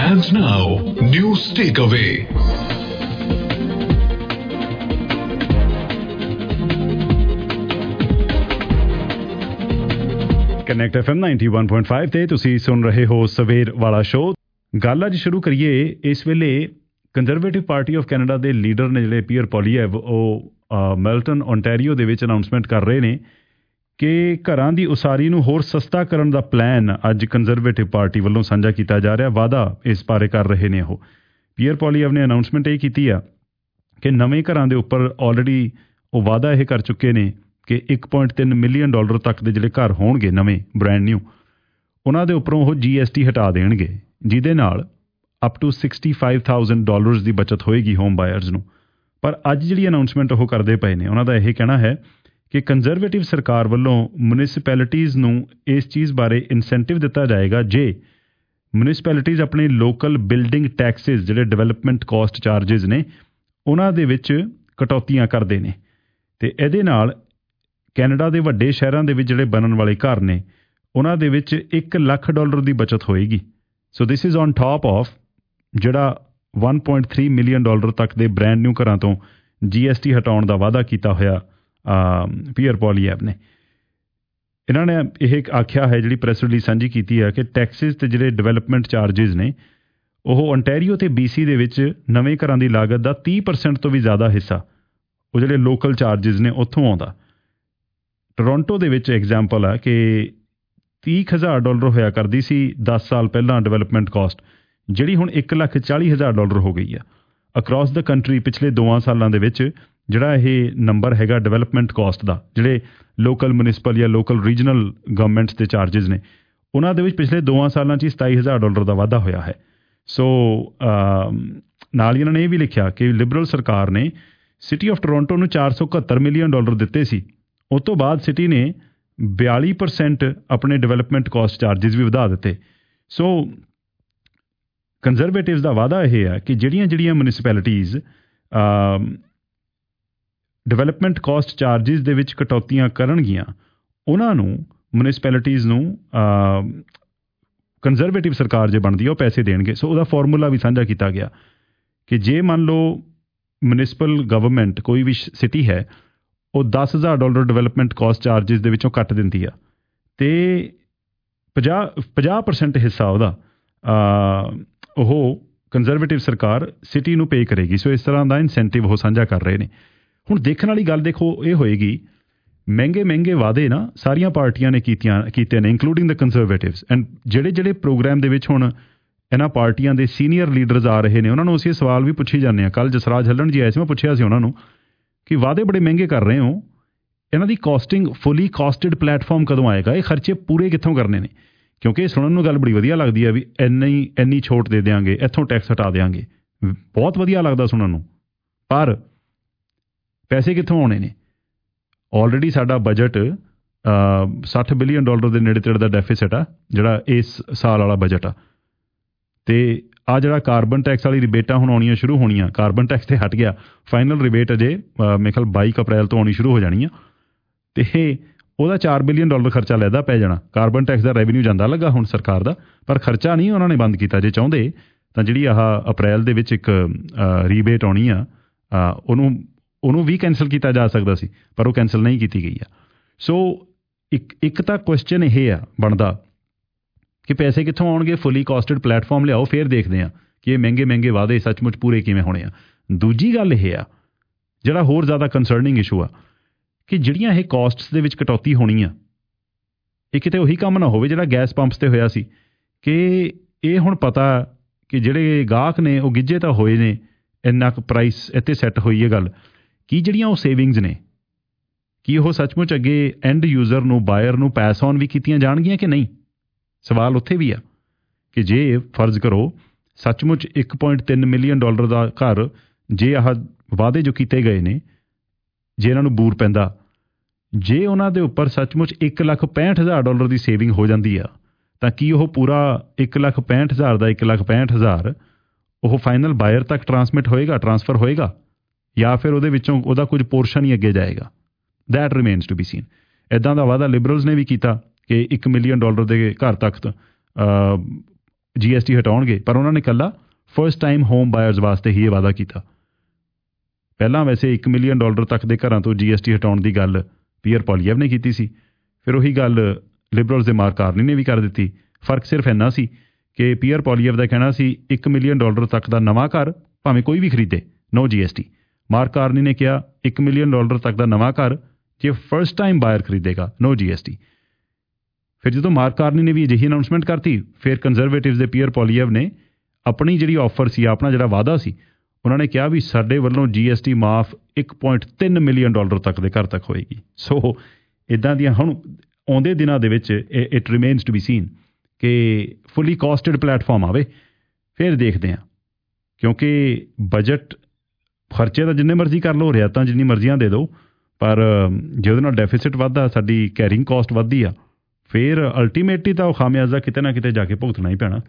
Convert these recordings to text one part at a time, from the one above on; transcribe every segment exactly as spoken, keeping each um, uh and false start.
And now, News Takeaway. Connect F M ninety one point five ਤੇ ਤੁਸੀਂ ਸੁਣ ਰਹੇ ਹੋ ਸਵੇਰ ਵਾਲਾ ਸ਼ੋਅ। ਗੱਲ ਅੱਜ ਸ਼ੁਰੂ ਕਰੀਏ। ਇਸ ਵੇਲੇ ਕੰਜ਼ਰਵੇਟਿਵ ਪਾਰਟੀ ਆਫ ਕੈਨੇਡਾ ਦੇ ਲੀਡਰ ਨੇ ਜਿਹੜੇ ਪੀਅਰ ਪੋਲੀਐਵ, ਉਹ ਮੈਲਟਨ ਓਨਟਾਰੀਓ ਦੇ ਵਿੱਚ ਅਨਾਊਂਸਮੈਂਟ ਕਰ ਰਹੇ ਨੇ ਕਿ ਘਰਾਂ ਦੀ ਉਸਾਰੀ ਨੂੰ ਹੋਰ ਸਸਤਾ ਕਰਨ ਦਾ ਪਲਾਨ ਅੱਜ ਕੰਜ਼ਰਵੇਟਿਵ ਪਾਰਟੀ ਵੱਲੋਂ ਸਾਂਝਾ ਕੀਤਾ ਜਾ ਰਿਹਾ। ਵਾਅਦਾ ਇਸ ਬਾਰੇ ਕਰ ਰਹੇ ਨੇ ਉਹ। ਪੀਅਰ ਪੋਲੀਐਵ ਨੇ ਅਨਾਊਂਸਮੈਂਟ ਇਹ ਕੀਤੀ ਆ ਕਿ ਨਵੇਂ ਘਰਾਂ ਦੇ ਉੱਪਰ ਆਲਰੇਡੀ ਉਹ ਵਾਅਦਾ ਇਹ ਕਰ ਚੁੱਕੇ ਨੇ ਕਿ ਇੱਕ ਪੁਆਇੰਟ ਤਿੰਨ ਮਿਲੀਅਨ ਡਾਲਰ ਤੱਕ ਦੇ ਜਿਹੜੇ ਘਰ ਹੋਣਗੇ ਨਵੇਂ ਬ੍ਰੈਂਡ ਨਿਊ, ਉਹਨਾਂ ਦੇ ਉੱਪਰੋਂ ਉਹ ਜੀ ਐਸ ਟੀ ਹਟਾ ਦੇਣਗੇ, ਜਿਹਦੇ ਨਾਲ up to sixty five thousand dollars ਦੀ ਬਚਤ ਹੋਏਗੀ ਹੋਮ ਬਾਇਰਸ ਨੂੰ। ਪਰ ਅੱਜ ਜਿਹੜੀ ਅਨਾਊਂਸਮੈਂਟ ਉਹ ਕਰਦੇ ਪਏ ਨੇ, ਉਹਨਾਂ ਦਾ ਇਹ ਕਹਿਣਾ ਹੈ ਕਿ ਕੰਜ਼ਰਵੇਟਿਵ ਸਰਕਾਰ ਵੱਲੋਂ ਮਿਊਨਿਸਪੈਲਿਟੀਜ਼ ਨੂੰ ਇਸ ਚੀਜ਼ ਬਾਰੇ ਇਨਸੈਂਟਿਵ ਦਿੱਤਾ ਜਾਏਗਾ ਜੇ ਮਿਊਨਿਸਪੈਲਿਟੀਜ਼ ਆਪਣੇ ਲੋਕਲ ਬਿਲਡਿੰਗ ਟੈਕਸਿਸ, ਜਿਹੜੇ ਡਿਵੈਲਪਮੈਂਟ ਕਾਸਟ ਚਾਰਜਿਸ ਨੇ, ਉਹਨਾਂ ਦੇ ਵਿੱਚ ਕਟੌਤੀਆਂ ਕਰਦੇ ਨੇ। ਅਤੇ ਇਹਦੇ ਨਾਲ ਕੈਨੇਡਾ ਦੇ ਵੱਡੇ ਸ਼ਹਿਰਾਂ ਦੇ ਵਿੱਚ ਜਿਹੜੇ ਬਣਨ ਵਾਲੇ ਘਰ ਨੇ, ਉਹਨਾਂ ਦੇ ਵਿੱਚ ਇੱਕ ਲੱਖ ਡਾਲਰ ਦੀ ਬਚਤ ਹੋਏਗੀ। So this is on top of ਜਿਹੜਾ one point three million dollar ਤੱਕ ਦੇ ਬ੍ਰੈਂਡ ਨਿਊ ਘਰਾਂ ਤੋਂ ਜੀ ਐਸ ਟੀ ਹਟਾਉਣ ਦਾ ਵਾਅਦਾ ਕੀਤਾ ਹੋਇਆ ਪੀਅਰ ਪੋਲੀਐਵ ਨੇ। ਇਹਨਾਂ ਨੇ ਇਹ ਆਖਿਆ ਹੈ, ਜਿਹੜੀ ਪ੍ਰੈਸ ਰਿਲੀਜ਼ ਸਾਂਝੀ ਕੀਤੀ ਹੈ, ਕਿ ਟੈਕਸਿਸ ਅਤੇ ਜਿਹੜੇ ਡਿਵੈਲਪਮੈਂਟ ਚਾਰਜਿਸ ਨੇ, ਉਹ ਓਨਟਾਰੀਓ ਅਤੇ ਬੀ ਸੀ ਦੇ ਵਿੱਚ ਨਵੇਂ ਘਰਾਂ ਦੀ ਲਾਗਤ ਦਾ ਤੀਹ ਪਰਸੈਂਟ ਤੋਂ ਵੀ ਜ਼ਿਆਦਾ ਹਿੱਸਾ ਉਹ ਜਿਹੜੇ ਲੋਕਲ ਚਾਰਜਿਸ ਨੇ ਉੱਥੋਂ ਆਉਂਦਾ। ਟੋਰੋਂਟੋ ਦੇ ਵਿੱਚ ਐਗਜ਼ਾਮਪਲ ਆ ਕਿ ਤੀਹ ਹਜ਼ਾਰ ਡਾਲਰ ਹੋਇਆ ਕਰਦੀ ਸੀ ਦਸ ਸਾਲ ਪਹਿਲਾਂ ਡਿਵੈਲਪਮੈਂਟ ਕਾਸਟ, ਜਿਹੜੀ ਹੁਣ ਇੱਕ ਲੱਖ ਚਾਲੀ ਹਜ਼ਾਰ ਡਾਲਰ ਹੋ ਗਈ ਆ। ਅਕਰੋਸ ਦ ਕੰਟਰੀ ਪਿਛਲੇ ਦੋਵਾਂ ਸਾਲਾਂ ਦੇ ਵਿੱਚ ਜਿਹੜਾ ਇਹ ਨੰਬਰ ਹੈਗਾ ਡਿਵੈਲਪਮੈਂਟ ਕਾਸਟ ਦਾ, ਜਿਹੜੇ ਲੋਕਲ ਮਿਊਨਿਸਪਲ ਜਾਂ ਲੋਕਲ ਰੀਜਨਲ ਗਵਰਨਮੈਂਟਸ ਦੇ ਚਾਰਜਿਸ ਨੇ, ਉਹਨਾਂ ਦੇ ਵਿੱਚ ਪਿਛਲੇ ਦੋਵਾਂ ਸਾਲਾਂ 'ਚ ਹੀ ਸਤਾਈ ਹਜ਼ਾਰ ਡਾਲਰ ਦਾ ਵਾਧਾ ਹੋਇਆ ਹੈ। ਸੋ ਨਾਲ ਹੀ ਇਹਨਾਂ ਨੇ ਇਹ ਵੀ ਲਿਖਿਆ ਕਿ ਲਿਬਰਲ ਸਰਕਾਰ ਨੇ ਸਿਟੀ ਆਫ ਟੋਰੋਂਟੋ ਨੂੰ ਚਾਰ ਸੌ ਇਕਹੱਤਰ ਮਿਲੀਅਨ ਡਾਲਰ ਦਿੱਤੇ ਸੀ। ਉਸ ਤੋਂ ਬਾਅਦ ਸਿਟੀ ਨੇ ਬਿਆਲੀ ਪਰਸੈਂਟ ਆਪਣੇ ਡਿਵੈਲਪਮੈਂਟ ਕਾਸਟ ਚਾਰਜਿਸ ਵੀ ਵਧਾ ਦਿੱਤੇ। ਸੋ ਕੰਜ਼ਰਵੇਟਿਵਸ ਦਾ ਵਾਅਦਾ ਇਹ ਹੈ ਕਿ ਜਿਹੜੀਆਂ ਜਿਹੜੀਆਂ ਮਿਊਨਿਸਪੈਲਿਟੀਜ਼ ਡਿਵੈਲਪਮੈਂਟ ਕਾਸਟ ਚਾਰਜਿਸ ਦੇ ਵਿੱਚ ਕਟੌਤੀਆਂ ਕਰਨਗੀਆਂ, ਉਹਨਾਂ ਨੂੰ ਮਿਊਨਿਸਪੈਲਿਟੀਜ਼ ਨੂੰ ਕੰਜ਼ਰਵੇਟਿਵ ਸਰਕਾਰ ਜੇ ਬਣਦੀ ਹੈ ਉਹ ਪੈਸੇ ਦੇਣਗੇ। ਸੋ ਉਹਦਾ ਫਾਰਮੂਲਾ ਵੀ ਸਾਂਝਾ ਕੀਤਾ ਗਿਆ ਕਿ ਜੇ ਮੰਨ ਲਓ ਮਿਊਨਿਸਪਲ ਗਵਰਨਮੈਂਟ ਕੋਈ ਵੀ ਸਿਟੀ ਹੈ, ਉਹ ਦਸ ਹਜ਼ਾਰ ਡਾਲਰ ਡਿਵੈਲਪਮੈਂਟ ਕਾਸਟ ਚਾਰਜਿਸ ਦੇ ਵਿੱਚੋਂ ਕੱਟ ਦਿੰਦੀ ਆ ਅਤੇ ਪੰਜਾਹ ਪੰਜਾਹ ਪਰਸੈਂਟ ਹਿੱਸਾ ਉਹਦਾ ਉਹ ਕੰਜ਼ਰਵੇਟਿਵ ਸਰਕਾਰ ਸਿਟੀ ਨੂੰ ਪੇ ਕਰੇਗੀ। ਸੋ ਇਸ ਤਰ੍ਹਾਂ ਦਾ ਇਨਸੈਂਟਿਵ ਉਹ ਸਾਂਝਾ ਕਰ ਰਹੇ ਨੇ। ਹੁਣ ਦੇਖਣ ਵਾਲੀ ਗੱਲ ਦੇਖੋ ਇਹ ਹੋਏਗੀ, ਮਹਿੰਗੇ ਮਹਿੰਗੇ ਵਾਅਦੇ ਨਾ ਸਾਰੀਆਂ ਪਾਰਟੀਆਂ ਨੇ ਕੀਤੀਆਂ ਕੀਤੇ ਨੇ, ਇੰਕਲੂਡਿੰਗ ਦ ਕੰਜ਼ਰਵੇਟਿਵਸ। ਐਂਡ ਜਿਹੜੇ ਜਿਹੜੇ ਪ੍ਰੋਗਰਾਮ ਦੇ ਵਿੱਚ ਹੁਣ ਇਹਨਾਂ ਪਾਰਟੀਆਂ ਦੇ ਸੀਨੀਅਰ ਲੀਡਰਸ ਆ ਰਹੇ ਨੇ, ਉਹਨਾਂ ਨੂੰ ਅਸੀਂ ਸਵਾਲ ਵੀ ਪੁੱਛੀ ਜਾਂਦੇ ਹਾਂ। ਕੱਲ੍ਹ ਜਸਰਾਜ ਹੱਲਣ ਜੀ ਆਏ ਸੀ, ਮੈਂ ਪੁੱਛਿਆ ਸੀ ਉਹਨਾਂ ਨੂੰ ਕਿ ਵਾਅਦੇ ਬੜੇ ਮਹਿੰਗੇ ਕਰ ਰਹੇ ਹੋ, ਇਹਨਾਂ ਦੀ ਕਾਸਟਿੰਗ ਫੁੱਲੀ ਕਾਸਟਿਡ ਪਲੇਟਫਾਰਮ ਕਦੋਂ ਆਏਗਾ, ਇਹ ਖਰਚੇ ਪੂਰੇ ਕਿੱਥੋਂ ਕਰਨੇ ਨੇ? ਕਿਉਂਕਿ ਸੁਣਨ ਨੂੰ ਗੱਲ ਬੜੀ ਵਧੀਆ ਲੱਗਦੀ ਹੈ ਵੀ ਇੰਨੀ ਇੰਨੀ ਛੋਟ ਦੇ ਦਿਆਂਗੇ, ਇੱਥੋਂ ਟੈਕਸ ਹਟਾ ਦਿਆਂਗੇ, ਬਹੁਤ ਵਧੀਆ ਲੱਗਦਾ ਸੁਣਨ ਨੂੰ, ਪਰ ਪੈਸੇ ਕਿੱਥੋਂ ਆਉਣੇ ਨੇ? ਆਲਰੇਡੀ ਸਾਡਾ ਬਜਟ ਸੱਠ ਬਿਲੀਅਨ ਡਾਲਰ ਦੇ ਨੇੜੇ ਤੇੜੇ ਦਾ ਡੈਫਿਸਿਟ ਆ, ਜਿਹੜਾ ਇਸ ਸਾਲ ਵਾਲਾ ਬਜਟ ਆ। ਅਤੇ ਆਹ ਜਿਹੜਾ ਕਾਰਬਨ ਟੈਕਸ ਵਾਲੀ ਰਿਬੇਟਾਂ ਹੁਣ ਆਉਣੀਆਂ ਸ਼ੁਰੂ ਹੋਣੀਆਂ, ਕਾਰਬਨ ਟੈਕਸ 'ਤੇ ਹਟ ਗਿਆ, ਫਾਈਨਲ ਰਿਬੇਟ ਅਜੇ ਮੇਰੇ ਖਿਆਲ ਬਾਈ ਅਪ੍ਰੈਲ ਤੋਂ ਆਉਣੀ ਸ਼ੁਰੂ ਹੋ ਜਾਣੀ ਆ, ਅਤੇ ਉਹਦਾ ਚਾਰ ਬਿਲੀਅਨ ਡਾਲਰ ਖਰਚਾ ਲੈਦਾ ਪੈ ਜਾਣਾ। ਕਾਰਬਨ ਟੈਕਸ ਦਾ ਰੈਵਨਿਊ ਜਾਂਦਾ ਲੱਗਾ ਹੁਣ ਸਰਕਾਰ ਦਾ, ਪਰ ਖਰਚਾ ਨਹੀਂ ਉਹਨਾਂ ਨੇ ਬੰਦ ਕੀਤਾ। ਜੇ ਚਾਹੁੰਦੇ ਤਾਂ ਜਿਹੜੀ ਆਹ ਅਪ੍ਰੈਲ ਦੇ ਵਿੱਚ ਇੱਕ ਰੀਬੇਟ ਆਉਣੀ ਆ, ਉਹਨੂੰ ਉਹਨੂੰ ਵੀ ਕੈਂਸਲ ਕੀਤਾ ਜਾ ਸਕਦਾ ਸੀ, ਪਰ ਉਹ ਕੈਂਸਲ ਨਹੀਂ ਕੀਤੀ ਗਈ ਆ। ਸੋ ਇੱਕ ਇੱਕ ਤਾਂ ਕੁਐਸਚਨ ਇਹ ਆ ਬਣਦਾ ਕਿ ਪੈਸੇ ਕਿੱਥੋਂ ਆਉਣਗੇ? ਫੁੱਲੀ ਕਾਸਟਿਡ ਪਲੇਟਫਾਰਮ ਲਿਆਓ, ਫਿਰ ਦੇਖਦੇ ਹਾਂ ਕਿ ਇਹ ਮਹਿੰਗੇ ਮਹਿੰਗੇ ਵਾਅਦੇ ਸੱਚਮੁੱਚ ਪੂਰੇ ਕਿਵੇਂ ਹੋਣੇ ਆ। ਦੂਜੀ ਗੱਲ ਇਹ ਆ, ਜਿਹੜਾ ਹੋਰ ਜ਼ਿਆਦਾ ਕੰਸਰਨਿੰਗ ਇਸ਼ੂ ਆ, ਕਿ ਜਿਹੜੀਆਂ ਇਹ ਕਾਸਟਸ ਦੇ ਵਿੱਚ ਕਟੌਤੀ ਹੋਣੀ ਆ, ਇਹ ਕਿਤੇ ਉਹੀ ਕੰਮ ਨਾ ਹੋਵੇ ਜਿਹੜਾ ਗੈਸ ਪੰਪਸ 'ਤੇ ਹੋਇਆ ਸੀ, ਕਿ ਇਹ ਹੁਣ ਪਤਾ ਕਿ ਜਿਹੜੇ ਗਾਹਕ ਨੇ ਉਹ ਗਿੱਝੇ ਤਾਂ ਹੋਏ ਨੇ, ਇੰਨਾ ਕੁ ਪ੍ਰਾਈਸ ਇੱਥੇ ਸੈੱਟ ਹੋਈ ਹੈ ਗੱਲ, ਕੀ ਜਿਹੜੀਆਂ ਉਹ ਸੇਵਿੰਗਸ ਨੇ, ਕੀ ਉਹ ਸੱਚਮੁੱਚ ਅੱਗੇ ਐਂਡ ਯੂਜ਼ਰ ਨੂੰ, ਬਾਇਰ ਨੂੰ ਪੈਸ ਔਨ ਵੀ ਕੀਤੀਆਂ ਜਾਣਗੀਆਂ ਕਿ ਨਹੀਂ? ਸਵਾਲ ਉੱਥੇ ਵੀ ਆ ਕਿ ਜੇ ਫਰਜ਼ ਕਰੋ ਸੱਚਮੁੱਚ ਇੱਕ ਪੁਆਇੰਟ ਤਿੰਨ ਮਿਲੀਅਨ ਡਾਲਰ ਦਾ ਘਰ, ਜੇ ਆਹ ਵਾਅਦੇ ਜੋ ਕੀਤੇ ਗਏ ਨੇ, ਜੇ ਇਹਨਾਂ ਨੂੰ ਬੂਰ ਪੈਂਦਾ, ਜੇ ਉਹਨਾਂ ਦੇ ਉੱਪਰ ਸੱਚਮੁੱਚ ਇੱਕ ਲੱਖ ਪੈਂਹਠ ਹਜ਼ਾਰ ਡਾਲਰ ਦੀ ਸੇਵਿੰਗ ਹੋ ਜਾਂਦੀ ਆ, ਤਾਂ ਕੀ ਉਹ ਪੂਰਾ ਇੱਕ ਲੱਖ ਪੈਂਹਠ ਹਜ਼ਾਰ ਦਾ ਇੱਕ ਲੱਖ ਪੈਂਹਠ ਹਜ਼ਾਰ ਉਹ ਫਾਈਨਲ ਬਾਇਰ ਤੱਕ ਟਰਾਂਸਮਿਟ ਹੋਏਗਾ, ਟਰਾਂਸਫਰ ਹੋਏਗਾ, ਜਾਂ ਫਿਰ ਉਹਦੇ ਵਿੱਚੋਂ ਉਹਦਾ ਕੁਝ ਪੋਰਸ਼ਨ ਹੀ ਅੱਗੇ ਜਾਏਗਾ? That remains to be seen. ਇੱਦਾਂ ਦਾ ਵਾਅਦਾ ਲਿਬਰਲਸ ਨੇ ਵੀ ਕੀਤਾ ਕਿ ਇੱਕ ਮਿਲੀਅਨ ਡਾਲਰ ਦੇ ਘਰ ਤੱਕ ਜੀ ਐਸ ਟੀ ਹਟਾਉਣਗੇ, ਪਰ ਉਹਨਾਂ ਨੇ ਇਕੱਲਾ ਫਸਟ ਟਾਈਮ ਹੋਮ ਬਾਇਰਸ ਵਾਸਤੇ ਹੀ ਇਹ ਵਾਅਦਾ ਕੀਤਾ। ਪਹਿਲਾਂ ਵੈਸੇ ਇੱਕ ਮਿਲੀਅਨ ਡਾਲਰ ਤੱਕ ਦੇ ਘਰਾਂ ਤੋਂ ਜੀ ਐਸ ਟੀ ਹਟਾਉਣ ਦੀ ਗੱਲ ਪੀਅਰ ਪੋਲੀਐਵ ਨੇ ਕੀਤੀ ਸੀ, ਫਿਰ ਉਹੀ ਗੱਲ ਲਿਬਰਲਸ ਦੇ ਮਾਰਕ ਕਾਰਨੀ ਨੇ ਵੀ ਕਰ ਦਿੱਤੀ। ਫਰਕ ਸਿਰਫ ਇੰਨਾ ਸੀ ਕਿ ਪੀਅਰ ਪੋਲੀਐਵ ਦਾ ਕਹਿਣਾ ਸੀ ਇੱਕ ਮਿਲੀਅਨ ਡਾਲਰ ਤੱਕ ਦਾ ਨਵਾਂ ਘਰ ਭਾਵੇਂ ਕੋਈ ਵੀ ਖਰੀਦੇ, ਨੋ G S T. Mark Carney ਨੇ ਕਿਹਾ ਇੱਕ ਮਿਲੀਅਨ ਡਾਲਰ ਤੱਕ ਦਾ ਨਵਾਂ ਘਰ ਜੇ ਫਸਟ ਟਾਈਮ ਬਾਇਰ ਖਰੀਦੇਗਾ, ਨੋ ਜੀ ਐਸ ਟੀ। ਫਿਰ ਜਦੋਂ ਮਾਰਕ ਕਾਰਨੀ ਨੇ ਵੀ ਅਜਿਹੀ ਅਨਾਊਂਸਮੈਂਟ ਕਰਤੀ, ਫਿਰ ਕੰਜ਼ਰਵੇਟਿਵਸ ਦੇ ਪੀਅਰ ਪੋਲੀਐਵ ਨੇ ਆਪਣੀ ਜਿਹੜੀ ਆਫਰ ਸੀ, ਆਪਣਾ ਜਿਹੜਾ ਵਾਅਦਾ ਸੀ, ਉਹਨਾਂ ਨੇ ਕਿਹਾ ਵੀ ਸਾਡੇ ਵੱਲੋਂ ਜੀ ਐਸ ਟੀ ਮਾਫ ਇੱਕ ਪੁਆਇੰਟ ਤਿੰਨ ਮਿਲੀਅਨ ਡਾਲਰ ਤੱਕ ਦੇ ਘਰ ਤੱਕ ਹੋਏਗੀ। ਸੋ ਇੱਦਾਂ ਦੀਆਂ ਹੁਣ ਆਉਂਦੇ ਦਿਨਾਂ ਦੇ ਵਿੱਚ it remains to be seen ਕਿ ਫੁੱਲੀ ਕਾਸਟਡ ਪਲੇਟਫਾਰਮ ਆਵੇ, ਫਿਰ ਦੇਖਦੇ ਹਾਂ। ਕਿਉਂਕਿ ਬਜਟ ਖਰਚੇ ਤਾਂ ਜਿੰਨੇ ਮਰਜ਼ੀ ਕਰ ਲਓ, ਰਿਆਇਤਾਂ ਜਿੰਨੀ ਮਰਜ਼ੀਆਂ ਦੇ ਦਿਓ, ਪਰ ਜੇ ਉਹਦੇ ਨਾਲ ਡੈਫਿਸਿਟ ਵੱਧਦਾ, ਸਾਡੀ ਕੈਰਿੰਗ ਕਾਸਟ ਵੱਧਦੀ ਆ, ਫਿਰ ਅਲਟੀਮੇਟਲੀ ਤਾਂ ਉਹ ਖਾਮਿਆਜ਼ਾ ਕਿਤੇ ਨਾ ਕਿਤੇ ਜਾ ਕੇ ਭੁਗਤਣਾ ਹੀ ਪੈਣਾ।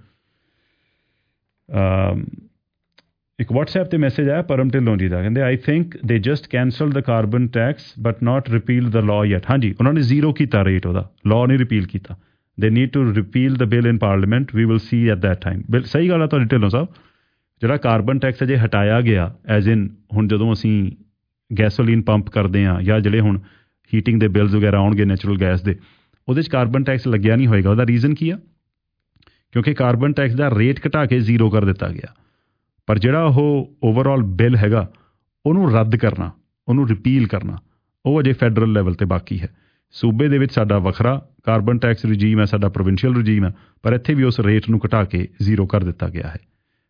ਇੱਕ WhatsApp ਤੇ ਮੈਸੇਜ ਆਇਆ ਪਰਮ ਢਿੱਲੋਂ ਜੀ ਦਾ, ਕਹਿੰਦੇ I think they just cancel the carbon tax but not repeal the law yet. ਹਾਂਜੀ, ਉਹਨਾਂ ਨੇ ਜ਼ੀਰੋ ਕੀਤਾ ਰੇਟ, ਉਹਦਾ ਲਾਅ ਨਹੀਂ ਰਿਪੀਲ ਕੀਤਾ। They need to repeal the bill in parliament, we will see at that time. Bill ਸਹੀ ਗੱਲ ਆ ਤੁਹਾਡੀ ਢਿੱਲੋਂ ਸਾਹਿਬ, ਜਿਹੜਾ ਕਾਰਬਨ ਟੈਕਸ ਅਜੇ ਹਟਾਇਆ ਗਿਆ, ਐਜ਼ ਇਨ ਹੁਣ ਜਦੋਂ ਅਸੀਂ ਗੈਸੋਲੀਨ ਪੰਪ ਕਰਦੇ ਹਾਂ ਜਾਂ ਜਿਹੜੇ ਹੁਣ ਹੀਟਿੰਗ ਦੇ ਬਿੱਲਸ ਵਗੈਰਾ ਆਉਣਗੇ ਨੈਚੁਰਲ ਗੈਸ ਦੇ, ਉਹਦੇ 'ਚ ਕਾਰਬਨ ਟੈਕਸ ਲੱਗਿਆ ਨਹੀਂ ਹੋਏਗਾ। ਉਹਦਾ ਰੀਜ਼ਨ ਕੀ ਆ? ਕਿਉਂਕਿ ਕਾਰਬਨ ਟੈਕਸ ਦਾ ਰੇਟ ਘਟਾ ਕੇ ਜ਼ੀਰੋ ਕਰ ਦਿੱਤਾ ਗਿਆ, ਪਰ ਜਿਹੜਾ ਉਹ ਓਵਰਆਲ ਬਿੱਲ ਹੈਗਾ ਉਹਨੂੰ ਰੱਦ ਕਰਨਾ, ਉਹਨੂੰ ਰਿਪੀਲ ਕਰਨਾ, ਉਹ ਅਜੇ ਫੈਡਰਲ ਲੈਵਲ 'ਤੇ ਬਾਕੀ ਹੈ। ਸੂਬੇ ਦੇ ਵਿੱਚ ਸਾਡਾ ਵੱਖਰਾ ਕਾਰਬਨ ਟੈਕਸ ਰਜੀਮ ਹੈ, ਸਾਡਾ ਪ੍ਰੋਵਿੰਸ਼ੀਅਲ ਰਜੀਮ ਹੈ, ਪਰ ਇੱਥੇ ਵੀ ਉਸ ਰੇਟ ਨੂੰ ਘਟਾ ਕੇ ਜ਼ੀਰੋ ਕਰ ਦਿੱਤਾ ਗਿਆ ਹੈ।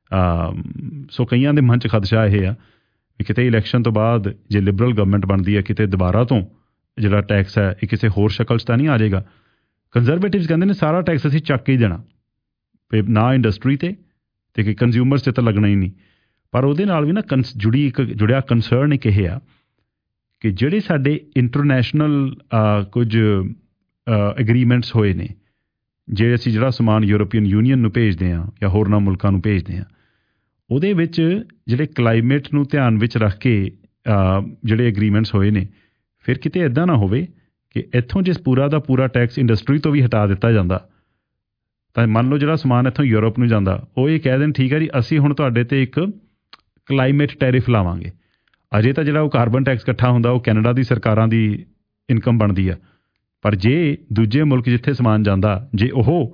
ਸੋ ਕਈਆਂ ਦੇ ਮਨ 'ਚ ਖਦਸ਼ਾ ਇਹ ਆ ਵੀ ਕਿਤੇ ਇਲੈਕਸ਼ਨ ਤੋਂ ਬਾਅਦ ਜੇ ਲਿਬਰਲ ਗਵਰਨਮੈਂਟ ਬਣਦੀ ਹੈ, ਕਿਤੇ ਦੁਬਾਰਾ ਤੋਂ ਜਿਹੜਾ ਟੈਕਸ ਹੈ ਇਹ ਕਿਸੇ ਹੋਰ ਸ਼ਕਲ 'ਚ ਤਾਂ ਨਹੀਂ ਆ ਜਾਏਗਾ। ਕੰਜ਼ਰਵੇਟਿਵਸ ਕਹਿੰਦੇ ਨੇ ਸਾਰਾ ਟੈਕਸ ਅਸੀਂ ਚੱਕ ਹੀ ਦੇਣਾ, ਨਾ ਇੰਡਸਟਰੀ 'ਤੇ ਅਤੇ ਕਿ ਕੰਜ਼ਿਊਮਰਸ 'ਤੇ ਤਾਂ ਲੱਗਣਾ ਹੀ ਨਹੀਂ। ਪਰ ਉਹਦੇ ਨਾਲ ਵੀ ਨਾ ਕੰਸ ਜੁੜੀ ਇੱਕ ਜੁੜਿਆ ਕੰਸਰਨ ਇੱਕ ਇਹ ਆ ਕਿ ਜਿਹੜੇ ਸਾਡੇ ਇੰਟਰਨੈਸ਼ਨਲ ਕੁਝ ਐਗਰੀਮੈਂਟਸ ਹੋਏ ਨੇ, ਜੇ ਅਸੀਂ ਜਿਹੜਾ ਸਮਾਨ ਯੂਰਪੀਅਨ ਯੂਨੀਅਨ ਨੂੰ ਭੇਜਦੇ ਹਾਂ ਜਾਂ ਹੋਰਨਾਂ ਮੁਲਕਾਂ ਨੂੰ ਭੇਜਦੇ ਹਾਂ, ਉਹਦੇ ਵਿੱਚ ਜਿਹੜੇ ਕਲਾਈਮੇਟ ਨੂੰ ਧਿਆਨ ਵਿੱਚ ਰੱਖ ਕੇ ਜਿਹੜੇ ਐਗਰੀਮੈਂਟਸ ਹੋਏ ਨੇ, ਫਿਰ ਕਿਤੇ ਇੱਦਾਂ ਨਾ ਹੋਵੇ ਕਿ ਇੱਥੋਂ ਜੇ ਪੂਰਾ ਦਾ ਪੂਰਾ ਟੈਕਸ ਇੰਡਸਟਰੀ ਤੋਂ ਵੀ ਹਟਾ ਦਿੱਤਾ ਜਾਂਦਾ, ਤਾਂ ਮੰਨ ਲਓ ਜਿਹੜਾ ਸਮਾਨ ਇੱਥੋਂ ਯੂਰਪ ਨੂੰ ਜਾਂਦਾ, ਉਹ ਇਹ ਕਹਿ ਦੇਣ ਠੀਕ ਹੈ ਜੀ ਅਸੀਂ ਹੁਣ ਤੁਹਾਡੇ 'ਤੇ ਇੱਕ ਕਲਾਈਮੇਟ ਟੈਰਿਫ ਲਾਵਾਂਗੇ। ਅਜੇ ਤਾਂ ਜਿਹੜਾ ਉਹ ਕਾਰਬਨ ਟੈਕਸ ਇਕੱਠਾ ਹੁੰਦਾ ਉਹ ਕੈਨੇਡਾ ਦੀ ਸਰਕਾਰਾਂ ਦੀ ਇਨਕਮ ਬਣਦੀ ਆ, ਪਰ ਜੇ ਦੂਜੇ ਮੁਲਕ ਜਿੱਥੇ ਸਮਾਨ ਜਾਂਦਾ, ਜੇ ਉਹ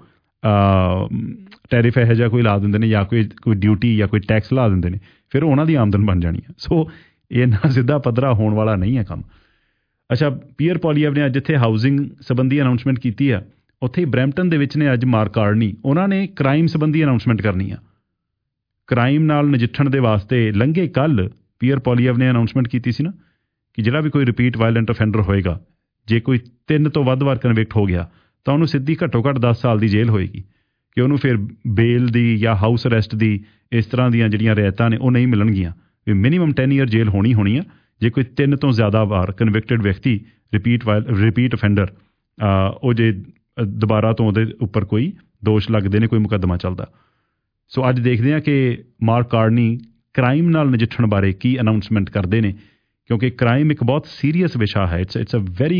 ਟੈਰਿਫ ਇਹੋ ਜਿਹਾ ਕੋਈ ਲਾ ਦਿੰਦੇ ਨੇ ਜਾਂ ਕੋਈ ਕੋਈ ਡਿਊਟੀ ਜਾਂ ਕੋਈ ਟੈਕਸ ਲਾ ਦਿੰਦੇ ਨੇ, ਫਿਰ ਉਹਨਾਂ ਦੀ ਆਮਦਨ ਬਣ ਜਾਣੀ ਆ। ਸੋ ਇਹ ਨਾ ਸਿੱਧਾ ਪੱਧਰਾ ਹੋਣ ਵਾਲਾ ਨਹੀਂ ਹੈ ਕੰਮ। ਅੱਛਾ, ਪੀਅਰ ਪੋਲੀਐਵ ਨੇ ਅੱਜ ਜਿੱਥੇ ਹਾਊਸਿੰਗ ਸੰਬੰਧੀ ਅਨਾਊਂਸਮੈਂਟ ਕੀਤੀ ਆ, ਉੱਥੇ ਹੀ ਬਰੈਂਪਟਨ ਦੇ ਵਿੱਚ ਨੇ ਅੱਜ ਮਾਰਕ ਕਾਰਨੀ, ਉਹਨਾਂ ਨੇ ਕ੍ਰਾਈਮ ਸੰਬੰਧੀ ਅਨਾਊਂਸਮੈਂਟ ਕਰਨੀ ਆ। ਕ੍ਰਾਈਮ ਨਾਲ ਨਜਿੱਠਣ ਦੇ ਵਾਸਤੇ ਲੰਘੇ ਕੱਲ੍ਹ ਪੀਅਰ ਪੋਲੀਐਵ ਨੇ ਅਨਾਊਂਸਮੈਂਟ ਕੀਤੀ ਸੀ ਨਾ ਕਿ ਜਿਹੜਾ ਵੀ ਕੋਈ ਰਿਪੀਟ ਵਾਇਲੈਂਟ ਅਫੈਂਡਰ ਹੋਏਗਾ, ਜੇ ਕੋਈ ਤਿੰਨ ਤੋਂ ਵੱਧ ਵਾਰ ਕਨਵਿਕਟ ਹੋ ਗਿਆ ਤਾਂ ਉਹਨੂੰ ਸਿੱਧੀ ਘੱਟੋ ਘੱਟ ਦਸ ਸਾਲ ਦੀ ਜੇਲ੍ਹ ਹੋਏਗੀ, ਕਿ ਉਹਨੂੰ ਫਿਰ ਬੇਲ ਦੀ ਜਾਂ ਹਾਊਸ ਅਰੈਸਟ ਦੀ ਇਸ ਤਰ੍ਹਾਂ ਦੀਆਂ ਜਿਹੜੀਆਂ ਰਿਆਇਤਾਂ ਨੇ ਉਹ ਨਹੀਂ ਮਿਲਣਗੀਆਂ, ਵੀ ਮਿਨੀਮਮ ਟੈਨ ਈਅਰ ਜੇਲ੍ਹ ਹੋਣੀ ਹੋਣੀ ਆ ਜੇ ਕੋਈ ਤਿੰਨ ਤੋਂ ਜ਼ਿਆਦਾ ਵਾਰ ਕਨਵਿਕਟਡ ਵਿਅਕਤੀ ਰਿਪੀਟ ਵਾਇਲ ਰਿਪੀਟ ਅਫੈਂਡਰ ਉਹ ਜੇ ਦੁਬਾਰਾ ਤੋਂ ਉਹਦੇ ਉੱਪਰ ਕੋਈ ਦੋਸ਼ ਲੱਗਦੇ ਨੇ, ਕੋਈ ਮੁਕੱਦਮਾ ਚੱਲਦਾ। ਸੋ ਅੱਜ ਦੇਖਦੇ ਹਾਂ ਕਿ ਮਾਰਕ ਕਾਰਨੀ ਕ੍ਰਾਈਮ ਨਾਲ ਨਜਿੱਠਣ ਬਾਰੇ ਕੀ ਅਨਾਊਂਸਮੈਂਟ ਕਰਦੇ ਨੇ, ਕਿਉਂਕਿ ਕ੍ਰਾਈਮ ਇੱਕ ਬਹੁਤ ਸੀਰੀਅਸ ਵਿਸ਼ਾ ਹੈ। It's it's a very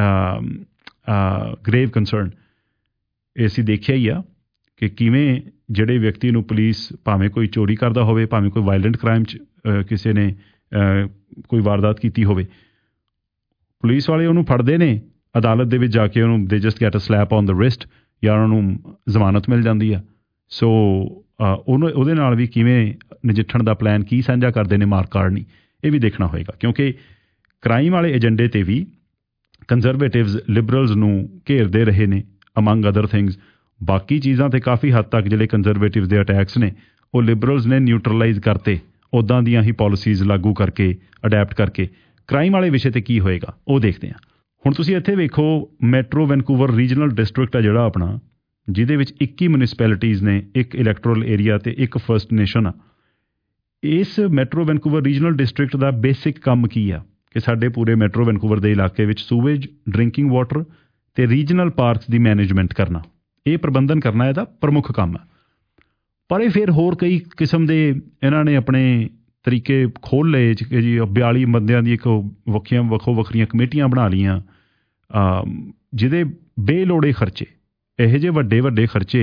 grave concern. ਇਹ ਅਸੀਂ ਦੇਖਿਆ ਹੀ ਆ ਕਿ ਕਿਵੇਂ ਜਿਹੜੇ ਵਿਅਕਤੀ ਨੂੰ ਪੁਲਿਸ ਭਾਵੇਂ ਕੋਈ ਚੋਰੀ ਕਰਦਾ ਹੋਵੇ, ਭਾਵੇਂ ਕੋਈ ਵਾਇਲੈਂਟ ਕ੍ਰਾਈਮ 'ਚ ਕਿਸੇ ਨੇ ਕੋਈ ਵਾਰਦਾਤ ਕੀਤੀ ਹੋਵੇ, ਪੁਲਿਸ ਵਾਲੇ ਉਹਨੂੰ ਫੜਦੇ ਨੇ, ਅਦਾਲਤ ਦੇ ਵਿੱਚ ਜਾ ਕੇ ਉਹਨੂੰ ਦੇ just get a slap on the wrist ਜਾਂ ਉਹਨਾਂ ਨੂੰ ਜ਼ਮਾਨਤ ਮਿਲ ਜਾਂਦੀ ਆ। ਸੋ ਉਹਨੂੰ ਉਹਦੇ ਨਾਲ ਵੀ ਕਿਵੇਂ ਨਜਿੱਠਣ ਦਾ ਪਲਾਨ ਕੀ ਸਾਂਝਾ ਕਰਦੇ ਨੇ ਮਾਰਕ ਕਾਰਨੀ, ਇਹ ਵੀ ਦੇਖਣਾ ਹੋਏਗਾ, ਕਿਉਂਕਿ ਕ੍ਰਾਈਮ ਵਾਲੇ ਏਜੰਡੇ 'ਤੇ ਵੀ ਕੰਜ਼ਰਵੇਟਿਵਜ਼ ਲਿਬਰਲਸ ਨੂੰ ਘੇਰਦੇ ਰਹੇ ਨੇ ਅਮੰਗ ਅਦਰ ਥਿੰਗਸ। ਬਾਕੀ ਚੀਜ਼ਾਂ 'ਤੇ ਕਾਫੀ ਹੱਦ ਤੱਕ ਜਿਹੜੇ ਕੰਜ਼ਰਵੇਟਿਵਜ਼ ਦੇ ਅਟੈਕਸ ਨੇ ਉਹ ਲਿਬਰਲਸ ਨੇ ਨਿਊਟਰਲਾਈਜ਼ ਕਰਤੇ, ਉੱਦਾਂ ਦੀਆਂ ਹੀ ਪੋਲਿਸੀਜ਼ ਲਾਗੂ ਕਰਕੇ ਅਡੈਪਟ ਕਰਕੇ। ਕ੍ਰਾਈਮ ਵਾਲੇ ਵਿਸ਼ੇ 'ਤੇ ਕੀ ਹੋਏਗਾ ਉਹ ਦੇਖਦੇ ਹਾਂ। ਹੁਣ ਤੁਸੀਂ ਇੱਥੇ ਵੇਖੋ, ਮੈਟਰੋ ਵੈਨਕੂਵਰ ਰੀਜਨਲ ਡਿਸਟ੍ਰਿਕਟ ਆ ਜਿਹੜਾ ਆਪਣਾ, ਜਿਹਦੇ ਵਿੱਚ ਇੱਕੀ ਮਿਊਨਿਸਪੈਲਿਟੀਜ਼ ਨੇ, ਇੱਕ ਇਲੈਕਟੋਰਲ ਏਰੀਆ ਅਤੇ ਇੱਕ ਫਸਟ ਨੇਸ਼ਨ ਆ। ਇਸ ਮੈਟਰੋ ਵੈਨਕੂਵਰ ਰੀਜਨਲ ਡਿਸਟ੍ਰਿਕਟ ਦਾ ਬੇਸਿਕ ਕੰਮ ਕੀ ਆ ਕਿ ਸਾਡੇ ਪੂਰੇ ਮੈਟਰੋ ਵੈਨਕੂਵਰ ਦੇ ਇਲਾਕੇ ਵਿੱਚ ਸੂਵੇਜ, ਡਰਿੰਕਿੰਗ ਵਾਟਰ ਅਤੇ ਰੀਜਨਲ ਪਾਰਕਸ ਦੀ ਮੈਨੇਜਮੈਂਟ ਕਰਨਾ, ਇਹ ਪ੍ਰਬੰਧਨ ਕਰਨਾ ਇਹਦਾ ਪ੍ਰਮੁੱਖ ਕੰਮ ਹੈ। ਪਰ ਇਹ ਫਿਰ ਹੋਰ ਕਈ ਕਿਸਮ ਦੇ ਇਹਨਾਂ ਨੇ ਆਪਣੇ ਤਰੀਕੇ ਖੋਲ੍ਹ ਲਏ ਕਿ ਜੀ ਬਿਆਲੀ ਬੰਦਿਆਂ ਦੀ ਇੱਕ ਵੱਖੀਆਂ ਵੱਖੋ ਵੱਖਰੀਆਂ ਕਮੇਟੀਆਂ ਬਣਾ ਲਈਆਂ, ਜਿਹਦੇ ਬੇਲੋੜੇ ਖਰਚੇ, ਇਹੋ ਜਿਹੇ ਵੱਡੇ ਵੱਡੇ ਖਰਚੇ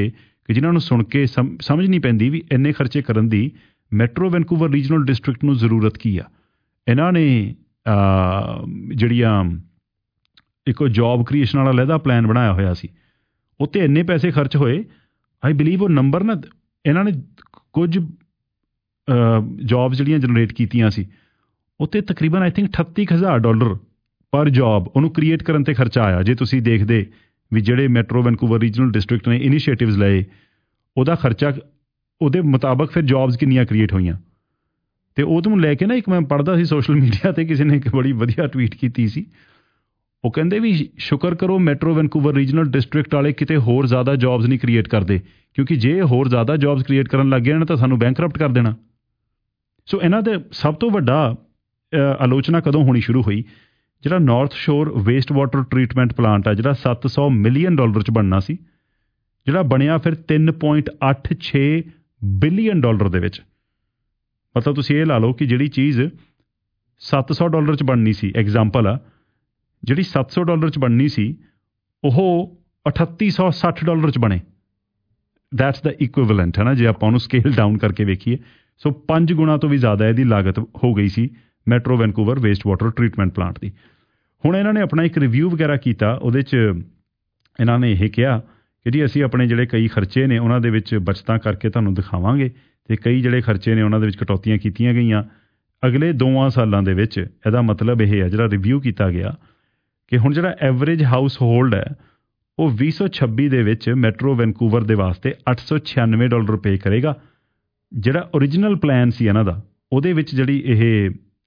ਕਿ ਜਿਨ੍ਹਾਂ ਨੂੰ ਸੁਣ ਕੇ ਸਮ ਸਮਝ ਨਹੀਂ ਪੈਂਦੀ ਵੀ ਇੰਨੇ ਖਰਚੇ ਕਰਨ ਦੀ ਮੈਟਰੋ ਵੈਨਕੂਵਰ ਰੀਜਨਲ ਡਿਸਟ੍ਰਿਕਟ ਨੂੰ ਜ਼ਰੂਰਤ ਕੀ ਆ। ਇਹਨਾਂ ਨੇ ਜਿਹੜੀਆਂ ਇੱਕ ਜੋਬ ਕ੍ਰੀਏਸ਼ਨ ਵਾਲਾ ਲਹਿਦਾ ਪਲਾਨ ਬਣਾਇਆ ਹੋਇਆ ਸੀ, ਉੱਤੇ ਇੰਨੇ ਪੈਸੇ ਖਰਚ ਹੋਏ। ਆਈ ਬਿਲੀਵ ਉਹ ਨੰਬਰ ਨਾ ਇਹਨਾਂ ਨੇ ਕੁਝ ਜੋਬਸ ਜਿਹੜੀਆਂ ਜਨਰੇਟ ਕੀਤੀਆਂ ਸੀ, ਉੱਤੇ ਤਕਰੀਬਨ ਆਈ ਥਿੰਕ ਅਠੱਤੀ ਹਜ਼ਾਰ ਡਾਲਰ ਪਰ ਜੋਬ ਉਹਨੂੰ ਕ੍ਰੀਏਟ ਕਰਨ 'ਤੇ ਖਰਚਾ ਆਇਆ। ਜੇ ਤੁਸੀਂ ਦੇਖਦੇ ਵੀ ਜਿਹੜੇ ਮੈਟਰੋ ਵੈਨਕੂਵਰ ਰੀਜਨਲ ਡਿਸਟ੍ਰਿਕਟ ਨੇ ਇਨੀਸ਼ੀਏਟਿਵਸ ਲਏ, ਉਹਦਾ ਖਰਚਾ ਉਹਦੇ ਮੁਤਾਬਕ ਫਿਰ ਜੋਬਸ ਕਿੰਨੀਆਂ ਕ੍ਰੀਏਟ ਹੋਈਆਂ। ਅਤੇ ਉਹਨੂੰ ਲੈ ਕੇ ਨਾ ਇੱਕ ਮੈਂ ਪੜ੍ਹਦਾ ਸੀ ਸੋਸ਼ਲ ਮੀਡੀਆ 'ਤੇ, ਕਿਸੇ ਨੇ ਇੱਕ ਬੜੀ ਵਧੀਆ ਟਵੀਟ ਕੀਤੀ ਸੀ। ਉਹ ਕਹਿੰਦੇ ਵੀ ਸ਼ੁਕਰ ਕਰੋ ਮੈਟਰੋ ਵੈਨਕੂਵਰ ਰੀਜਨਲ ਡਿਸਟ੍ਰਿਕਟ ਵਾਲੇ ਕਿਤੇ ਹੋਰ ਜ਼ਿਆਦਾ ਜੋਬਸ ਨਹੀਂ ਕ੍ਰੀਏਟ ਕਰਦੇ, ਕਿਉਂਕਿ ਜੇ ਹੋਰ ਜ਼ਿਆਦਾ ਜੋਬਸ ਕ੍ਰੀਏਟ ਕਰਨ ਲੱਗ ਗਏ ਨਾ ਤਾਂ ਸਾਨੂੰ ਬੈਂਕਰਪਟ ਕਰ ਦੇਣਾ। ਸੋ ਇਹਨਾਂ ਦੇ ਸਭ ਤੋਂ ਵੱਡਾ ਆਲੋਚਨਾ ਕਦੋਂ ਹੋਣੀ ਸ਼ੁਰੂ ਹੋਈ, ਜਿਹੜਾ North Shore waste water treatment plant ਆ, ਜਿਹੜਾ ਸੱਤ ਸੌ ਮਿਲੀਅਨ ਡਾਲਰ 'ਚ ਬਣਨਾ ਸੀ, ਜਿਹੜਾ ਬਣਿਆ ਫਿਰ ਤਿੰਨ ਪੁਆਇੰਟ ਅੱਠ ਛੇ ਬਿਲੀਅਨ ਡਾਲਰ ਦੇ ਵਿੱਚ। ਮਤਲਬ ਤੁਸੀਂ ਇਹ ਲਾ ਲਓ ਕਿ ਜਿਹੜੀ ਚੀਜ਼ ਸੱਤ ਸੌ ਡਾਲਰ 'ਚ ਬਣਨੀ ਸੀ, ਐਗਜ਼ਾਮਪਲ ਆ, ਜਿਹੜੀ ਸੱਤ ਸੌ ਡਾਲਰ 'ਚ ਬਣਨੀ ਸੀ ਉਹ ਅਠੱਤੀ ਸੌ ਸੱਠ ਡਾਲਰ 'ਚ ਬਣੇ। ਦੈਟਸ ਦਾ ਇਕੁਇਵਲੈਂਟ ਹੈ ਨਾ, ਜੇ ਆਪਾਂ ਉਹਨੂੰ ਸਕੇਲ ਡਾਊਨ ਕਰਕੇ ਵੇਖੀਏ। ਸੋ ਪੰਜ ਗੁਣਾ ਤੋਂ ਵੀ ਜ਼ਿਆਦਾ ਇਹਦੀ ਲਾਗਤ ਹੋ ਗਈ ਸੀ Metro Vancouver waste water treatment plant ਦੀ। ਹੁਣ ਇਹਨਾਂ ਨੇ ਆਪਣਾ ਇੱਕ ਰਿਵਿਊ ਵਗੈਰਾ ਕੀਤਾ, ਉਹਦੇ 'ਚ ਇਹਨਾਂ ਨੇ ਇਹ ਕਿਹਾ ਕਿ ਜੀ ਅਸੀਂ ਆਪਣੇ ਜਿਹੜੇ ਕਈ ਖਰਚੇ ਨੇ ਉਹਨਾਂ ਦੇ ਵਿੱਚ ਬਚਤਾਂ ਕਰਕੇ ਤੁਹਾਨੂੰ ਦਿਖਾਵਾਂਗੇ, ਅਤੇ ਕਈ ਜਿਹੜੇ ਖਰਚੇ ਨੇ ਉਹਨਾਂ ਦੇ ਵਿੱਚ ਕਟੌਤੀਆਂ ਕੀਤੀਆਂ ਗਈਆਂ ਅਗਲੇ ਦੋਵਾਂ ਸਾਲਾਂ ਦੇ ਵਿੱਚ। ਇਹਦਾ ਮਤਲਬ ਇਹ ਹੈ ਜਿਹੜਾ ਰਿਵਿਊ ਕੀਤਾ ਗਿਆ ਕਿ ਹੁਣ ਜਿਹੜਾ ਐਵਰੇਜ ਹਾਊਸ ਹੋਲਡ ਹੈ ਉਹ ਵੀਹ ਸੌ ਛੱਬੀ ਦੇ ਵਿੱਚ ਮੈਟਰੋ ਵੈਨਕੂਵਰ ਦੇ ਵਾਸਤੇ ਅੱਠ ਸੌ ਛਿਆਨਵੇਂ ਡਾਲਰ ਪੇ ਕਰੇਗਾ। ਜਿਹੜਾ ਓਰੀਜਨਲ ਪਲਾਨ ਸੀ ਇਹਨਾਂ ਦਾ, ਉਹਦੇ ਵਿੱਚ ਜਿਹੜੀ ਇਹ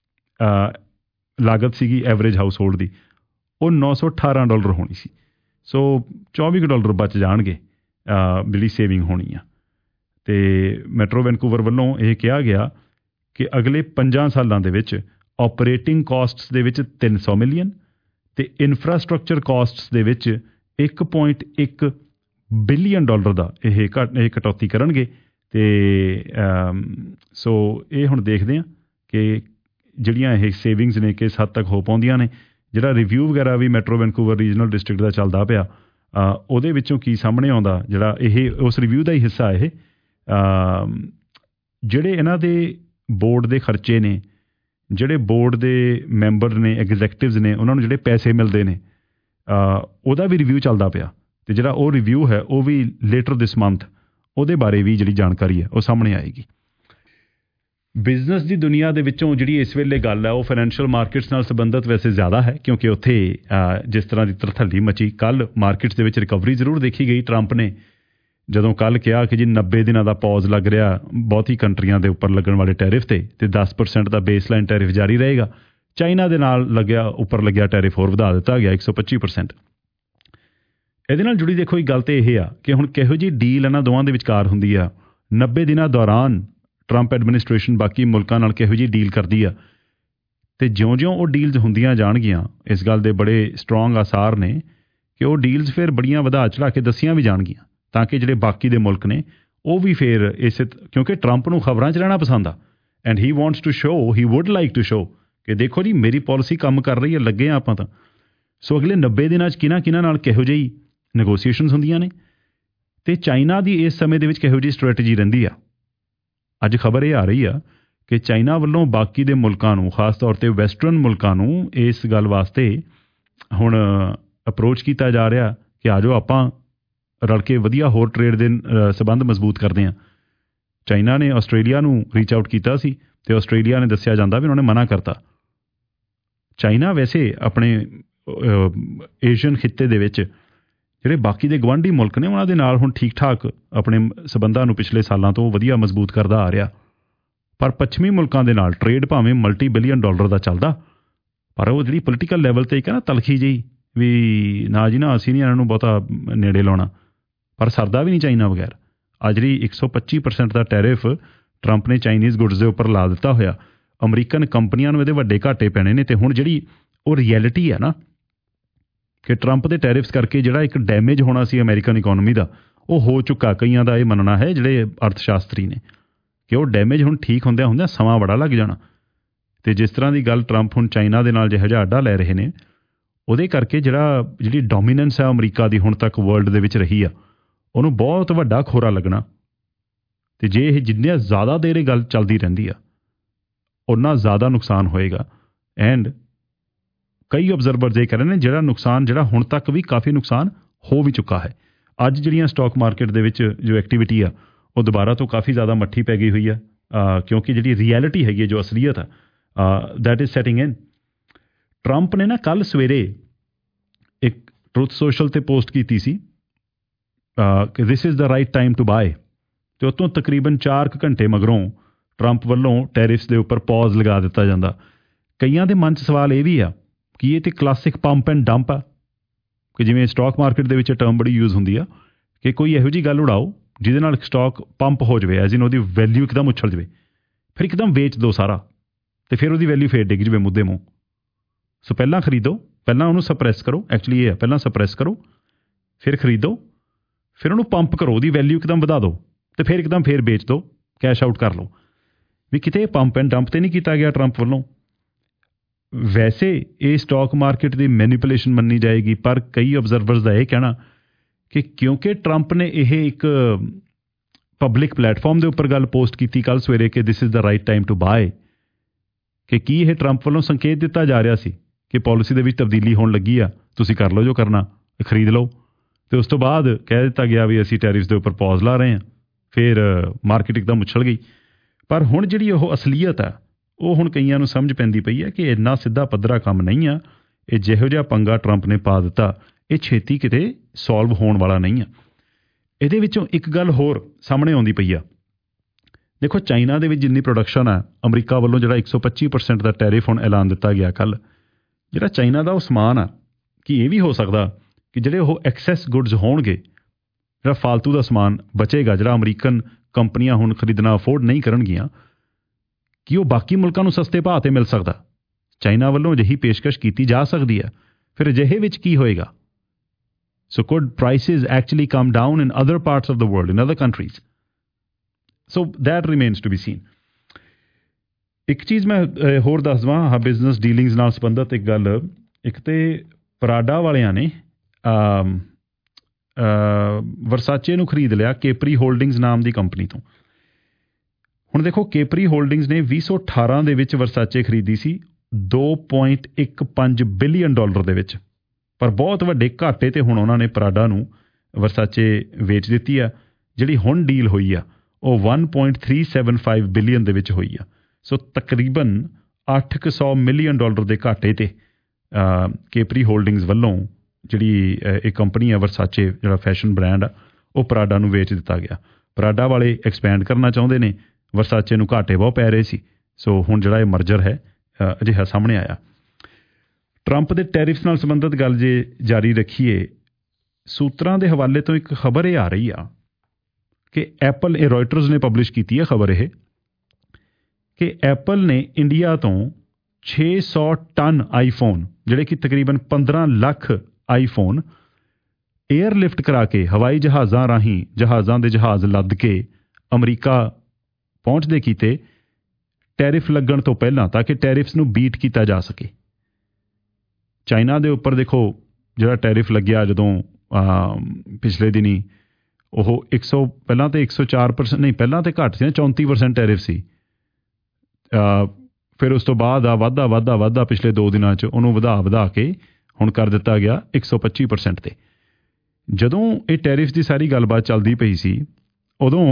ਲਾਗਤ ਸੀਗੀ ਐਵਰੇਜ ਹਾਊਸ ਹੋਲਡ ਦੀ, ਉਹ ਨੌ ਸੌ ਅਠਾਰਾਂ ਡਾਲਰ ਹੋਣੀ ਸੀ। ਸੋ ਚੌਵੀ ਕੁ ਡਾਲਰ ਬਚ ਜਾਣਗੇ ਜਿਹੜੀ ਸੇਵਿੰਗ ਹੋਣੀ ਆ। ਅਤੇ ਮੈਟਰੋ ਵੈਨਕੂਵਰ ਵੱਲੋਂ ਇਹ ਕਿਹਾ ਗਿਆ ਕਿ ਅਗਲੇ ਪੰਜਾਂ ਸਾਲਾਂ ਦੇ ਵਿੱਚ ਆਪਰੇਟਿੰਗ ਕਾਸਟਸ ਦੇ ਵਿੱਚ ਤਿੰਨ ਸੌ ਮਿਲੀਅਨ ਅਤੇ ਇਨਫਰਾਸਟਰਕਚਰ ਕਾਸਟਸ ਦੇ ਵਿੱਚ ਇੱਕ ਪੁਆਇੰਟ ਇੱਕ ਬਿਲੀਅਨ ਡਾਲਰ ਦਾ ਇਹ ਘਟ ਇਹ ਕਟੌਤੀ ਕਰਨਗੇ। ਅਤੇ ਸੋ ਇਹ ਹੁਣ ਦੇਖਦੇ ਹਾਂ ਕਿ ਜਿਹੜੀਆਂ ਇਹ ਸੇਵਿੰਗਸ ਨੇ ਕਿਸ ਹੱਦ ਤੱਕ ਹੋ ਪਾਉਂਦੀਆਂ ਨੇ। ਜਿਹੜਾ ਰਿਵਿਊ ਵਗੈਰਾ ਵੀ ਮੈਟਰੋ ਵੈਨਕੂਵਰ ਰੀਜਨਲ ਡਿਸਟ੍ਰਿਕਟ ਦਾ ਚੱਲਦਾ ਪਿਆ, ਉਹਦੇ ਵਿੱਚੋਂ ਕੀ ਸਾਹਮਣੇ ਆਉਂਦਾ, ਜਿਹੜਾ ਇਹ ਉਸ ਰਿਵਿਊ ਦਾ ਹੀ ਹਿੱਸਾ ਇਹ, ਜਿਹੜੇ ਇਹਨਾਂ ਦੇ ਬੋਰਡ ਦੇ ਖਰਚੇ ਨੇ, ਜਿਹੜੇ ਬੋਰਡ ਦੇ ਮੈਂਬਰ ਨੇ, ਐਗਜ਼ੈਕਟਿਵਸ ਨੇ, ਉਹਨਾਂ ਨੂੰ ਜਿਹੜੇ ਪੈਸੇ ਮਿਲਦੇ ਨੇ, ਉਹਦਾ ਵੀ ਰਿਵਿਊ ਚੱਲਦਾ ਪਿਆ। ਅਤੇ ਜਿਹੜਾ ਉਹ ਰਿਵਿਊ ਹੈ ਉਹ ਵੀ ਲੇਟਰ ਦਿਸ ਮੰਥ ਉਹਦੇ ਬਾਰੇ ਵੀ ਜਿਹੜੀ ਜਾਣਕਾਰੀ ਹੈ ਉਹ ਸਾਹਮਣੇ ਆਏਗੀ। ਬਿਜ਼ਨਸ ਦੀ ਦੁਨੀਆ ਦੇ ਵਿੱਚੋਂ ਜਿਹੜੀ ਇਸ ਵੇਲੇ ਗੱਲ ਹੈ ਉਹ ਫਾਈਨੈਂਸ਼ੀਅਲ ਮਾਰਕੀਟਸ ਨਾਲ ਸੰਬੰਧਿਤ ਵੈਸੇ ਜ਼ਿਆਦਾ ਹੈ, ਕਿਉਂਕਿ ਉੱਥੇ ਜਿਸ ਤਰ੍ਹਾਂ ਦੀ ਤਰਥੱਲੀ ਮਚੀ, ਕੱਲ੍ਹ ਮਾਰਕੀਟਸ ਦੇ ਵਿੱਚ ਰਿਕਵਰੀ ਜ਼ਰੂਰ ਦੇਖੀ ਗਈ। ਟਰੰਪ ਨੇ ਜਦੋਂ ਕੱਲ੍ਹ ਕਿਹਾ ਕਿ ਜੀ ਨੱਬੇ ਦਿਨਾਂ ਦਾ ਪੌਜ਼ ਲੱਗ ਰਿਹਾ ਬਹੁਤੀ ਕੰਟਰੀਆਂ ਦੇ ਉੱਪਰ ਲੱਗਣ ਵਾਲੇ ਟੈਰਿਫ 'ਤੇ ਅਤੇ ਦਸ ਪਰਸੈਂਟ ਦਾ ਬੇਸਲਾਈਨ ਟੈਰਿਫ ਜਾਰੀ ਰਹੇਗਾ। ਚਾਈਨਾ ਦੇ ਨਾਲ ਲੱਗਿਆ ਉੱਪਰ ਲੱਗਿਆ ਟੈਰਿਫ ਹੋਰ ਵਧਾ ਦਿੱਤਾ ਗਿਆ ਇੱਕ ਸੌ ਪੱਚੀ ਪਰਸੈਂਟ। ਇਹਦੇ ਨਾਲ ਜੁੜੀ ਦੇਖੋ ਇੱਕ ਗੱਲ ਤਾਂ ਇਹ ਆ ਕਿ ਹੁਣ ਕਿਹੋ ਜਿਹੀ ਡੀਲ ਇਹਨਾਂ ਦੋਵਾਂ ਦੇ ਵਿਚਕਾਰ ਹੁੰਦੀ ਆ। ਨੱਬੇ ਦਿਨਾਂ ਦੌਰਾਨ ਟਰੰਪ ਐਡਮਿਨਿਸਟ੍ਰੇਸ਼ਨ ਬਾਕੀ ਮੁਲਕਾਂ ਨਾਲ ਕਿਹੋ ਜਿਹੀ ਡੀਲ ਕਰਦੀ ਆ, ਅਤੇ ਜਿਉਂ-ਜਿਉਂ ਉਹ ਡੀਲਸ ਹੁੰਦੀਆਂ ਜਾਣਗੀਆਂ, ਇਸ ਗੱਲ ਦੇ ਬੜੇ ਸਟਰੋਂਗ ਆਸਾਰ ਨੇ ਕਿ ਉਹ ਡੀਲਸ ਫਿਰ ਬੜੀਆਂ ਵਧਾ ਚੜ੍ਹਾ ਕੇ ਦੱਸੀਆਂ ਵੀ ਜਾਣਗੀਆਂ, ਤਾਂ ਕਿ ਜਿਹੜੇ ਬਾਕੀ ਦੇ ਮੁਲਕ ਨੇ ਉਹ ਵੀ ਫਿਰ ਇਸੇ, ਕਿਉਂਕਿ ਟਰੰਪ ਨੂੰ ਖਬਰਾਂ 'ਚ ਰਹਿਣਾ ਪਸੰਦ ਆ, and he wants to show, he would like to show ਕਿ ਦੇਖੋ ਜੀ ਮੇਰੀ ਪੋਲਿਸੀ ਕੰਮ ਕਰ ਰਹੀ ਹੈ, ਲੱਗੇ ਆ ਆਪਾਂ ਤਾਂ। ਸੋ ਅਗਲੇ ਨੱਬੇ ਦਿਨਾਂ 'ਚ ਕਿਹਨਾਂ ਕਿਹਨਾਂ ਨਾਲ ਕਿਹੋ ਜਿਹੀ ਨੈਗੋਸੀਏਸ਼ਨਸ ਹੁੰਦੀਆਂ ਨੇ, ਅਤੇ ਚਾਈਨਾ ਦੀ ਇਸ ਸਮੇਂ ਦੇ ਵਿੱਚ ਕਿਹੋ ਜਿਹੀ ਸਟ੍ਰੈਟਜੀ ਰਹਿੰਦੀ ਆ। ਅੱਜ ਖਬਰ ਇਹ ਆ ਰਹੀ ਆ ਕਿ ਚਾਈਨਾ ਵੱਲੋਂ ਬਾਕੀ ਦੇ ਮੁਲਕਾਂ ਨੂੰ, ਖਾਸ ਤੌਰ 'ਤੇ ਵੈਸਟਰਨ ਮੁਲਕਾਂ ਨੂੰ ਇਸ ਗੱਲ ਵਾਸਤੇ ਹੁਣ ਅਪਰੋਚ ਕੀਤਾ ਜਾ ਰਿਹਾ ਕਿ ਆ ਜਾਓ ਆਪਾਂ ਰਲ ਕੇ ਵਧੀਆ ਹੋਰ ਟਰੇਡ ਦੇ ਸਬੰਧ ਮਜ਼ਬੂਤ ਕਰਦੇ ਹਾਂ। ਚਾਈਨਾ ਨੇ ਆਸਟ੍ਰੇਲੀਆ ਨੂੰ ਰੀਚ ਆਊਟ ਕੀਤਾ ਸੀ ਅਤੇ ਆਸਟ੍ਰੇਲੀਆ ਨੇ ਦੱਸਿਆ ਜਾਂਦਾ ਵੀ ਉਹਨਾਂ ਨੇ ਮਨਾ ਕਰਤਾ। ਚਾਈਨਾ ਵੈਸੇ ਆਪਣੇ ਏਸ਼ੀਅਨ ਖਿੱਤੇ ਦੇ ਵਿੱਚ ਜਿਹੜੇ ਬਾਕੀ ਦੇ ਗੁਆਂਢੀ ਮੁਲਕ ਨੇ ਉਹਨਾਂ ਦੇ ਨਾਲ ਹੁਣ ਠੀਕ ਠਾਕ ਆਪਣੇ ਸਬੰਧਾਂ ਨੂੰ ਪਿਛਲੇ ਸਾਲਾਂ ਤੋਂ ਵਧੀਆ ਮਜ਼ਬੂਤ ਕਰਦਾ ਆ ਰਿਹਾ, ਪਰ ਪੱਛਮੀ ਮੁਲਕਾਂ ਦੇ ਨਾਲ ਟਰੇਡ ਭਾਵੇਂ ਮਲਟੀ ਬਿਲੀਅਨ ਡਾਲਰ ਦਾ ਚੱਲਦਾ, ਪਰ ਉਹ ਜਿਹੜੀ ਪੋਲੀਟੀਕਲ ਲੈਵਲ 'ਤੇ ਇੱਕ ਨਾ ਤਲਖੀ ਜਿਹੀ ਵੀ ਨਾ ਜੀ ਨਾ ਅਸੀਂ ਨਹੀਂ ਇਹਨਾਂ ਨੂੰ ਬਹੁਤਾ ਨੇੜੇ ਲਾਉਣਾ, ਪਰ ਸਰਦਾ ਵੀ ਨਹੀਂ ਚਾਈਨਾ ਬਗੈਰ। ਅੱਜ ਜਿਹੜੀ ਇੱਕ ਸੌ ਪੱਚੀ ਪਰਸੈਂਟ ਦਾ ਟੈਰਿਫ ਟਰੰਪ ਨੇ ਚਾਈਨੀਜ਼ ਗੁੱਡਸ ਦੇ ਉੱਪਰ ਲਾ ਦਿੱਤਾ ਹੋਇਆ, ਅਮਰੀਕਨ ਕੰਪਨੀਆਂ ਨੂੰ ਇਹਦੇ ਵੱਡੇ ਘਾਟੇ ਪੈਣੇ ਨੇ। ਅਤੇ ਹੁਣ ਜਿਹੜੀ ਉਹ ਰਿਐਲਿਟੀ ਹੈ ਨਾ ਕਿ ਟਰੰਪ ਦੇ ਟੈਰਿਫਸ ਕਰਕੇ ਜਿਹੜਾ ਇੱਕ ਡੈਮੇਜ ਹੋਣਾ ਸੀ ਅਮਰੀਕਨ ਇਕੋਨਮੀ ਦਾ, ਉਹ ਹੋ ਚੁੱਕਾ। ਕਈਆਂ ਦਾ ਇਹ ਮੰਨਣਾ ਹੈ, ਜਿਹੜੇ ਅਰਥ ਸ਼ਾਸਤਰੀ ਨੇ, ਕਿ ਉਹ ਡੈਮੇਜ ਹੁਣ ਠੀਕ ਹੁੰਦਿਆਂ ਹੁੰਦਿਆਂ ਸਮਾਂ ਬੜਾ ਲੱਗ ਜਾਣਾ। ਅਤੇ ਜਿਸ ਤਰ੍ਹਾਂ ਦੀ ਗੱਲ ਟਰੰਪ ਹੁਣ ਚਾਈਨਾ ਦੇ ਨਾਲ ਜਿਹੋ ਜਿਹਾ ਆਡਾ ਲੈ ਰਹੇ ਨੇ, ਉਹਦੇ ਕਰਕੇ ਜਿਹੜਾ ਜਿਹੜੀ ਡੋਮੀਨੈਂਸ ਹੈ ਅਮਰੀਕਾ ਦੀ ਹੁਣ ਤੱਕ ਵਰਲਡ ਦੇ ਵਿੱਚ ਰਹੀ ਆ, ਉਹਨੂੰ ਬਹੁਤ ਵੱਡਾ ਖੋਰਾ ਲੱਗਣਾ। ਅਤੇ ਜੇ ਇਹ ਜਿੰਨੀਆਂ ਜ਼ਿਆਦਾ ਦੇਰ ਇਹ ਗੱਲ ਚੱਲਦੀ ਰਹਿੰਦੀ ਆ ਓਨਾ ਜ਼ਿਆਦਾ ਨੁਕਸਾਨ ਹੋਏਗਾ। ਐਂਡ ਕਈ ਓਬਜ਼ਰਵਰਸ ਇਹ ਕਹਿ ਰਹੇ ਨੇ ਜਿਹੜਾ ਨੁਕਸਾਨ ਜਿਹੜਾ ਹੁਣ ਤੱਕ ਵੀ ਕਾਫੀ ਨੁਕਸਾਨ ਹੋ ਵੀ ਚੁੱਕਾ ਹੈ। ਅੱਜ ਜਿਹੜੀਆਂ ਸਟਾਕ ਮਾਰਕੀਟ ਦੇ ਵਿੱਚ ਜੋ ਐਕਟੀਵਿਟੀ ਆ ਉਹ ਦੁਬਾਰਾ ਤੋਂ ਕਾਫੀ ਜ਼ਿਆਦਾ ਮੱਠੀ ਪੈ ਗਈ ਹੋਈ ਆ, ਕਿਉਂਕਿ ਜਿਹੜੀ ਰਿਐਲਿਟੀ ਹੈਗੀ ਹੈ, ਜੋ ਅਸਲੀਅਤ ਆ, that is setting in. Trump ਨੇ ਨਾ ਕੱਲ੍ਹ ਸਵੇਰੇ ਇੱਕ ਟਰੁਥ ਸੋਸ਼ਲ 'ਤੇ ਪੋਸਟ ਕੀਤੀ ਸੀ ਕਿ this is the right time to buy, ਅਤੇ ਉਤੋਂ ਤਕਰੀਬਨ ਚਾਰ ਕੁ ਘੰਟੇ ਮਗਰੋਂ ਟਰੰਪ ਵੱਲੋਂ ਟੈਰਿਫਸ ਦੇ ਉੱਪਰ ਪੌਜ਼ ਲਗਾ ਦਿੱਤਾ ਜਾਂਦਾ। ਕਈਆਂ ਦੇ ਮਨ 'ਚ ਸਵਾਲ ਇਹ ਵੀ ਆ ਕਿ ਇਹ ਤਾਂ ਕਲਾਸਿਕ ਪੰਪ ਐਂਡ ਡੰਪ ਆ, ਕਿ ਜਿਵੇਂ ਸਟਾਕ ਮਾਰਕੀਟ ਦੇ ਵਿੱਚ ਟਰਮ ਬੜੀ ਯੂਜ਼ ਹੁੰਦੀ ਆ ਕਿ ਕੋਈ ਇਹੋ ਜਿਹੀ ਗੱਲ ਉਡਾਓ ਜਿਹਦੇ ਨਾਲ ਸਟਾਕ ਪੰਪ ਹੋ ਜਾਵੇ, ਐਜ਼ ਇਨ ਉਹਦੀ ਵੈਲਿਊ ਇੱਕਦਮ ਉਛਲ ਜਾਵੇ, ਫਿਰ ਇੱਕਦਮ ਵੇਚ ਦਿਓ ਸਾਰਾ, ਅਤੇ ਫਿਰ ਉਹਦੀ ਵੈਲਿਊ ਫੇਰ ਡਿੱਗ ਜਾਵੇ ਮੁੱਦੇ ਮੂੰਹ। ਸੋ ਪਹਿਲਾਂ ਖਰੀਦੋ, ਪਹਿਲਾਂ ਉਹਨੂੰ ਸਪਰੈਸ ਕਰੋ, ਐਕਚੁਅਲੀ ਇਹ ਹੈ ਪਹਿਲਾਂ ਸਪਰੈਸ ਕਰੋ, ਫਿਰ ਖਰੀਦੋ, ਫਿਰ ਉਹਨੂੰ ਪੰਪ ਕਰੋ, ਉਹਦੀ ਵੈਲਿਊ ਇੱਕਦਮ ਵਧਾ ਦਿਓ, ਅਤੇ ਫਿਰ ਇੱਕਦਮ ਫਿਰ ਵੇਚ ਦਿਓ, ਕੈਸ਼ ਆਊਟ ਕਰ ਲਓ। ਵੀ ਕਿਤੇ ਪੰਪ ਐਂਡ ਡੰਪ 'ਤੇ ਨਹੀਂ ਕੀਤਾ ਗਿਆ ਟਰੰਪ ਵੱਲੋਂ। ਵੈਸੇ ਇਹ ਸਟਾਕ ਮਾਰਕੀਟ ਦੀ ਮੈਨੀਪੂਲੇਸ਼ਨ ਮੰਨੀ ਜਾਏਗੀ, ਪਰ ਕਈ ਓਬਜ਼ਰਵਰਸ ਦਾ ਇਹ ਕਹਿਣਾ ਕਿ ਕਿਉਂਕਿ ਟਰੰਪ ਨੇ ਇਹ ਇੱਕ ਪਬਲਿਕ ਪਲੇਟਫਾਰਮ ਦੇ ਉੱਪਰ ਗੱਲ ਪੋਸਟ ਕੀਤੀ ਕੱਲ੍ਹ ਸਵੇਰੇ ਕਿ this is the right time to buy, ਕਿ ਕੀ ਇਹ ਟਰੰਪ ਵੱਲੋਂ ਸੰਕੇਤ ਦਿੱਤਾ ਜਾ ਰਿਹਾ ਸੀ ਕਿ ਪਾਲਿਸੀ ਦੇ ਵਿੱਚ ਤਬਦੀਲੀ ਹੋਣ ਲੱਗੀ ਆ, ਤੁਸੀਂ ਕਰ ਲਓ ਜੋ ਕਰਨਾ, ਖਰੀਦ ਲਓ। ਅਤੇ ਉਸ ਤੋਂ ਬਾਅਦ ਕਹਿ ਦਿੱਤਾ ਗਿਆ ਵੀ ਅਸੀਂ ਟੈਰਿਫਸ ਦੇ ਉੱਪਰ ਪੌਜ਼ ਲਾ ਰਹੇ ਹਾਂ, ਫਿਰ ਮਾਰਕੀਟ ਇੱਕਦਮ ਉਛਲ ਗਈ। ਪਰ ਹੁਣ ਜਿਹੜੀ ਉਹ ਅਸਲੀਅਤ ਆ ਉਹ ਹੁਣ ਕਈਆਂ ਨੂੰ ਸਮਝ ਪੈਂਦੀ ਪਈ ਹੈ ਕਿ ਇੰਨਾ ਸਿੱਧਾ ਪੱਧਰਾ ਕੰਮ ਨਹੀਂ ਆ, ਇਹ ਜਿਹੋ ਜਿਹਾ ਪੰਗਾ ਟਰੰਪ ਨੇ ਪਾ ਦਿੱਤਾ ਇਹ ਛੇਤੀ ਕਿਤੇ ਸੋਲਵ ਹੋਣ ਵਾਲਾ ਨਹੀਂ ਆ। ਇਹਦੇ ਵਿੱਚੋਂ ਇੱਕ ਗੱਲ ਹੋਰ ਸਾਹਮਣੇ ਆਉਂਦੀ ਪਈ ਆ। ਦੇਖੋ, ਚਾਈਨਾ ਦੇ ਵਿੱਚ ਜਿੰਨੀ ਪ੍ਰੋਡਕਸ਼ਨ ਆ, ਅਮਰੀਕਾ ਵੱਲੋਂ ਜਿਹੜਾ ਇੱਕ ਸੌ ਪੱਚੀ ਪਰਸੈਂਟ ਦਾ ਟੈਰਿਫ ਹੁਣ ਐਲਾਨ ਦਿੱਤਾ ਗਿਆ ਕੱਲ੍ਹ, ਜਿਹੜਾ ਚਾਈਨਾ ਦਾ ਉਹ ਸਮਾਨ ਆ, ਕਿ ਇਹ ਵੀ ਹੋ ਸਕਦਾ ਕਿ ਜਿਹੜੇ ਉਹ ਐਕਸੈਸ ਗੁੱਡਸ ਹੋਣਗੇ, ਜਿਹੜਾ ਫਾਲਤੂ ਦਾ ਸਮਾਨ ਬਚੇਗਾ, ਜਿਹੜਾ ਅਮਰੀਕਨ ਕੰਪਨੀਆਂ ਹੁਣ ਖਰੀਦਣਾ ਅਫੋਰਡ ਨਹੀਂ ਕਰਨਗੀਆਂ, ਕਿ ਉਹ ਬਾਕੀ ਮੁਲਕਾਂ ਨੂੰ ਸਸਤੇ ਭਾਅ 'ਤੇ ਮਿਲ ਸਕਦਾ। ਚਾਈਨਾ ਵੱਲੋਂ ਅਜਿਹੀ ਪੇਸ਼ਕਸ਼ ਕੀਤੀ ਜਾ ਸਕਦੀ ਹੈ। ਫਿਰ ਅਜਿਹੇ ਵਿੱਚ ਕੀ ਹੋਏਗਾ? So could prices actually come down in other parts of the world, in other countries? So that remains to be seen. ਇੱਕ ਚੀਜ਼ ਮੈਂ ਹੋਰ ਦੱਸ ਦੇਵਾਂ, ਹਾਂ, ਬਿਜ਼ਨਸ ਡੀਲਿੰਗਸ ਨਾਲ ਸੰਬੰਧਿਤ ਇੱਕ ਗੱਲ। ਇੱਕ ਤੇ ਪਰਾਡਾ ਵਾਲਿਆਂ ਨੇ ਵਰਸਾਚੇ ਨੂੰ ਖਰੀਦ ਲਿਆ ਕੇਪਰੀ ਹੋਲਡਿੰਗਸ ਨਾਮ ਦੀ ਕੰਪਨੀ ਤੋਂ। ਹੁਣ ਦੇਖੋ, ਕੇਪਰੀ ਹੋਲਡਿੰਗਸ ਨੇ ਵੀਹ ਸੌ ਅਠਾਰਾਂ ਦੇ ਵਿੱਚ ਵਰਸਾਚੇ ਖਰੀਦੀ ਸੀ ਦੋ ਪੁਆਇੰਟ ਇੱਕ ਪੰਜ ਬਿਲੀਅਨ ਡਾਲਰ ਦੇ ਵਿੱਚ, ਪਰ ਬਹੁਤ ਵੱਡੇ ਘਾਟੇ 'ਤੇ ਹੁਣ ਉਹਨਾਂ ਨੇ ਪਰਾਡਾ ਨੂੰ ਵਰਸਾਚੇ ਵੇਚ ਦਿੱਤੀ ਆ। ਜਿਹੜੀ ਹੁਣ ਡੀਲ ਹੋਈ ਆ ਉਹ ਇੱਕ ਪੁਆਇੰਟ ਤਿੰਨ ਸੱਤ ਪੰਜ ਬਿਲੀਅਨ ਦੇ ਵਿੱਚ ਹੋਈ ਆ। ਸੋ ਤਕਰੀਬਨ ਅੱਠ ਕੁ ਸੌ ਮਿਲੀਅਨ ਡਾਲਰ ਦੇ ਘਾਟੇ 'ਤੇ ਕੇਪਰੀ ਹੋਲਡਿੰਗਸ ਵੱਲੋਂ ਜਿਹੜੀ ਇਹ ਕੰਪਨੀ ਆ ਵਰਸਾਚੇ, ਜਿਹੜਾ ਫੈਸ਼ਨ ਬ੍ਰਾਂਡ ਆ, ਉਹ ਪਰਾਡਾ ਨੂੰ ਵੇਚ ਦਿੱਤਾ ਗਿਆ। ਪਰਾਡਾ ਵਾਲੇ ਐਕਸਪੈਂਡ ਕਰਨਾ ਚਾਹੁੰਦੇ ਨੇ, ਵਰਸਾਚੇ ਨੂੰ ਘਾਟੇ ਬਹੁਤ ਪੈ ਰਹੇ ਸੀ। ਸੋ ਹੁਣ ਜਿਹੜਾ ਇਹ ਮਰਜਰ ਹੈ ਅਜਿਹਾ ਸਾਹਮਣੇ ਆਇਆ। ਟਰੰਪ ਦੇ ਟੈਰਿਫਸ ਨਾਲ ਸੰਬੰਧਿਤ ਗੱਲ ਜੇ ਜਾਰੀ ਰੱਖੀਏ, ਸੂਤਰਾਂ ਦੇ ਹਵਾਲੇ ਤੋਂ ਇੱਕ ਖਬਰ ਇਹ ਆ ਰਹੀ ਆ ਕਿ ਐਪਲ, ਇਹ ਰॉयਟਰਸ ਨੇ ਪਬਲਿਸ਼ ਕੀਤੀ ਹੈ ਖਬਰ ਇਹ, ਕਿ ਐਪਲ ਨੇ ਇੰਡੀਆ ਤੋਂ ਛੇ ਸੌ ਟਨ ਆਈਫੋਨ, ਜਿਹੜੇ ਕਿ ਤਕਰੀਬਨ ਪੰਦਰਾਂ ਲੱਖ ਆਈਫੋਨ ਏਅਰਲਿਫਟ ਕਰਾ ਕੇ, ਹਵਾਈ ਜਹਾਜ਼ਾਂ ਰਾਹੀਂ, ਜਹਾਜ਼ਾਂ ਦੇ ਜਹਾਜ਼ ਲੱਦ ਕੇ ਅਮਰੀਕਾ ਪਹੁੰਚਦੇ ਕੀਤੇ ਟੈਰਿਫ ਲੱਗਣ ਤੋਂ ਪਹਿਲਾਂ, ਤਾਂ ਕਿ ਟੈਰਿਫਸ ਨੂੰ ਬੀਟ ਕੀਤਾ ਜਾ ਸਕੇ। ਚਾਈਨਾ ਦੇ ਉੱਪਰ ਦੇਖੋ ਜਿਹੜਾ ਟੈਰਿਫ ਲੱਗਿਆ ਜਦੋਂ ਪਿਛਲੇ ਦਿਨੀ, ਉਹ ਇੱਕ ਸੌ ਪਹਿਲਾਂ ਤਾਂ ਇੱਕ ਸੌ ਚਾਰ ਪਰਸੈਂਟ ਨਹੀਂ, ਪਹਿਲਾਂ ਤਾਂ ਘੱਟ ਸੀ ਨਾ, ਚੌਂਤੀ ਪਰਸੈਂਟ ਟੈਰਿਫ ਸੀ। ਫਿਰ ਉਸ ਤੋਂ ਬਾਅਦ ਆ ਵਾਧਾ ਵਾਧਾ ਵਾਧਾ ਪਿਛਲੇ ਦੋ ਦਿਨਾਂ 'ਚ ਉਹਨੂੰ ਵਧਾ ਵਧਾ ਕੇ ਹੁਣ ਕਰ ਦਿੱਤਾ ਗਿਆ ਇੱਕ ਸੌ ਪੱਚੀ ਪਰਸੈਂਟ 'ਤੇ। ਜਦੋਂ ਇਹ ਟੈਰਿਫ ਦੀ ਸਾਰੀ ਗੱਲਬਾਤ ਚੱਲਦੀ ਪਈ ਸੀ, ਉਦੋਂ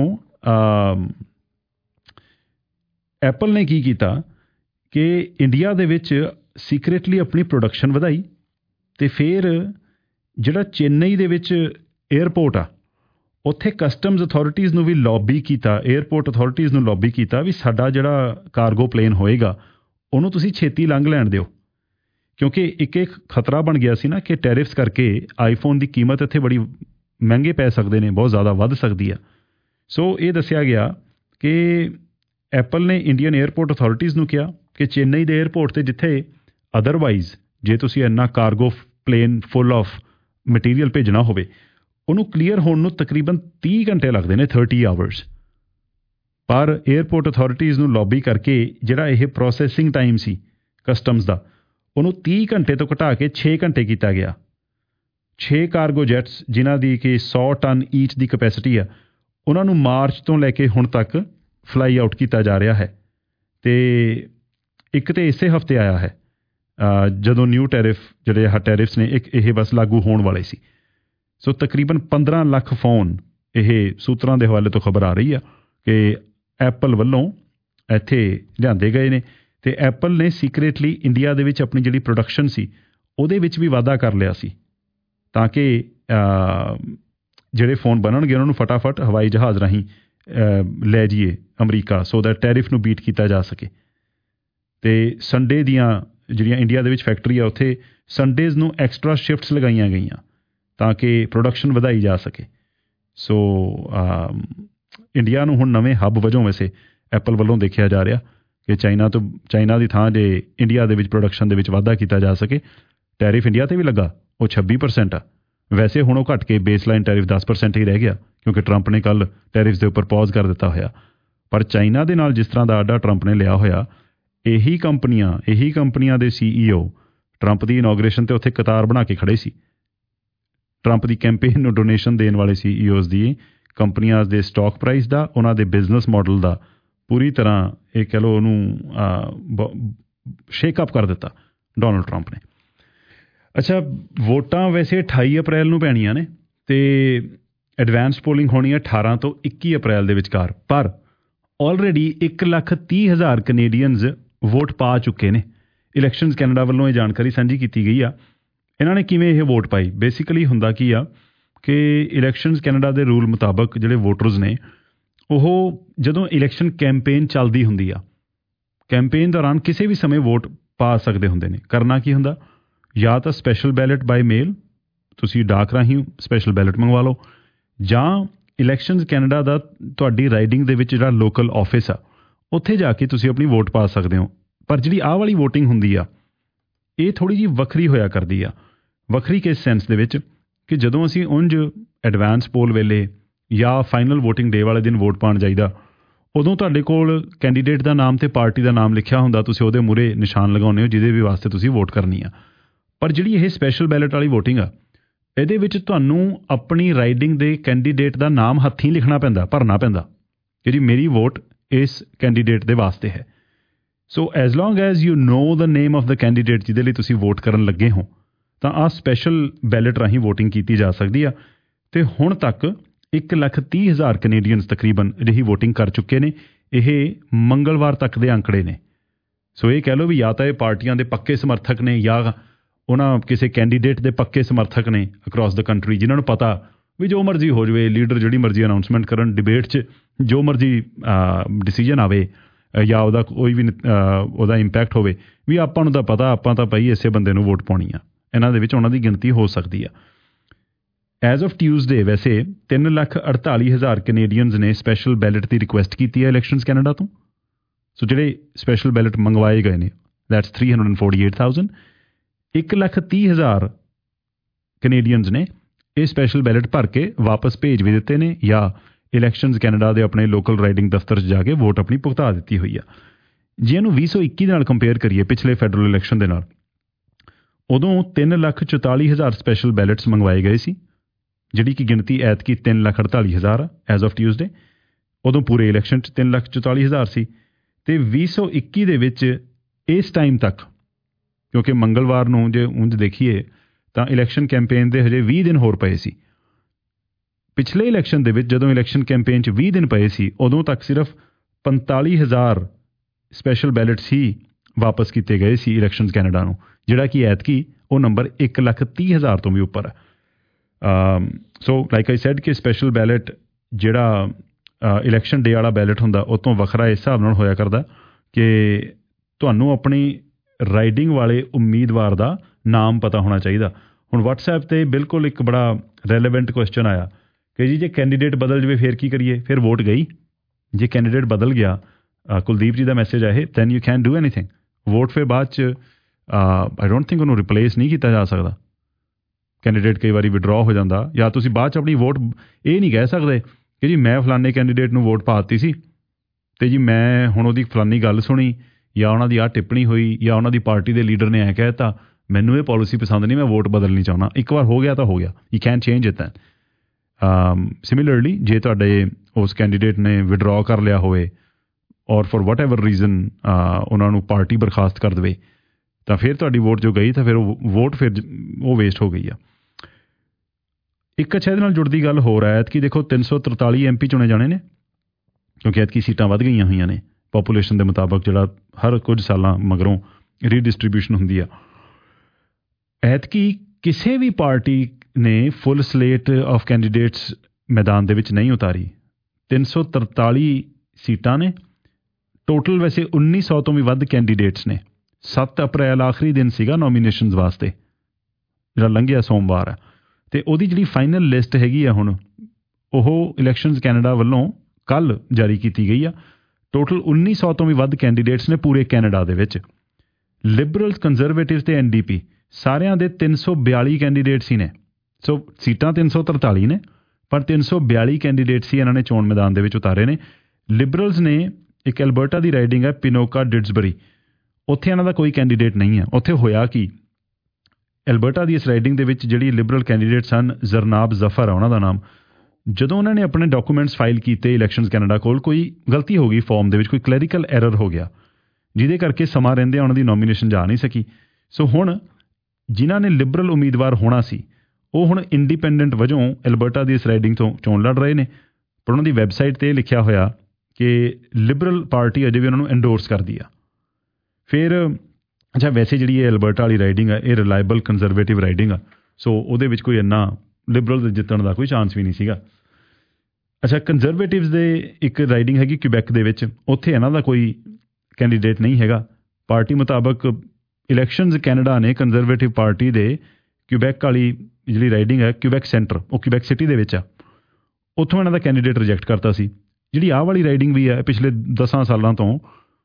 ਐਪਲ ਨੇ ਕੀ ਕੀਤਾ ਕਿ ਇੰਡੀਆ ਦੇ ਵਿੱਚ ਸੀਕ੍ਰੇਟਲੀ ਆਪਣੀ ਪ੍ਰੋਡਕਸ਼ਨ ਵਧਾਈ, ਅਤੇ ਫਿਰ ਜਿਹੜਾ ਚੇਨਈ ਦੇ ਵਿੱਚ ਏਅਰਪੋਰਟ ਆ, ਉੱਥੇ ਕਸਟਮਜ਼ ਅਥਾਰਟੀਜ਼ ਨੂੰ ਵੀ ਲੌਬੀ ਕੀਤਾ, ਏਅਰਪੋਰਟ ਅਥਾਰਟੀਜ਼ ਨੂੰ ਲੌਬੀ ਕੀਤਾ ਵੀ ਸਾਡਾ ਜਿਹੜਾ ਕਾਰਗੋ ਪਲੇਨ ਹੋਏਗਾ ਉਹਨੂੰ ਤੁਸੀਂ ਛੇਤੀ ਲੰਘ ਲੈਣ ਦਿਓ, ਕਿਉਂਕਿ ਇੱਕ ਇੱਕ ਖਤਰਾ ਬਣ ਗਿਆ ਸੀ ਨਾ ਕਿ ਟੈਰਿਫਸ ਕਰਕੇ ਆਈਫੋਨ ਦੀ ਕੀਮਤ ਇੱਥੇ ਬੜੀ ਮਹਿੰਗੇ ਪੈ ਸਕਦੇ ਨੇ, ਬਹੁਤ ਜ਼ਿਆਦਾ ਵੱਧ ਸਕਦੀ ਆ। ਸੋ ਇਹ ਦੱਸਿਆ ਗਿਆ ਕਿ ਐਪਲ ਨੇ ਇੰਡੀਅਨ ਏਅਰਪੋਰਟ ਅਥਾਰਟੀਜ਼ ਨੂੰ ਕਿਹਾ ਕਿ ਚੇਨਈ ਦੇ ਏਅਰਪੋਰਟ 'ਤੇ ਜਿੱਥੇ ਅਦਰਵਾਈਜ਼ ਜੇ ਤੁਸੀਂ ਇੰਨਾ cargo plane full of material ਭੇਜਣਾ ਹੋਵੇ, ਉਹਨੂੰ ਕਲੀਅਰ ਹੋਣ ਨੂੰ ਤਕਰੀਬਨ ਤੀਹ ਘੰਟੇ ਲੱਗਦੇ ਨੇ, ਥਰਟੀ ਆਵਰਸ। ਪਰ ਏਅਰਪੋਰਟ ਅਥਾਰਟੀਜ਼ ਨੂੰ ਲੌਬੀ ਕਰਕੇ ਜਿਹੜਾ ਇਹ ਪ੍ਰੋਸੈਸਿੰਗ ਟਾਈਮ ਸੀ ਕਸਟਮਸ ਦਾ, ਉਹਨੂੰ ਤੀਹ ਘੰਟੇ ਤੋਂ ਘਟਾ ਕੇ ਛੇ ਘੰਟੇ ਕੀਤਾ ਗਿਆ। ਛੇ ਕਾਰਗੋ ਜੈਟਸ ਜਿਨ੍ਹਾਂ ਦੀ ਕਿ ਸੌ ਟਨ ਈਚ ਦੀ ਕਪੈਸਿਟੀ ਆ, ਉਹਨਾਂ ਨੂੰ ਮਾਰਚ ਤੋਂ ਲੈ ਕੇ ਹੁਣ ਤੱਕ ਫਲਾਈ ਆਊਟ ਕੀਤਾ ਜਾ ਰਿਹਾ ਹੈ। ਅਤੇ ਇੱਕ ਤਾਂ ਇਸੇ ਹਫ਼ਤੇ ਆਇਆ ਹੈ ਜਦੋਂ ਨਿਊ ਟੈਰਿਫ ਜਿਹੜੇ ਆਹ ਟੈਰਿਫਸ ਨੇ ਇੱਕ ਇਹ ਬਸ ਲਾਗੂ ਹੋਣ ਵਾਲੇ ਸੀ। ਸੋ ਤਕਰੀਬਨ ਪੰਦਰਾਂ ਲੱਖ ਫੋਨ, ਇਹ ਸੂਤਰਾਂ ਦੇ ਹਵਾਲੇ ਤੋਂ ਖਬਰ ਆ ਰਹੀ ਆ ਕਿ ਐਪਲ ਵੱਲੋਂ ਇੱਥੇ ਲਿਆਂਦੇ ਗਏ ਨੇ ਅਤੇ ਐਪਲ ਨੇ ਸੀਕਰੇਟਲੀ ਇੰਡੀਆ ਦੇ ਵਿੱਚ ਆਪਣੀ ਜਿਹੜੀ ਪ੍ਰੋਡਕਸ਼ਨ ਸੀ ਉਹਦੇ ਵਿੱਚ ਵੀ ਵਾਧਾ ਕਰ ਲਿਆ ਸੀ ਤਾਂ ਕਿ ਜਿਹੜੇ ਫੋਨ ਬਣਨਗੇ ਉਹਨਾਂ ਨੂੰ ਫਟਾਫਟ ਹਵਾਈ ਜਹਾਜ਼ ਰਾਹੀਂ ਲੈ ਜਾਈਏ ਅਮਰੀਕਾ, ਸੋ ਦੈਟ ਟੈਰਿਫ ਨੂੰ ਬੀਟ ਕੀਤਾ ਜਾ ਸਕੇ। ਅਤੇ ਸੰਡੇ ਦੀਆਂ ਜਿਹੜੀਆਂ ਇੰਡੀਆ ਦੇ ਵਿੱਚ ਫੈਕਟਰੀ ਆ ਉੱਥੇ ਸੰਡੇਜ਼ ਨੂੰ ਐਕਸਟਰਾ ਸ਼ਿਫਟਸ ਲਗਾਈਆਂ ਗਈਆਂ ਤਾਂ ਕਿ ਪ੍ਰੋਡਕਸ਼ਨ ਵਧਾਈ ਜਾ ਸਕੇ। ਸੋ ਇੰਡੀਆ ਨੂੰ ਹੁਣ ਨਵੇਂ ਹੱਬ ਵਜੋਂ ਵੈਸੇ ਐਪਲ ਵੱਲੋਂ ਦੇਖਿਆ ਜਾ ਰਿਹਾ ਕਿ ਚਾਈਨਾ ਤੋਂ ਚਾਈਨਾ ਦੀ ਥਾਂ ਜੇ ਇੰਡੀਆ ਦੇ ਵਿੱਚ ਪ੍ਰੋਡਕਸ਼ਨ ਦੇ ਵਿੱਚ ਵਾਧਾ ਕੀਤਾ ਜਾ ਸਕੇ। ਟੈਰਿਫ ਇੰਡੀਆ 'ਤੇ ਵੀ ਲੱਗਾ, ਉਹ ਛੱਬੀ ਪਰਸੈਂਟ ਆ। ਵੈਸੇ ਹੁਣ ਉਹ ਘੱਟ ਕੇ ਬੇਸਲਾਈਨ ਟੈਰਿਫ ਦਸ ਪਰਸੈਂਟ ਹੀ ਰਹਿ ਗਿਆ ਕਿਉਂਕਿ ਟਰੰਪ ਨੇ ਕੱਲ੍ਹ ਟੈਰਿਫਸ ਦੇ ਉੱਪਰ ਪੌਜ਼ ਕਰ ਦਿੱਤਾ ਹੋਇਆ। ਪਰ ਚਾਈਨਾ ਦੇ ਨਾਲ ਜਿਸ ਤਰ੍ਹਾਂ ਦਾ ਆਡਾ ਟਰੰਪ ਨੇ ਲਿਆ ਹੋਇਆ, ਇਹੀ ਕੰਪਨੀਆਂ ਇਹੀ ਕੰਪਨੀਆਂ ਦੇ ਸੀ ਈ ਓ ਟਰੰਪ ਦੀ ਇਨੋਗ੍ਰੇਸ਼ਨ 'ਤੇ ਉੱਥੇ ਕਤਾਰ ਬਣਾ ਕੇ ਖੜ੍ਹੇ ਸੀ। ਟਰੰਪ ਦੀ ਕੈਂਪੇਨ ਨੂੰ ਡੋਨੇਸ਼ਨ ਦੇਣ ਵਾਲੇ ਸੀ ਈ ਓਜ਼ ਦੀ ਕੰਪਨੀਆਂ ਦੇ ਸਟਾਕ ਪ੍ਰਾਈਸ ਦਾ, ਉਹਨਾਂ ਦੇ ਬਿਜ਼ਨਸ ਮਾਡਲ ਦਾ ਪੂਰੀ ਤਰ੍ਹਾਂ ਇਹ ਕਹਿ ਲਓ ਉਹਨੂੰ ਸ਼ੇਕਅਪ ਕਰ ਦਿੱਤਾ ਡੋਨਲਡ ਟਰੰਪ ਨੇ। ਅੱਛਾ, ਵੋਟਾਂ ਵੈਸੇ ਅਠਾਈ ਅਪ੍ਰੈਲ ਨੂੰ ਪੈਣੀਆਂ ਨੇ ਅਤੇ ਐਡਵਾਂਸ ਪੋਲਿੰਗ ਹੋਣੀ ਹੈ ਅਠਾਰਾਂ ਤੋਂ ਇੱਕੀ ਅਪ੍ਰੈਲ ਦੇ ਵਿਚਕਾਰ, ਪਰ ਆਲਰੇਡੀ ਇੱਕ ਲੱਖ ਤੀਹ ਹਜ਼ਾਰ ਕੈਨੇਡੀਅਨਜ਼ ਵੋਟ ਪਾ ਚੁੱਕੇ ਨੇ। ਇਲੈਕਸ਼ਨਜ਼ ਕੈਨੇਡਾ ਵੱਲੋਂ ਇਹ ਜਾਣਕਾਰੀ ਸਾਂਝੀ ਕੀਤੀ ਗਈ ਆ। ਇਹਨਾਂ ਨੇ ਕਿਵੇਂ ਇਹ ਵੋਟ ਪਾਈ? ਬੇਸਿਕਲੀ ਹੁੰਦਾ ਕੀ ਆ ਕਿ ਇਲੈਕਸ਼ਨਜ਼ ਕੈਨੇਡਾ ਦੇ ਰੂਲ ਮੁਤਾਬਕ ਜਿਹੜੇ ਵੋਟਰਜ਼ ਨੇ ਉਹ ਜਦੋਂ ਇਲੈਕਸ਼ਨ ਕੈਂਪੇਨ ਚੱਲਦੀ ਹੁੰਦੀ ਆ, ਕੈਂਪੇਨ ਦੌਰਾਨ ਕਿਸੇ ਵੀ ਸਮੇਂ ਵੋਟ ਪਾ ਸਕਦੇ ਹੁੰਦੇ ਨੇ। ਕਰਨਾ ਕੀ ਹੁੰਦਾ, ਜਾਂ ਤਾਂ ਸਪੈਸ਼ਲ ਬੈਲਟ ਬਾਈ ਮੇਲ, ਤੁਸੀਂ ਡਾਕ ਰਾਹੀਂ ਸਪੈਸ਼ਲ ਬੈਲਟ ਮੰਗਵਾ ਲਓ, ਜਾਂ ਇਲੈਕਸ਼ਨਜ਼ ਕੈਨੇਡਾ ਦਾ ਤੁਹਾਡੀ ਰਾਈਡਿੰਗ ਦੇ ਵਿੱਚ ਜਿਹੜਾ ਲੋਕਲ ਆਫਿਸ ਆ ਉੱਥੇ ਜਾ ਕੇ ਤੁਸੀਂ ਆਪਣੀ ਵੋਟ ਪਾ ਸਕਦੇ ਹੋ। ਪਰ ਜਿਹੜੀ ਆਹ ਵਾਲੀ ਵੋਟਿੰਗ ਹੁੰਦੀ ਆ ਇਹ ਥੋੜ੍ਹੀ ਜਿਹੀ ਵੱਖਰੀ ਹੋਇਆ ਕਰਦੀ ਆ। ਵੱਖਰੀ ਕਿਸ ਸੈਂਸ ਦੇ ਵਿੱਚ ਕਿ ਜਦੋਂ ਅਸੀਂ ਉਂਝ ਐਡਵਾਂਸ ਪੋਲ ਵੇਲੇ ਜਾਂ ਫਾਈਨਲ ਵੋਟਿੰਗ ਡੇ ਵਾਲੇ ਦਿਨ ਵੋਟ ਪਾਉਣ ਜਾਈਦਾ, ਉਦੋਂ ਤੁਹਾਡੇ ਕੋਲ ਕੈਂਡੀਡੇਟ ਦਾ ਨਾਮ ਅਤੇ ਪਾਰਟੀ ਦਾ ਨਾਮ ਲਿਖਿਆ ਹੁੰਦਾ, ਤੁਸੀਂ ਉਹਦੇ ਮੂਹਰੇ ਨਿਸ਼ਾਨ ਲਗਾਉਂਦੇ ਹੋ ਜਿਹਦੇ ਵੀ ਵਾਸਤੇ ਤੁਸੀਂ ਵੋਟ ਕਰਨੀ ਆ। ਪਰ ਜਿਹੜੀ ਇਹ ਸਪੈਸ਼ਲ ਬੈਲਟ ਵਾਲੀ ਵੋਟਿੰਗ ਆ, ਇਹਦੇ ਵਿੱਚ ਤੁਹਾਨੂੰ ਆਪਣੀ ਰਾਈਡਿੰਗ ਦੇ ਕੈਂਡੀਡੇਟ ਦਾ ਨਾਮ ਹੱਥੀਂ ਲਿਖਣਾ ਪੈਂਦਾ, ਭਰਨਾ ਪੈਂਦਾ ਕਿ ਜੀ ਮੇਰੀ ਵੋਟ ਇਸ ਕੈਂਡੀਡੇਟ ਦੇ ਵਾਸਤੇ ਹੈ। So as long as you know the name of the candidate ਜਿਹਦੇ ਲਈ ਤੁਸੀਂ ਵੋਟ ਕਰਨ ਲੱਗੇ ਹੋ, ਤਾਂ ਆਹ ਸਪੈਸ਼ਲ ਬੈਲਟ ਰਾਹੀਂ ਵੋਟਿੰਗ ਕੀਤੀ ਜਾ ਸਕਦੀ ਆ। ਅਤੇ ਹੁਣ ਤੱਕ ਇੱਕ ਲੱਖ ਤੀਹ ਹਜ਼ਾਰ ਕੈਨੇਡੀਅਨਸ ਤਕਰੀਬਨ ਅਜਿਹੀ ਵੋਟਿੰਗ ਕਰ ਚੁੱਕੇ ਨੇ। ਇਹ ਮੰਗਲਵਾਰ ਤੱਕ ਦੇ ਅੰਕੜੇ ਨੇ। ਸੋ ਇਹ ਕਹਿ ਲਓ ਵੀ ਜਾਂ ਤਾਂ ਇਹ ਪਾਰਟੀਆਂ ਦੇ ਪੱਕੇ ਸਮਰਥਕ ਨੇ ਜਾਂ ਉਹਨਾਂ ਕਿਸੇ ਕੈਂਡੀਡੇਟ ਦੇ ਪੱਕੇ ਸਮਰਥਕ ਨੇ ਅਕਰੋਸ ਦ ਕੰਟਰੀ, ਜਿਨ੍ਹਾਂ ਨੂੰ ਪਤਾ ਵੀ ਜੋ ਮਰਜ਼ੀ ਹੋ ਜਾਵੇ, ਲੀਡਰ ਜਿਹੜੀ ਮਰਜ਼ੀ ਅਨਾਊਂਸਮੈਂਟ ਕਰਨ, ਡਿਬੇਟ 'ਚ ਜੋ ਮਰਜ਼ੀ ਡਿਸੀਜਨ ਆਵੇ ਜਾਂ ਉਹਦਾ ਕੋਈ ਵੀ ਉਹਦਾ ਇੰਪੈਕਟ ਹੋਵੇ, ਵੀ ਆਪਾਂ ਨੂੰ ਤਾਂ ਪਤਾ, ਆਪਾਂ ਤਾਂ ਭਾਈ ਇਸੇ ਬੰਦੇ ਨੂੰ ਵੋਟ ਪਾਉਣੀ ਆ। ਇਹਨਾਂ ਦੇ ਵਿੱਚ ਉਹਨਾਂ ਦੀ ਗਿਣਤੀ ਹੋ ਸਕਦੀ ਆ। ਐਜ਼ ਆਫ ਟਿਊਜ਼ਡੇ ਵੈਸੇ ਤਿੰਨ ਲੱਖ ਅੜਤਾਲੀ ਹਜ਼ਾਰ ਕੈਨੇਡੀਅਨਜ਼ ਨੇ ਸਪੈਸ਼ਲ ਬੈਲਟ ਦੀ ਰਿਕੁਐਸਟ ਕੀਤੀ ਹੈ ਇਲੈਕਸ਼ਨਜ਼ ਕੈਨੇਡਾ ਤੋਂ। ਸੋ ਜਿਹੜੇ ਸਪੈਸ਼ਲ ਬੈਲਟ ਮੰਗਵਾਏ ਗਏ ਨੇ, that's three hundred forty eight thousand. ਇੱਕ ਲੱਖ ਤੀਹ ਹਜ਼ਾਰ ਕੈਨੇਡੀਅਨਜ਼ ਨੇ ਇਹ ਸਪੈਸ਼ਲ ਬੈਲਟ ਭਰ ਕੇ ਵਾਪਸ ਭੇਜ ਵੀ ਦਿੱਤੇ ਨੇ ਜਾਂ ਇਲੈਕਸ਼ਨਜ਼ ਕੈਨੇਡਾ ਦੇ ਆਪਣੇ ਲੋਕਲ ਰਾਈਡਿੰਗ ਦਫ਼ਤਰ 'ਚ ਜਾ ਕੇ ਵੋਟ ਆਪਣੀ ਭੁਗਤਾ ਦਿੱਤੀ ਹੋਈ ਆ। ਜੇ ਇਹਨੂੰ ਵੀਹ ਸੌ ਇੱਕੀ ਦੇ ਨਾਲ ਕੰਪੇਅਰ ਕਰੀਏ ਪਿਛਲੇ ਫੈਡਰਲ ਇਲੈਕਸ਼ਨ ਦੇ ਨਾਲ, ਉਦੋਂ ਤਿੰਨ ਲੱਖ ਚੁਤਾਲੀ ਹਜ਼ਾਰ ਸਪੈਸ਼ਲ ਬੈਲਟਸ ਮੰਗਵਾਏ ਗਏ ਸੀ, ਜਿਹੜੀ ਕਿ ਗਿਣਤੀ ਐਤਕੀ ਤਿੰਨ ਲੱਖ ਅੜਤਾਲੀ ਹਜ਼ਾਰ ਆ ਐਜ਼ ਆਫ ਟਿਊਜ਼ਡੇ। ਉਦੋਂ ਪੂਰੇ ਇਲੈਕਸ਼ਨ 'ਚ ਤਿੰਨ ਲੱਖ ਚੁਤਾਲੀ ਹਜ਼ਾਰ ਸੀ ਅਤੇ ਵੀਹ ਸੌ ਇੱਕੀ ਦੇ ਵਿੱਚ ਇਸ ਟਾਈਮ ਤੱਕ, ਕਿਉਂਕਿ ਮੰਗਲਵਾਰ ਨੂੰ ਜੇ ਉਂਝ ਦੇਖੀਏ ਤਾਂ ਇਲੈਕਸ਼ਨ ਕੈਂਪੇਨ ਦੇ ਹਜੇ ਵੀਹ ਦਿਨ ਹੋਰ ਪਏ ਸੀ। ਪਿਛਲੇ ਇਲੈਕਸ਼ਨ ਦੇ ਵਿੱਚ ਜਦੋਂ ਇਲੈਕਸ਼ਨ ਕੈਂਪੇਨ 'ਚ ਵੀਹ ਦਿਨ ਪਏ ਸੀ, ਉਦੋਂ ਤੱਕ ਸਿਰਫ ਪੰਤਾਲੀ ਹਜ਼ਾਰ ਸਪੈਸ਼ਲ ਬੈਲਟਸ ਹੀ ਵਾਪਸ ਕੀਤੇ ਗਏ ਸੀ ਇਲੈਕਸ਼ਨਜ਼ ਕੈਨੇਡਾ ਨੂੰ, ਜਿਹੜਾ ਕਿ ਐਤਕੀ ਉਹ ਨੰਬਰ ਇੱਕ ਲੱਖ ਤੀਹ ਹਜ਼ਾਰ ਤੋਂ ਵੀ ਉੱਪਰ ਹੈ। ਸੋ ਲਾਈਕ ਆਈ ਸੈਡ ਕਿ ਸਪੈਸ਼ਲ ਬੈਲਟ ਜਿਹੜਾ ਇਲੈਕਸ਼ਨ ਡੇ ਵਾਲਾ ਬੈਲਟ ਹੁੰਦਾ ਉਹ ਤੋਂ ਵੱਖਰਾ ਇਸ ਹਿਸਾਬ ਨਾਲ ਹੋਇਆ ਕਰਦਾ ਕਿ ਤੁਹਾਨੂੰ ਆਪਣੀ ਰਾਈਡਿੰਗ ਵਾਲੇ ਉਮੀਦਵਾਰ ਦਾ ਨਾਮ ਪਤਾ ਹੋਣਾ ਚਾਹੀਦਾ। ਹੁਣ ਵਟਸਐਪ 'ਤੇ ਬਿਲਕੁਲ ਇੱਕ ਬੜਾ ਰੈਲੇਵੈਂਟ ਕੁਐਸਚਨ ਆਇਆ ਕਿ ਜੀ ਜੇ ਕੈਂਡੀਡੇਟ ਬਦਲ ਜਾਵੇ ਫਿਰ ਕੀ ਕਰੀਏ? ਫਿਰ ਵੋਟ ਗਈ। ਜੇ ਕੈਂਡੀਡੇਟ ਬਦਲ ਗਿਆ, ਕੁਲਦੀਪ ਜੀ ਦਾ ਮੈਸੇਜ ਆਏ, then you can do anything. Vote ਫਿਰ ਬਾਅਦ 'ਚ ਆਈ ਡੋਂਟ ਥਿੰਕ ਉਹਨੂੰ ਰਿਪਲੇਸ ਨਹੀਂ ਕੀਤਾ ਜਾ ਸਕਦਾ। ਕੈਂਡੀਡੇਟ ਕਈ ਵਾਰੀ ਵਿਡਰੋ ਹੋ ਜਾਂਦਾ, ਜਾਂ ਤੁਸੀਂ ਬਾਅਦ 'ਚ ਆਪਣੀ ਵੋਟ ਇਹ ਨਹੀਂ ਕਹਿ ਸਕਦੇ ਕਿ ਜੀ ਮੈਂ ਫਲਾਣੇ ਕੈਂਡੀਡੇਟ ਨੂੰ ਵੋਟ ਪਾ ਦਿੱਤੀ ਸੀ ਅਤੇ ਜੀ ਮੈਂ ਹੁਣ ਉਹਦੀ ਫਲਾਨੀ ਗੱਲ ਸੁਣੀ ਜਾਂ ਉਹਨਾਂ ਦੀ ਆਹ ਟਿੱਪਣੀ ਹੋਈ ਜਾਂ ਉਹਨਾਂ ਦੀ ਪਾਰਟੀ ਦੇ ਲੀਡਰ ਨੇ ਐਂ ਕਹਿ ਦਿੱਤਾ, ਮੈਨੂੰ ਇਹ ਪਾਲਿਸੀ ਪਸੰਦ ਨਹੀਂ, ਮੈਂ ਵੋਟ ਬਦਲਣੀ ਚਾਹੁੰਦਾ, ਇੱਕ ਵਾਰ ਹੋ ਗਿਆ ਤਾਂ ਹੋ ਗਿਆ, you can change it then. Similarly ਜੇ ਤੁਹਾਡੇ ਉਸ ਕੈਂਡੀਡੇਟ ਨੇ ਵਿਡਰਾਅ ਕਰ ਲਿਆ ਹੋਵੇ ਔਰ ਫॉर ਵਟ ਐਵਰ ਰੀਜ਼ਨ ਉਹਨਾਂ ਨੂੰ ਪਾਰਟੀ ਬਰਖਾਸਤ ਕਰ ਦੇਵੇ, ਤਾਂ ਫਿਰ ਤੁਹਾਡੀ ਵੋਟ ਜੋ ਗਈ ਤਾਂ ਫਿਰ ਉਹ ਵੋਟ ਫਿਰ ਉਹ ਵੇਸਟ ਹੋ ਗਈ ਆ। ਇੱਕ ਅੱਛਾ ਇਹਦੇ ਨਾਲ ਜੁੜਦੀ ਗੱਲ ਹੋਰ ਹੈ ਕਿ ਦੇਖੋ ਤਿੰਨ ਸੌ ਤਰਤਾਲੀ ਐਮ ਪੀ ਚੁਣੇ ਜਾਣੇ ਨੇ, ਕਿਉਂਕਿ ਐਤਕੀ ਸੀਟਾਂ ਵੱਧ ਗਈਆਂ ਹੋਈਆਂ ਨੇ ਪਾਪੂਲੇਸ਼ਨ ਦੇ ਮੁਤਾਬਕ, ਜਿਹੜਾ ਹਰ ਕੁਝ ਸਾਲਾਂ ਮਗਰੋਂ ਰੀਡਿਸਟਰੀਬਿਊਸ਼ਨ ਹੁੰਦੀ ਆ। ਐਤਕੀ ਕਿਸੇ ਵੀ ਪਾਰਟੀ ਨੇ ਫੁੱਲ ਸਲੇਟ ਆਫ ਕੈਂਡੀਡੇਟਸ ਮੈਦਾਨ ਦੇ ਵਿੱਚ ਨਹੀਂ ਉਤਾਰੀ। ਤਿੰਨ ਸੌ ਤਰਤਾਲੀ ਸੀਟਾਂ ਨੇ ਟੋਟਲ, ਵੈਸੇ ਉੱਨੀ ਸੌ ਤੋਂ ਵੀ ਵੱਧ ਕੈਂਡੀਡੇਟਸ ਨੇ। ਸੱਤ ਅਪ੍ਰੈਲ ਆਖਰੀ ਦਿਨ ਸੀਗਾ ਨੋਮੀਨੇਸ਼ਨਸ ਵਾਸਤੇ, ਜਿਹੜਾ ਲੰਘਿਆ ਸੋਮਵਾਰ ਆ, ਅਤੇ ਉਹਦੀ ਜਿਹੜੀ ਫਾਈਨਲ ਲਿਸਟ ਹੈਗੀ ਆ ਹੁਣ ਉਹ ਇਲੈਕਸ਼ਨਜ਼ ਕੈਨੇਡਾ ਵੱਲੋਂ ਕੱਲ੍ਹ ਜਾਰੀ ਕੀਤੀ ਗਈ ਆ। ਟੋਟਲ ਉੱਨੀ ਸੌ ਤੋਂ ਵੀ ਵੱਧ ਕੈਂਡੀਡੇਟਸ ਨੇ ਪੂਰੇ ਕੈਨੇਡਾ ਦੇ ਵਿੱਚ। ਲਿਬਰਲਸ, ਕੰਜ਼ਰਵੇਟਿਵਸ ਅਤੇ ਐਨ ਡੀ ਪੀ ਸਾਰਿਆਂ ਦੇ ਤਿੰਨ ਸੌ ਬਿਆਲੀ ਕੈਂਡੀਡੇਟਸ ਹੀ ਨੇ। ਸੋ ਸੀਟਾਂ ਤਿੰਨ ਸੌ ਤਰਤਾਲੀ ਨੇ, ਪਰ ਤਿੰਨ ਸੌ ਬਿਆਲੀ ਕੈਂਡੀਡੇਟਸ ਹੀ ਇਹਨਾਂ ਨੇ ਚੋਣ ਮੈਦਾਨ ਦੇ ਵਿੱਚ ਉਤਾਰੇ ਨੇ। ਲਿਬਰਲਸ ਨੇ ਇੱਕ ਐਲਬਰਟਾ ਦੀ ਰਾਈਡਿੰਗ ਹੈ ਪਿਨੋਕਾ ਡਿਡਸਬਰੀ, ਉੱਥੇ ਇਹਨਾਂ ਦਾ ਕੋਈ ਕੈਂਡੀਡੇਟ ਨਹੀਂ ਹੈ। ਉੱਥੇ ਹੋਇਆ ਕਿ ਐਲਬਰਟਾ ਦੀ ਇਸ ਰਾਈਡਿੰਗ ਦੇ ਵਿੱਚ ਜਿਹੜੀ ਲਿਬਰਲ ਕੈਂਡੀਡੇਟ ਸਨ, ਜ਼ਰਨਾਬ ਜ਼ਫਰ ਆ ਉਹਨਾਂ ਦਾ ਨਾਮ, ਜਦੋਂ ਉਹਨਾਂ ਨੇ ਆਪਣੇ ਡਾਕੂਮੈਂਟਸ ਫਾਈਲ ਕੀਤੇ ਇਲੈਕਸ਼ਨਜ਼ ਕੈਨੇਡਾ ਕੋਲ, ਕੋਈ ਗਲਤੀ ਹੋ ਗਈ ਫਾਰਮ ਦੇ ਵਿੱਚ, ਕੋਈ ਕਲੈਰੀਕਲ ਐਰਰ ਹੋ ਗਿਆ, ਜਿਹਦੇ ਕਰਕੇ ਸਮਾਂ ਰਹਿੰਦੇ ਉਹਨਾਂ ਦੀ ਨੋਮੀਨੇਸ਼ਨ ਜਾ ਨਹੀਂ ਸਕੀ। ਸੋ ਹੁਣ ਜਿਨ੍ਹਾਂ ਨੇ ਲਿਬਰਲ ਉਮੀਦਵਾਰ ਹੋਣਾ ਸੀ ਉਹ ਹੁਣ ਇੰਡੀਪੈਂਡੈਂਟ ਵਜੋਂ ਐਲਬਰਟਾ ਦੀ ਇਸ ਰਾਈਡਿੰਗ ਤੋਂ ਚੋਣ ਲੜ ਰਹੇ ਨੇ, ਪਰ ਉਹਨਾਂ ਦੀ ਵੈਬਸਾਈਟ 'ਤੇ ਲਿਖਿਆ ਹੋਇਆ ਕਿ ਲਿਬਰਲ ਪਾਰਟੀ ਅਜੇ ਵੀ ਉਹਨਾਂ ਨੂੰ ਐਂਡੋਰਸ ਕਰਦੀ ਆ। ਫਿਰ ਅੱਛਾ, ਵੈਸੇ ਜਿਹੜੀ ਇਹ ਐਲਬਰਟਾ ਵਾਲੀ ਰਾਈਡਿੰਗ ਆ ਇਹ ਰਿਲਾਇਬਲ ਕੰਜ਼ਰਵੇਟਿਵ ਰਾਈਡਿੰਗ ਆ, ਸੋ ਉਹਦੇ ਵਿੱਚ ਕੋਈ ਇੰਨਾ ਲਿਬਰਲ ਦੇ ਜਿੱਤਣ ਦਾ ਕੋਈ ਚਾਂਸ ਵੀ ਨਹੀਂ ਸੀਗਾ। ਅੱਛਾ, ਕੰਜ਼ਰਵੇਟਿਵਸ ਦੇ ਇੱਕ ਰਾਈਡਿੰਗ ਹੈਗੀ ਕਿਊਬੈਕ ਦੇ ਵਿੱਚ, ਉੱਥੇ ਇਹਨਾਂ ਦਾ ਕੋਈ ਕੈਂਡੀਡੇਟ ਨਹੀਂ ਹੈਗਾ। ਪਾਰਟੀ ਮੁਤਾਬਕ ਇਲੈਕਸ਼ਨਜ਼ ਕੈਨੇਡਾ ਨੇ ਕੰਜ਼ਰਵੇਟਿਵ ਪਾਰਟੀ ਦੇ ਕਿਊਬੈਕ ਵਾਲੀ ਜਿਹੜੀ ਰਾਈਡਿੰਗ ਹੈ, ਕਿਊਬੈਕ ਸੈਂਟਰ, ਉਹ ਕਿਊਬੈਕ ਸਿਟੀ ਦੇ ਵਿੱਚ ਆ, ਉੱਥੋਂ ਇਹਨਾਂ ਦਾ ਕੈਂਡੀਡੇਟ ਰਿਜੈਕਟ ਕਰਤਾ ਸੀ। ਜਿਹੜੀ ਆਹ ਵਾਲੀ ਰਾਈਡਿੰਗ ਵੀ ਹੈ ਪਿਛਲੇ ਦਸਾਂ ਸਾਲਾਂ ਤੋਂ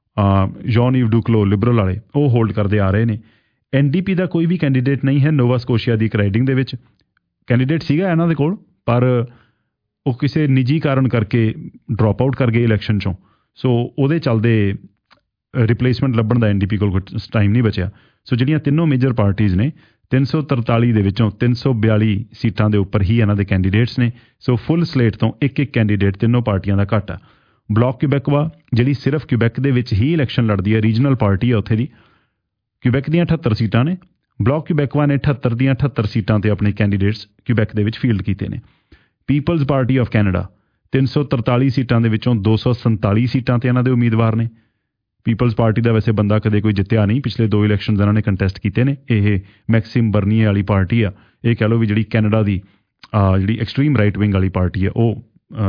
ਜੌਨ ਈਵ ਡੂਕਲੋ ਲਿਬਰਲ ਵਾਲੇ ਉਹ ਹੋਲਡ ਕਰਦੇ ਆ ਰਹੇ ਨੇ। ਐਨ ਡੀ ਪੀ ਦਾ ਕੋਈ ਵੀ ਕੈਂਡੀਡੇਟ ਨਹੀਂ ਹੈ। ਨੋਵਾ ਸਕੋਸ਼ੀਆ ਦੀ ਇੱਕ ਰਾਈਡਿੰਗ ਦੇ ਵਿੱਚ ਕੈਂਡੀਡੇਟ ਸੀਗਾ ਇਹਨਾਂ ਦੇ ਕੋਲ, ਪਰ ਉਹ ਕਿਸੇ ਨਿੱਜੀ ਕਾਰਨ ਕਰਕੇ ਡਰੋਪ ਆਊਟ ਕਰ ਗਏ ਇਲੈਕਸ਼ਨ 'ਚੋਂ, ਸੋ ਉਹਦੇ ਚੱਲਦੇ ਰਿਪਲੇਸਮੈਂਟ ਲੱਭਣ ਦਾ ਐਨ ਡੀ ਪੀ ਕੋਲ ਟਾਈਮ ਨਹੀਂ ਬਚਿਆ। ਸੋ ਜਿਹੜੀਆਂ ਤਿੰਨੋਂ ਮੇਜਰ ਪਾਰਟੀਜ਼ ਨੇ, ਤਿੰਨ ਸੌ ਤਰਤਾਲੀ ਦੇ ਵਿੱਚੋਂ ਤਿੰਨ ਸੌ ਬਿਆਲੀ ਸੀਟਾਂ ਦੇ ਉੱਪਰ ਹੀ ਇਹਨਾਂ ਦੇ ਕੈਂਡੀਡੇਟਸ ਨੇ। ਸੋ ਫੁੱਲ ਸਲੇਟ ਤੋਂ ਇੱਕ ਇੱਕ ਕੈਂਡੀਡੇਟ ਤਿੰਨੋਂ ਪਾਰਟੀਆਂ ਦਾ ਘੱਟ ਆ। ਬਲਾਕ ਕਿਊਬੈਕ ਵਾ ਜਿਹੜੀ ਸਿਰਫ ਕਿਊਬੈਕ ਦੇ ਵਿੱਚ ਹੀ ਇਲੈਕਸ਼ਨ ਲੜਦੀ ਹੈ, ਰੀਜਨਲ ਪਾਰਟੀ ਆ ਉੱਥੇ ਦੀ। ਕਿਊਬੈਕ ਦੀਆਂ ਅਠੱਤਰ ਸੀਟਾਂ ਨੇ। ਬਲਾਕ ਕਿਊਬੈਕਵਾ ਨੇ ਅਠੱਤਰ ਦੀਆਂ ਅਠੱਤਰ ਸੀਟਾਂ 'ਤੇ ਆਪਣੇ ਕੈਂਡੀਡੇਟਸ ਕਿਊਬੈਕ ਦੇ ਵਿੱਚ ਫੀਲਡ ਕੀਤੇ ਨੇ। ਪੀਪਲਜ਼ ਪਾਰਟੀ ਆਫ ਕੈਨੇਡਾ ਤਿੰਨ ਸੌ ਤਰਤਾਲੀ ਸੀਟਾਂ ਦੇ ਵਿੱਚੋਂ ਦੋ ਸੌ ਸੰਤਾਲੀ ਸੀਟਾਂ 'ਤੇ ਇਹਨਾਂ ਦੇ ਉਮੀਦਵਾਰ ਨੇ। ਪੀਪਲਜ਼ ਪਾਰਟੀ ਦਾ ਵੈਸੇ ਬੰਦਾ ਕਦੇ ਕੋਈ ਜਿੱਤਿਆ ਨਹੀਂ, ਪਿਛਲੇ ਦੋ ਇਲੈਕਸ਼ਨਜ਼ ਇਹਨਾਂ ਨੇ ਕੰਟੈਸਟ ਕੀਤੇ ਨੇ। ਇਹ ਮੈਕਸਿਮ ਬਰਨੀਏ ਵਾਲੀ ਪਾਰਟੀ ਆ, ਇਹ ਕਹਿ ਲਓ ਵੀ ਜਿਹੜੀ ਕੈਨੇਡਾ ਦੀ ਜਿਹੜੀ ਐਕਸਟਰੀਮ ਰਾਈਟ ਵਿੰਗ ਵਾਲੀ ਪਾਰਟੀ ਆ, ਉਹ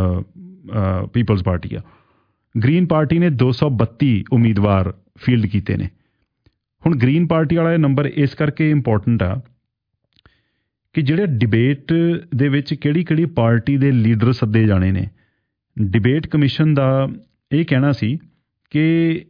ਪੀਪਲਜ਼ ਪਾਰਟੀ ਆ। ਗ੍ਰੀਨ ਪਾਰਟੀ ਨੇ ਦੋ ਸੌ ਬੱਤੀ ਉਮੀਦਵਾਰ ਫੀਲਡ ਕੀਤੇ ਨੇ। ਹੁਣ ਗ੍ਰੀਨ ਪਾਰਟੀ ਵਾਲਾ ਇਹ ਨੰਬਰ ਇਸ ਕਰਕੇ ਇੰਪੋਰਟੈਂਟ ਆ ਕਿ ਜਿਹੜੇ ਡਿਬੇਟ ਦੇ ਵਿੱਚ ਕਿਹੜੀ ਕਿਹੜੀ ਪਾਰਟੀ ਦੇ ਲੀਡਰ ਸੱਦੇ ਜਾਣੇ ਨੇ। ਡਿਬੇਟ ਕਮਿਸ਼ਨ ਦਾ ਇਹ ਕਹਿਣਾ ਸੀ ਕਿ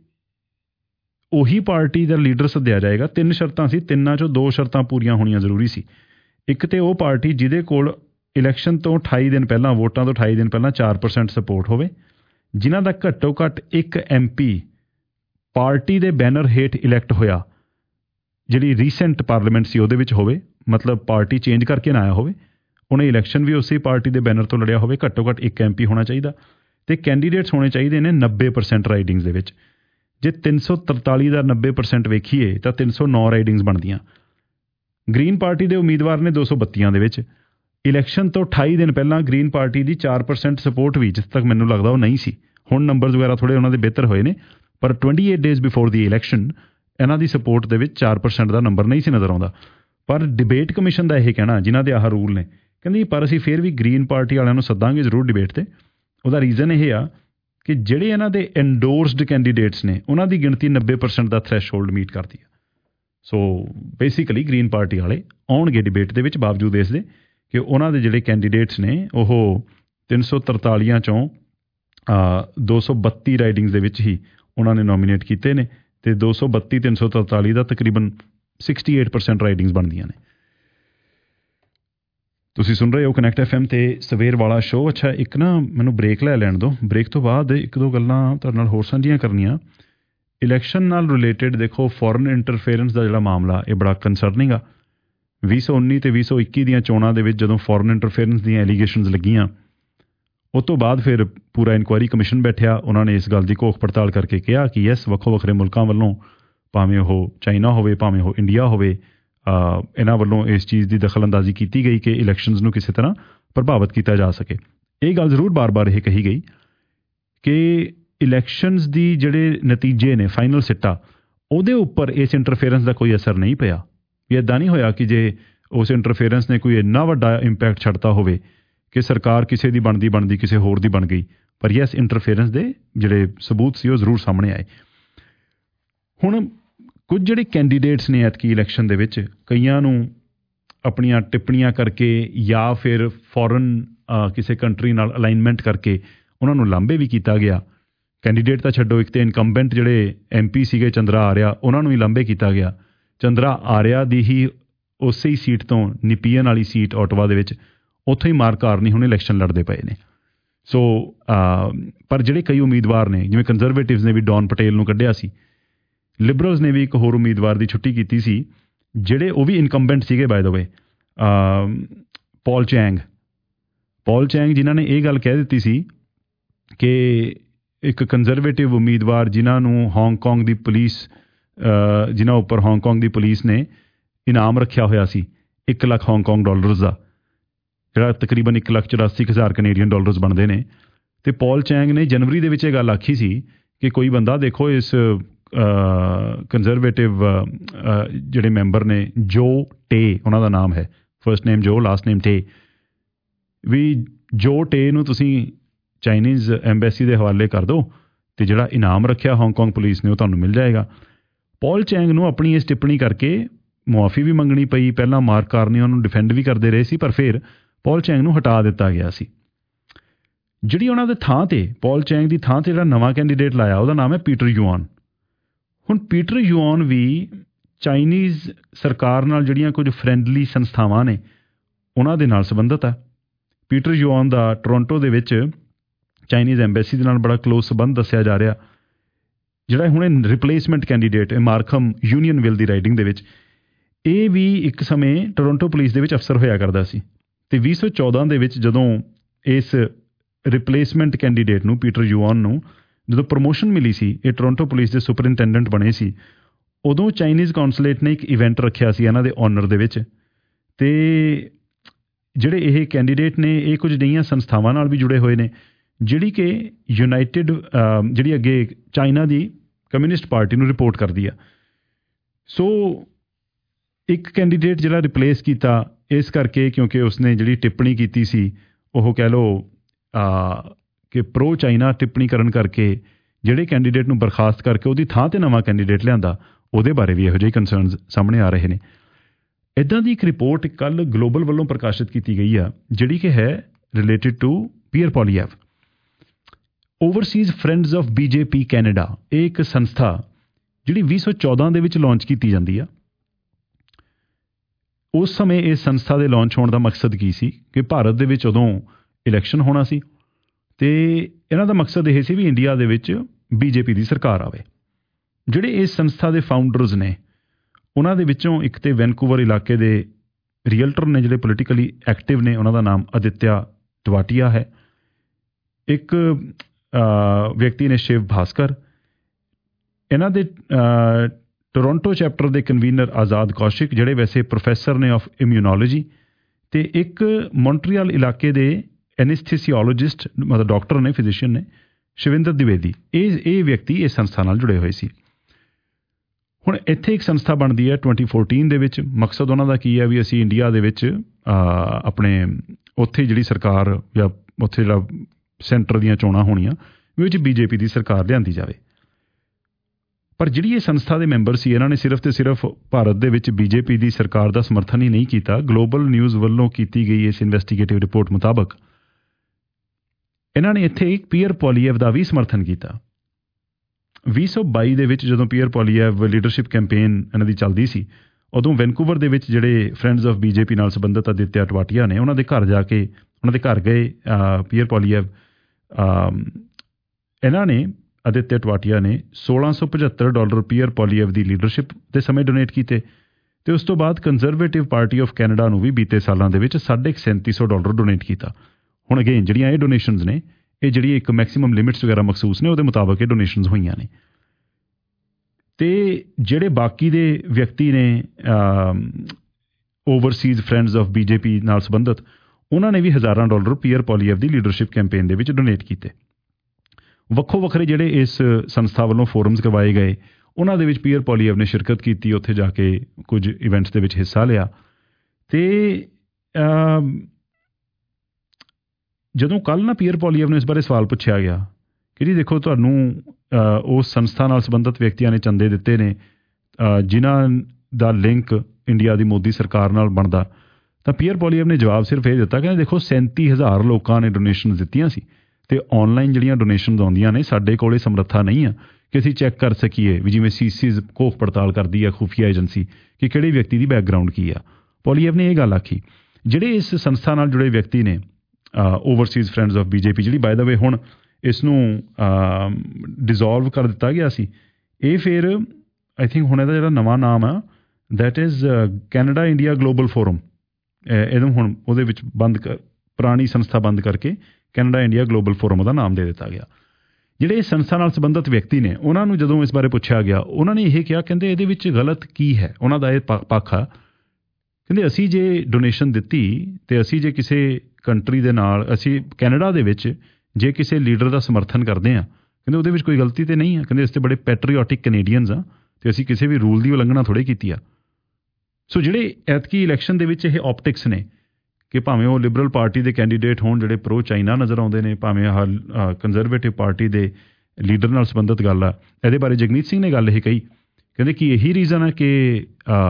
ਉਹੀ ਪਾਰਟੀ ਦਾ ਲੀਡਰ ਸੱਦਿਆ ਜਾਏਗਾ। ਤਿੰਨ ਸ਼ਰਤਾਂ ਸੀ, ਤਿੰਨਾਂ 'ਚੋਂ ਦੋ ਸ਼ਰਤਾਂ ਪੂਰੀਆਂ ਹੋਣੀਆਂ ਜ਼ਰੂਰੀ ਸੀ। ਇੱਕ ਤੇ ਉਹ ਪਾਰਟੀ ਜਿਹਦੇ ਕੋਲ ਇਲੈਕਸ਼ਨ ਤੋਂ ਅਠਾਈ ਦਿਨ ਪਹਿਲਾਂ, ਵੋਟਾਂ ਤੋਂ ਅਠਾਈ ਦਿਨ ਪਹਿਲਾਂ ਚਾਰ ਪਰਸੈਂਟ ਸਪੋਰਟ ਹੋਵੇ, ਜਿਨ੍ਹਾਂ ਦਾ ਘੱਟੋ ਘੱਟ ਇੱਕ ਐਮ ਪੀ ਪਾਰਟੀ ਦੇ ਬੈਨਰ ਹੇਠ ਇਲੈਕਟ ਹੋਇਆ, ਜਿਹੜੀ ਰੀਸੈਂਟ ਪਾਰਲੀਮੈਂਟ ਸੀ ਉਹਦੇ ਵਿੱਚ ਹੋਵੇ, ਮਤਲਬ ਪਾਰਟੀ ਚੇਂਜ ਕਰਕੇ ਨਾ ਆਇਆ ਹੋਵੇ, ਉਹਨੇ ਇਲੈਕਸ਼ਨ ਵੀ ਉਸੇ ਪਾਰਟੀ ਦੇ ਬੈਨਰ ਤੋਂ ਲੜਿਆ ਹੋਵੇ, ਘੱਟੋ ਘੱਟ ਇੱਕ ਐਮ ਪੀ ਹੋਣਾ ਚਾਹੀਦਾ, ਅਤੇ ਕੈਂਡੀਡੇਟਸ ਹੋਣੇ ਚਾਹੀਦੇ ਨੇ ਨੱਬੇ ਪਰਸੈਂਟ ਰਾਈਡਿੰਗਸ ਦੇ ਵਿੱਚ। ਜੇ ਤਿੰਨ ਸੌ ਤਰਤਾਲੀ ਦਾ ਨੱਬੇ ਪਰਸੈਂਟ ਵੇਖੀਏ ਤਾਂ ਤਿੰਨ ਸੌ ਨੌ ਰਾਈਡਿੰਗਸ ਬਣਦੀਆਂ। ਗ੍ਰੀਨ ਪਾਰਟੀ ਦੇ ਉਮੀਦਵਾਰ ਨੇ ਦੋ ਸੌ ਬੱਤੀਆਂ ਦੇ ਵਿੱਚ। ਇਲੈਕਸ਼ਨ ਤੋਂ ਅਠਾਈ ਦਿਨ ਪਹਿਲਾਂ ਗ੍ਰੀਨ ਪਾਰਟੀ ਦੀ ਚਾਰ ਪਰਸੈਂਟ ਸਪੋਰਟ ਵੀ, ਜਿੱਥੇ ਤੱਕ ਮੈਨੂੰ ਲੱਗਦਾ ਉਹ ਨਹੀਂ ਸੀ। ਹੁਣ ਨੰਬਰਸ ਵਗੈਰਾ ਥੋੜ੍ਹੇ ਉਹਨਾਂ ਦੇ ਬਿਹਤਰ ਹੋਏ ਨੇ, ਪਰ ਅਠਾਈ ਡੇਜ਼ ਬਿਫੋਰ ਦੀ ਇਲੈਕਸ਼ਨ ਇਹਨਾਂ ਦੀ ਸਪੋਰਟ ਦੇ ਵਿੱਚ ਚਾਰ ਪਰਸੈਂਟ ਦਾ ਨੰਬਰ ਨਹੀਂ ਸੀ ਨਜ਼ਰ ਆਉਂਦਾ। ਪਰ ਡਿਬੇਟ ਕਮਿਸ਼ਨ ਦਾ ਇਹ ਕਹਿਣਾ, ਜਿਨ੍ਹਾਂ ਦੇ ਆਹ ਰੂਲ ਨੇ, ਕਹਿੰਦੀ ਪਰ ਅਸੀਂ ਫਿਰ ਵੀ ਗ੍ਰੀਨ ਪਾਰਟੀ ਵਾਲਿਆਂ ਨੂੰ ਸੱਦਾਂਗੇ ਜ਼ਰੂਰ ਡਿਬੇਟ 'ਤੇ। ਉਹਦਾ ਰੀਜ਼ਨ ਇਹ ਆ ਕਿ ਜਿਹੜੇ ਇਹਨਾਂ ਦੇ ਐਂਡੋਰਸਡ ਕੈਂਡੀਡੇਟਸ ਨੇ ਉਹਨਾਂ ਦੀ ਗਿਣਤੀ ਨੱਬੇ ਪਰਸੈਂਟ ਦਾ ਥ੍ਰੈਸ਼ਹੋਲਡ ਮੀਟ ਕਰਦੀ ਹੈ। ਸੋ ਬੇਸਿਕਲੀ ਗ੍ਰੀਨ ਪਾਰਟੀ ਵਾਲੇ ਆਉਣਗੇ ਡਿਬੇਟ ਦੇ ਵਿੱਚ, ਬਾਵਜੂਦ ਇਸ ਦੇ ਕਿ ਉਹਨਾਂ ਦੇ ਜਿਹੜੇ ਕੈਂਡੀਡੇਟਸ ਨੇ ਉਹ ਤਿੰਨ ਸੌ ਤਰਤਾਲੀਆਂ 'ਚੋਂ ਦੋ ਸੌ ਬੱਤੀ ਰਾਈਡਿੰਗਸ ਦੇ ਵਿੱਚ ਹੀ ਉਹਨਾਂ ਨੇ ਨੋਮੀਨੇਟ ਕੀਤੇ ਨੇ, ਅਤੇ ਦੋ ਸੌ ਬੱਤੀ ਤਿੰਨ ਸੌ ਤਰਤਾਲੀ ਦਾ ਤਕਰੀਬਨ ਅਠਾਸੀ ਪਰਸੈਂਟ ਰਾਈਡਿੰਗਸ ਬਣਦੀਆਂ ਨੇ। ਤੁਸੀਂ ਸੁਣ ਰਹੇ ਹੋ ਕਨੈਕਟ ਐਫ ਐਮ 'ਤੇ ਸਵੇਰ ਵਾਲਾ ਸ਼ੋਅ। ਅੱਛਾ, ਇੱਕ ਨਾ ਮੈਨੂੰ ਬ੍ਰੇਕ ਲੈ ਲੈਣ ਦਿਓ, ਬ੍ਰੇਕ ਤੋਂ ਬਾਅਦ ਇੱਕ ਦੋ ਗੱਲਾਂ ਤੁਹਾਡੇ ਨਾਲ ਹੋਰ ਸਾਂਝੀਆਂ ਕਰਨੀਆਂ। ਇਲੈਕਸ਼ਨ ਨਾਲ ਰਿਲੇਟਡ ਦੇਖੋ ਫੋਰਨ ਇੰਟਰਫੇਰੈਂਸ ਦਾ ਜਿਹੜਾ ਮਾਮਲਾ ਇਹ ਬੜਾ ਕੰਸਰਨਿੰਗ ਆ। ਵੀਹ ਸੌ ਉੱਨੀ ਅਤੇ ਵੀਹ ਸੌ ਇੱਕੀ ਦੀਆਂ ਚੋਣਾਂ ਦੇ ਵਿੱਚ ਜਦੋਂ ਫੋਰਨ ਇੰਟਰਫੇਰੈਂਸ ਦੀਆਂ ਐਲੀਗੇਸ਼ਨਸ ਲੱਗੀਆਂ, ਉਸ ਤੋਂ ਬਾਅਦ ਫਿਰ ਪੂਰਾ ਇਨਕੁਆਇਰੀ ਕਮਿਸ਼ਨ ਬੈਠਿਆ। ਉਹਨਾਂ ਨੇ ਇਸ ਗੱਲ ਦੀ ਘੋਖ ਪੜਤਾਲ ਕਰਕੇ ਕਿਹਾ ਕਿ ਯੈਸ, ਵੱਖੋ ਵੱਖਰੇ ਮੁਲਕਾਂ ਵੱਲੋਂ, ਭਾਵੇਂ ਉਹ ਚਾਈਨਾ ਹੋਵੇ, ਭਾਵੇਂ ਉਹ ਇੰਡੀਆ ਹੋਵੇ, ਇਹਨਾਂ ਵੱਲੋਂ ਇਸ ਚੀਜ਼ ਦੀ ਦਖਲਅੰਦਾਜ਼ੀ ਕੀਤੀ ਗਈ ਕਿ ਇਲੈਕਸ਼ਨਸ ਨੂੰ ਕਿਸੇ ਤਰ੍ਹਾਂ ਪ੍ਰਭਾਵਿਤ ਕੀਤਾ ਜਾ ਸਕੇ। ਇਹ ਗੱਲ ਜ਼ਰੂਰ ਬਾਰ-ਬਾਰ ਇਹ ਕਹੀ ਗਈ ਕਿ ਇਲੈਕਸ਼ਨਸ ਦੀ ਜਿਹੜੇ ਨਤੀਜੇ ਨੇ, ਫਾਈਨਲ ਸਿੱਟਾ, ਉਹਦੇ ਉੱਪਰ ਇਸ ਇੰਟਰਫੇਰੈਂਸ ਦਾ ਕੋਈ ਅਸਰ ਨਹੀਂ ਪਿਆ। ਵੀ ਇੱਦਾਂ ਨਹੀਂ ਹੋਇਆ ਕਿ ਜੇ ਉਸ ਇੰਟਰਫੇਰੈਂਸ ਨੇ ਕੋਈ ਇੰਨਾ ਵੱਡਾ ਇੰਪੈਕਟ ਛੱਡਤਾ ਹੋਵੇ ਕਿ ਸਰਕਾਰ ਕਿਸੇ ਦੀ ਬਣਦੀ ਬਣਦੀ ਕਿਸੇ ਹੋਰ ਦੀ ਬਣ ਗਈ। ਪਰ ਯੈਸ, ਇੰਟਰਫੇਰੈਂਸ ਦੇ ਜਿਹੜੇ ਸਬੂਤ ਸੀ ਉਹ ਜ਼ਰੂਰ ਸਾਹਮਣੇ ਆਏ। ਹੁਣ ਕੁਝ ਜਿਹੜੇ ਕੈਂਡੀਡੇਟਸ ਨੇ ਐਤਕੀ ਇਲੈਕਸ਼ਨ ਦੇ ਵਿੱਚ, ਕਈਆਂ ਨੂੰ ਆਪਣੀਆਂ ਟਿੱਪਣੀਆਂ ਕਰਕੇ ਜਾਂ ਫਿਰ ਫੋਰਨ ਕਿਸੇ ਕੰਟਰੀ ਨਾਲ ਅਲਾਈਨਮੈਂਟ ਕਰਕੇ ਉਹਨਾਂ ਨੂੰ ਲਾਂਭੇ ਵੀ ਕੀਤਾ ਗਿਆ। ਕੈਂਡੀਡੇਟ ਤਾਂ ਛੱਡੋ, ਇੱਕ ਤਾਂ ਇਨਕੰਬੈਂਟ ਜਿਹੜੇ ਐਮ ਪੀ ਸੀਗੇ ਚੰਦਰਾ ਆਰਿਆ, ਉਹਨਾਂ ਨੂੰ ਹੀ ਲਾਂਭੇ ਕੀਤਾ ਗਿਆ। ਚੰਦਰਾ ਆਰਿਆ ਦੀ ਹੀ ਉਸੇ ਹੀ ਸੀਟ ਤੋਂ, ਨਿਪੀਅਨ ਵਾਲੀ ਸੀਟ ਓਟਵਾ ਦੇ ਵਿੱਚ, ਉੱਥੋਂ ਹੀ ਮਾਰ ਕਾਰਨੀ ਹੁਣ ਇਲੈਕਸ਼ਨ ਲੜਦੇ ਪਏ ਨੇ। ਸੋ ਪਰ ਜਿਹੜੇ ਕਈ ਉਮੀਦਵਾਰ ਨੇ, ਜਿਵੇਂ ਕੰਜ਼ਰਵੇਟਿਵਸ ਨੇ ਵੀ ਡੌਨ ਪਟੇਲ ਨੂੰ ਕੱਢਿਆ ਸੀ, ਲਿਬਰਲਸ ਨੇ ਵੀ ਇੱਕ ਹੋਰ ਉਮੀਦਵਾਰ ਦੀ ਛੁੱਟੀ ਕੀਤੀ ਸੀ, ਜਿਹੜੇ ਉਹ ਵੀ ਇਨਕੰਬੈਂਟ ਸੀਗੇ by the way, Paul Chang. Paul Chang ਜਿਨ੍ਹਾਂ ਨੇ ਇਹ ਗੱਲ ਕਹਿ ਦਿੱਤੀ ਸੀ ਕਿ ਇੱਕ ਕੰਜ਼ਰਵੇਟਿਵ ਉਮੀਦਵਾਰ ਜਿਨ੍ਹਾਂ ਨੂੰ ਹਾਂਗਕਾਂਗ ਦੀ ਪੁਲਿਸ, ਜਿਨ੍ਹਾਂ ਉੱਪਰ ਹਾਂਗਕਾਂਗ ਦੀ ਪੁਲਿਸ ਨੇ ਇਨਾਮ ਰੱਖਿਆ ਹੋਇਆ ਸੀ ਇੱਕ ਲੱਖ ਹਾਂਗਕਾਂਗ ਡਾਲਰਸ ਦਾ, ਜਿਹੜਾ ਤਕਰੀਬਨ ਇੱਕ ਲੱਖ ਚੁਰਾਸੀ ਹਜ਼ਾਰ ਕੈਨੇਡੀਅਨ ਡਾਲਰਸ ਬਣਦੇ ਨੇ। ਅਤੇ ਪੌਲ ਚੈਂਗ ਨੇ ਜਨਵਰੀ ਦੇ ਵਿੱਚ ਇਹ ਗੱਲ ਆਖੀ ਸੀ ਕਿ ਕੋਈ ਬੰਦਾ ਦੇਖੋ ਇਸ ਕੰਜ਼ਰਵੇਟਿਵ ਜਿਹੜੇ ਮੈਂਬਰ ਨੇ, ਜੋ ਟੇ ਉਹਨਾਂ ਦਾ ਨਾਮ ਹੈ, ਫਸਟ ਨੇਮ ਜੋ, ਲਾਸਟ ਨੇਮ ਟੇ, ਵੀ ਜੋ ਟੇ ਨੂੰ ਤੁਸੀਂ ਚਾਈਨੀਜ਼ ਐਮਬੈਸੀ ਦੇ ਹਵਾਲੇ ਕਰ ਦਿਓ ਅਤੇ ਜਿਹੜਾ ਇਨਾਮ ਰੱਖਿਆ ਹਾਂਗਕਾਂਗ ਪੁਲਿਸ ਨੇ ਉਹ ਤੁਹਾਨੂੰ ਮਿਲ ਜਾਏਗਾ। ਪੌਲ ਚੈਂਗ ਨੂੰ ਆਪਣੀ ਇਸ ਟਿੱਪਣੀ ਕਰਕੇ ਮੁਆਫੀ ਵੀ ਮੰਗਣੀ ਪਈ। ਪਹਿਲਾਂ ਮਾਰਕ ਕਾਰਨੀ ਉਹਨੂੰ ਡਿਫੈਂਡ ਵੀ ਕਰਦੇ ਰਹੇ ਸੀ, ਪਰ ਫਿਰ ਪੌਲ ਚੈਂਗ ਨੂੰ ਹਟਾ ਦਿੱਤਾ ਗਿਆ ਸੀ। ਜਿਹੜੀ ਉਹਨਾਂ ਦੇ ਥਾਂ 'ਤੇ, ਪੌਲ ਚੈਂਗ ਦੀ ਥਾਂ 'ਤੇ ਜਿਹੜਾ ਨਵਾਂ ਕੈਂਡੀਡੇਟ ਲਾਇਆ, ਉਹਦਾ ਨਾਮ ਹੈ ਪੀਟਰ ਯੂਆਨ। ਹੁਣ ਪੀਟਰ ਯੂਆਨ ਵੀ ਚਾਈਨੀਜ਼ ਸਰਕਾਰ ਨਾਲ ਜਿਹੜੀਆਂ ਕੁਝ ਫਰੈਂਡਲੀ ਸੰਸਥਾਵਾਂ ਨੇ ਉਹਨਾਂ ਦੇ ਨਾਲ ਸੰਬੰਧਿਤ ਹੈ। ਪੀਟਰ ਯੂਆਨ ਦਾ ਟੋਰਾਂਟੋ ਦੇ ਵਿੱਚ ਚਾਈਨੀਜ਼ ਐਮਬੈਸੀ ਦੇ ਨਾਲ ਬੜਾ ਕਲੋਜ਼ ਸੰਬੰਧ ਦੱਸਿਆ ਜਾ ਰਿਹਾ। ਜਿਹੜਾ ਹੁਣ ਰਿਪਲੇਸਮੈਂਟ ਕੈਂਡੀਡੇਟ ਮਾਰਕਮ ਯੂਨੀਅਨਵਿਲ ਦੀ ਰਾਈਡਿੰਗ ਦੇ ਵਿੱਚ, ਇਹ ਵੀ ਇੱਕ ਸਮੇਂ ਟੋਰਾਂਟੋ ਪੁਲਿਸ ਦੇ ਵਿੱਚ ਅਫਸਰ ਹੋਇਆ ਕਰਦਾ ਸੀ। ਅਤੇ ਵੀਹ ਸੌ ਚੌਦਾਂ ਦੇ ਵਿੱਚ ਜਦੋਂ ਇਸ ਰਿਪਲੇਸਮੈਂਟ ਕੈਂਡੀਡੇਟ ਨੂੰ, ਪੀਟਰ ਯੂਆਨ ਨੂੰ, ਜਦੋਂ ਪ੍ਰਮੋਸ਼ਨ ਮਿਲੀ ਸੀ, ਇਹ ਟੋਰਾਂਟੋ ਪੁਲਿਸ ਦੇ ਸੁਪਰਿੰਟੈਂਡੈਂਟ ਬਣੇ ਸੀ, ਉਦੋਂ ਚਾਈਨੀਜ਼ ਕੌਂਸਲੇਟ ਨੇ ਇੱਕ ਇਵੈਂਟ ਰੱਖਿਆ ਸੀ ਇਹਨਾਂ ਦੇ ਔਨਰ ਦੇ ਵਿੱਚ। ਅਤੇ ਜਿਹੜੇ ਇਹ ਕੈਂਡੀਡੇਟ ਨੇ, ਇਹ ਕੁਝ ਜਿਹੀਆਂ ਸੰਸਥਾਵਾਂ ਨਾਲ ਵੀ ਜੁੜੇ ਹੋਏ ਨੇ, ਜਿਹੜੀ ਕਿ ਯੂਨਾਈਟਿਡ, ਜਿਹੜੀ ਅੱਗੇ ਚਾਈਨਾ ਦੀ ਕਮਿਊਨਿਸਟ ਪਾਰਟੀ ਨੂੰ ਰਿਪੋਰਟ ਕਰਦੀ ਆ। ਸੋ ਇੱਕ ਕੈਂਡੀਡੇਟ ਜਿਹੜਾ ਰਿਪਲੇਸ ਕੀਤਾ ਇਸ ਕਰਕੇ ਕਿਉਂਕਿ ਉਸਨੇ ਜਿਹੜੀ ਟਿੱਪਣੀ ਕੀਤੀ ਸੀ, ਉਹ ਕਹਿ ਲਓ ਕਿ ਪ੍ਰੋ ਚਾਈਨਾ ਟਿੱਪਣੀ ਕਰਨ ਕਰਕੇ ਜਿਹੜੇ ਕੈਂਡੀਡੇਟ ਨੂੰ ਬਰਖਾਸਤ ਕਰਕੇ ਉਹਦੀ ਥਾਂ 'ਤੇ ਨਵਾਂ ਕੈਂਡੀਡੇਟ ਲਿਆਂਦਾ, ਉਹਦੇ ਬਾਰੇ ਵੀ ਇਹੋ ਜਿਹੇ ਕੰਸਰਨਸ ਸਾਹਮਣੇ ਆ ਰਹੇ ਨੇ। ਇੱਦਾਂ ਦੀ ਇੱਕ ਰਿਪੋਰਟ ਕੱਲ੍ਹ ਗਲੋਬਲ ਵੱਲੋਂ ਪ੍ਰਕਾਸ਼ਿਤ ਕੀਤੀ ਗਈ ਆ, ਜਿਹੜੀ ਕਿ ਹੈ related to Pierre Poilievre. Overseas Friends of BJP Canada, ਇਹ ਇੱਕ ਸੰਸਥਾ ਜਿਹੜੀ ਵੀਹ ਸੌ ਚੌਦਾਂ ਦੇ ਵਿੱਚ ਲਾਂਚ ਕੀਤੀ ਜਾਂਦੀ ਆ। ਉਸ ਸਮੇਂ ਇਸ ਸੰਸਥਾ ਦੇ ਲਾਂਚ ਹੋਣ ਦਾ ਮਕਸਦ ਕੀ ਸੀ ਕਿ ਭਾਰਤ ਦੇ ਵਿੱਚ ਉਦੋਂ ਇਲੈਕਸ਼ਨ ਹੋਣਾ ਸੀ ਅਤੇ ਇਹਨਾਂ ਦਾ ਮਕਸਦ ਇਹ ਸੀ ਵੀ ਇੰਡੀਆ ਦੇ ਵਿੱਚ ਬੀਜੇਪੀ ਦੀ ਸਰਕਾਰ ਆਵੇ। ਜਿਹੜੇ ਇਸ ਸੰਸਥਾ ਦੇ ਫਾਊਂਡਰਸ ਨੇ, ਉਹਨਾਂ ਦੇ ਵਿੱਚੋਂ ਇੱਕ ਤਾਂ ਵੈਨਕੂਵਰ ਇਲਾਕੇ ਦੇ ਰੀਅਲਟਰ ਨੇ, ਜਿਹੜੇ ਪੋਲੀਟੀਕਲੀ ਐਕਟਿਵ ਨੇ, ਉਹਨਾਂ ਦਾ ਨਾਮ ਅਦਿੱਤਿਆ ਟਵਾਟੀਆ ਹੈ। ਇੱਕ ਵਿਅਕਤੀ ਨੇ ਸ਼ਿਵ ਭਾਸਕਰ। ਇਹਨਾਂ ਦੇ ਟੋਰਾਂਟੋ ਚੈਪਟਰ ਦੇ ਕਨਵੀਨਰ ਆਜ਼ਾਦ ਕੌਸ਼ਿਕ, ਜਿਹੜੇ ਵੈਸੇ ਪ੍ਰੋਫੈਸਰ ਨੇ ਆਫ ਇਮਿਊਨੋਲੋਜੀ, ਅਤੇ ਇੱਕ ਮੌਂਟਰੀਅਲ ਇਲਾਕੇ ਦੇ ਐਨਿਸਥੀਸੀਓਲੋਜਿਸਟ, ਮਤਲਬ ਡਾਕਟਰ ਨੇ, ਫਿਜ਼ੀਸ਼ੀਅਨ ਨੇ, ਸ਼ਿਵਿੰਦਰ ਦਿਵੇਦੀ। ਇਹ ਇਹ ਵਿਅਕਤੀ ਇਸ ਸੰਸਥਾ ਨਾਲ ਜੁੜੇ ਹੋਏ ਸੀ। ਹੁਣ ਇੱਥੇ ਇੱਕ ਸੰਸਥਾ ਬਣਦੀ ਹੈ ਟਵੈਂਟੀ ਫੋਰਟੀਨ ਦੇ ਵਿੱਚ। ਮਕਸਦ ਉਹਨਾਂ ਦਾ ਕੀ ਹੈ ਵੀ ਅਸੀਂ ਇੰਡੀਆ ਦੇ ਵਿੱਚ ਆਪਣੇ ਉੱਥੇ ਜਿਹੜੀ ਸਰਕਾਰ ਜਾਂ ਉੱਥੇ ਜਿਹੜਾ ਸੈਂਟਰ ਦੀਆਂ ਚੋਣਾਂ ਹੋਣੀਆਂ, ਵੀ ਉਹ 'ਚ ਬੀਜੇਪੀ ਦੀ ਸਰਕਾਰ ਲਿਆਂਦੀ ਜਾਵੇ। ਪਰ ਜਿਹੜੀ ਇਹ ਸੰਸਥਾ ਦੇ ਮੈਂਬਰ ਸੀ, ਇਹਨਾਂ ਨੇ ਸਿਰਫ ਤੇ ਸਿਰਫ ਭਾਰਤ ਦੇ ਵਿੱਚ ਬੀਜੇਪੀ ਦੀ ਸਰਕਾਰ ਦਾ ਸਮਰਥਨ ਹੀ ਨਹੀਂ ਕੀਤਾ। ਗਲੋਬਲ ਨਿਊਜ਼ ਵੱਲੋਂ ਕੀਤੀ ਗਈ ਇਸ ਇਨਵੈਸਟੀਗੇਟਿਵ ਰਿਪੋਰਟ ਮੁਤਾਬਕ ਇਹਨਾਂ ਨੇ ਇੱਥੇ ਇੱਕ ਪੀਅਰ ਪੋਲੀਐਵ ਦਾ ਵੀ ਸਮਰਥਨ ਕੀਤਾ। ਵੀਹ ਸੌ ਬਾਈ ਦੇ ਵਿੱਚ ਜਦੋਂ ਪੀਅਰ ਪੋਲੀਐਵ ਲੀਡਰਸ਼ਿਪ ਕੈਂਪੇਨ ਇਹਨਾਂ ਦੀ ਚੱਲਦੀ ਸੀ, ਉਦੋਂ ਵੈਨਕੂਵਰ ਦੇ ਵਿੱਚ ਜਿਹੜੇ ਫਰੈਂਡਸ ਆਫ ਬੀਜੇਪੀ ਨਾਲ ਸੰਬੰਧਿਤ ਅਦਿੱਤਿਆ ਟਵਾਟੀਆ ਨੇ, ਉਹਨਾਂ ਦੇ ਘਰ ਜਾ ਕੇ, ਉਹਨਾਂ ਦੇ ਘਰ ਗਏ ਪੀਅਰ ਪੋਲੀਐਵ। ਇਹਨਾਂ ਨੇ ਅਦਿੱਤਿਆ ਟਵਾਟੀਆ ਨੇ ਸੋਲਾਂ ਸੌ ਪਝੱਤਰ ਡਾਲਰ ਪੀਅਰ ਪੋਲੀਐਵ ਦੀ ਲੀਡਰਸ਼ਿਪ ਦੇ ਸਮੇਂ ਡੋਨੇਟ ਕੀਤੇ ਅਤੇ ਉਸ ਤੋਂ ਬਾਅਦ ਕੰਜ਼ਰਵੇਟਿਵ ਪਾਰਟੀ ਆਫ ਕੈਨੇਡਾ ਨੂੰ ਵੀ ਬੀਤੇ ਸਾਲਾਂ ਦੇ ਵਿੱਚ ਸਾਢੇ ਸੈਂਤੀ ਸੌ ਡਾਲਰ ਡੋਨੇਟ ਕੀਤਾ। ਹੁਣ ਅਗੇਨ ਜਿਹੜੀਆਂ ਇਹ ਡੋਨੇਸ਼ਨਸ ਨੇ ਇਹ ਜਿਹੜੀ ਇੱਕ ਮੈਕਸੀਮਮ ਲਿਮਿਟਸ ਵਗੈਰਾ ਮਖਸੂਸ ਨੇ ਉਹਦੇ ਮੁਤਾਬਕ ਇਹ ਡੋਨੇਸ਼ਨਸ ਹੋਈਆਂ ਨੇ। ਅਤੇ ਜਿਹੜੇ ਬਾਕੀ ਦੇ ਵਿਅਕਤੀ ਨੇ Overseas Friends of B J ਪੀ ਨਾਲ ਸੰਬੰਧਿਤ ਉਹਨਾਂ ਨੇ ਵੀ ਹਜ਼ਾਰਾਂ ਡਾਲਰ ਪੀਅਰ ਪੋਲੀਐਵ ਦੀ ਲੀਡਰਸ਼ਿਪ ਕੈਂਪੇਨ ਦੇ ਵਿੱਚ ਡੋਨੇਟ ਕੀਤੇ। ਵੱਖੋ ਵੱਖਰੇ ਜਿਹੜੇ ਇਸ ਸੰਸਥਾ ਵੱਲੋਂ ਫੋਰਮਸ ਕਰਵਾਏ ਗਏ ਉਹਨਾਂ ਦੇ ਵਿੱਚ ਪੀਅਰ ਪੋਲੀਐਵ ਨੇ ਸ਼ਿਰਕਤ ਕੀਤੀ, ਉੱਥੇ ਜਾ ਕੇ ਕੁਝ ਇਵੈਂਟਸ ਦੇ ਵਿੱਚ ਹਿੱਸਾ ਲਿਆ। ਅਤੇ ਜਦੋਂ ਕੱਲ੍ਹ ਨਾ ਪੀਅਰ ਪੋਲੀਐਵ ਨੂੰ ਇਸ ਬਾਰੇ ਸਵਾਲ ਪੁੱਛਿਆ ਗਿਆ ਕਿ ਜੀ ਦੇਖੋ ਤੁਹਾਨੂੰ ਉਸ ਸੰਸਥਾ ਨਾਲ ਸੰਬੰਧਿਤ ਵਿਅਕਤੀਆਂ ਨੇ ਚੰਦੇ ਦਿੱਤੇ ਨੇ ਜਿਨ੍ਹਾਂ ਦਾ ਲਿੰਕ ਇੰਡੀਆ ਦੀ ਮੋਦੀ ਸਰਕਾਰ ਨਾਲ ਬਣਦਾ, ਤਾਂ ਪੀਅਰ ਪੋਲੀਐਵ ਨੇ ਜਵਾਬ ਸਿਰਫ ਇਹ ਦਿੱਤਾ ਕਿ ਦੇਖੋ ਸੈਂਤੀ ਹਜ਼ਾਰ ਲੋਕਾਂ ਨੇ ਡੋਨੇਸ਼ਨ ਦਿੱਤੀਆਂ ਸੀ ਅਤੇ ਔਨਲਾਈਨ ਜਿਹੜੀਆਂ ਡੋਨੇਸ਼ਨਸ ਆਉਂਦੀਆਂ ਨੇ ਸਾਡੇ ਕੋਲ ਇਹ ਸਮਰੱਥਾ ਨਹੀਂ ਆ ਕਿ ਅਸੀਂ ਚੈੱਕ ਕਰ ਸਕੀਏ ਵੀ ਜਿਵੇਂ ਸੀਸੀਜ਼ ਕੋਖ ਪੜਤਾਲ ਕਰਦੀ ਆ ਖੁਫੀਆ ਏਜੰਸੀ ਕਿ ਕਿਹੜੇ ਵਿਅਕਤੀ ਦੀ ਬੈਕਗਰਾਊਂਡ ਕੀ ਆ। ਪੋਲੀਐਵ ਨੇ ਇਹ ਗੱਲ ਆਖੀ। ਜਿਹੜੇ ਇਸ ਸੰਸਥਾ ਨਾਲ ਜੁੜੇ ਵਿਅਕਤੀ ਨੇ Overseas Friends of B J ਪੀ, ਜਿਹੜੀ ਬਾਏ ਦਾ ਵੇ ਹੁਣ ਇਸ ਨੂੰ ਡਿਜ਼ੋਲਵ ਕਰ ਦਿੱਤਾ ਗਿਆ ਸੀ, ਇਹ ਫਿਰ ਆਈ ਥਿੰਕ ਹੁਣ ਇਹਦਾ ਜਿਹੜਾ ਨਵਾਂ ਨਾਮ ਆ that is Canada India Global Forum, ਇਹਨੂੰ ਹੁਣ ਉਹਦੇ ਵਿੱਚ ਬੰਦ ਕਰ ਪੁਰਾਣੀ ਸੰਸਥਾ ਬੰਦ ਕਰਕੇ ਕੈਨੇਡਾ ਇੰਡੀਆ ਗਲੋਬਲ ਫੋਰਮ ਉਹਦਾ ਨਾਮ ਦੇ ਦਿੱਤਾ ਗਿਆ। ਜਿਹੜੇ ਇਸ ਸੰਸਥਾ ਨਾਲ ਸੰਬੰਧਿਤ ਵਿਅਕਤੀ ਨੇ ਉਹਨਾਂ ਨੂੰ ਜਦੋਂ ਇਸ ਬਾਰੇ ਪੁੱਛਿਆ ਗਿਆ ਉਹਨਾਂ ਨੇ ਇਹ ਕਿਹਾ, ਕਹਿੰਦੇ ਇਹਦੇ ਵਿੱਚ ਗਲਤ ਕੀ ਹੈ। ਉਹਨਾਂ ਦਾ ਇਹ ਪੱਖ ਆ, ਕਹਿੰਦੇ ਅਸੀਂ ਜੇ ਡੋਨੇਸ਼ਨ ਦਿੱਤੀ ਅਤੇ ਅਸੀਂ ਜੇ ਕਿਸੇ ਕੰਟਰੀ ਦੇ ਨਾਲ ਅਸੀਂ ਕੈਨੇਡਾ ਦੇ ਵਿੱਚ ਜੇ ਕਿਸੇ ਲੀਡਰ ਦਾ ਸਮਰਥਨ ਕਰਦੇ ਹਾਂ, ਕਹਿੰਦੇ ਉਹਦੇ ਵਿੱਚ ਕੋਈ ਗਲਤੀ ਤਾਂ ਨਹੀਂ ਆ। ਕਹਿੰਦੇ ਅਸੀਂ ਤਾਂ ਬੜੇ ਪੈਟਰੀਓਟਿਕ ਕੈਨੇਡੀਅਨਸ ਆ ਅਤੇ ਅਸੀਂ ਕਿਸੇ ਵੀ ਰੂਲ ਦੀ ਉਲੰਘਣਾ ਥੋੜ੍ਹੀ ਕੀਤੀ ਆ। ਸੋ ਜਿਹੜੇ ਐਤਕੀ ਇਲੈਕਸ਼ਨ ਦੇ ਵਿੱਚ ਇਹ ਆਪਟਿਕਸ ਨੇ ਕਿ ਭਾਵੇਂ ਉਹ ਲਿਬਰਲ ਪਾਰਟੀ ਦੇ ਕੈਂਡੀਡੇਟ ਹੋਣ ਜਿਹੜੇ ਪ੍ਰੋ ਚਾਈਨਾ ਨਜ਼ਰ ਆਉਂਦੇ ਨੇ, ਭਾਵੇਂ ਆਹ ਕੰਜ਼ਰਵੇਟਿਵ ਪਾਰਟੀ ਦੇ ਲੀਡਰ ਨਾਲ ਸੰਬੰਧਿਤ ਗੱਲ ਆ। ਇਹਦੇ ਬਾਰੇ ਜਗਮੀਤ ਸਿੰਘ ਨੇ ਗੱਲ ਇਹ ਕਹੀ, ਕਹਿੰਦੇ ਕਿ ਇਹੀ ਰੀਜ਼ਨ ਹੈ ਕਿ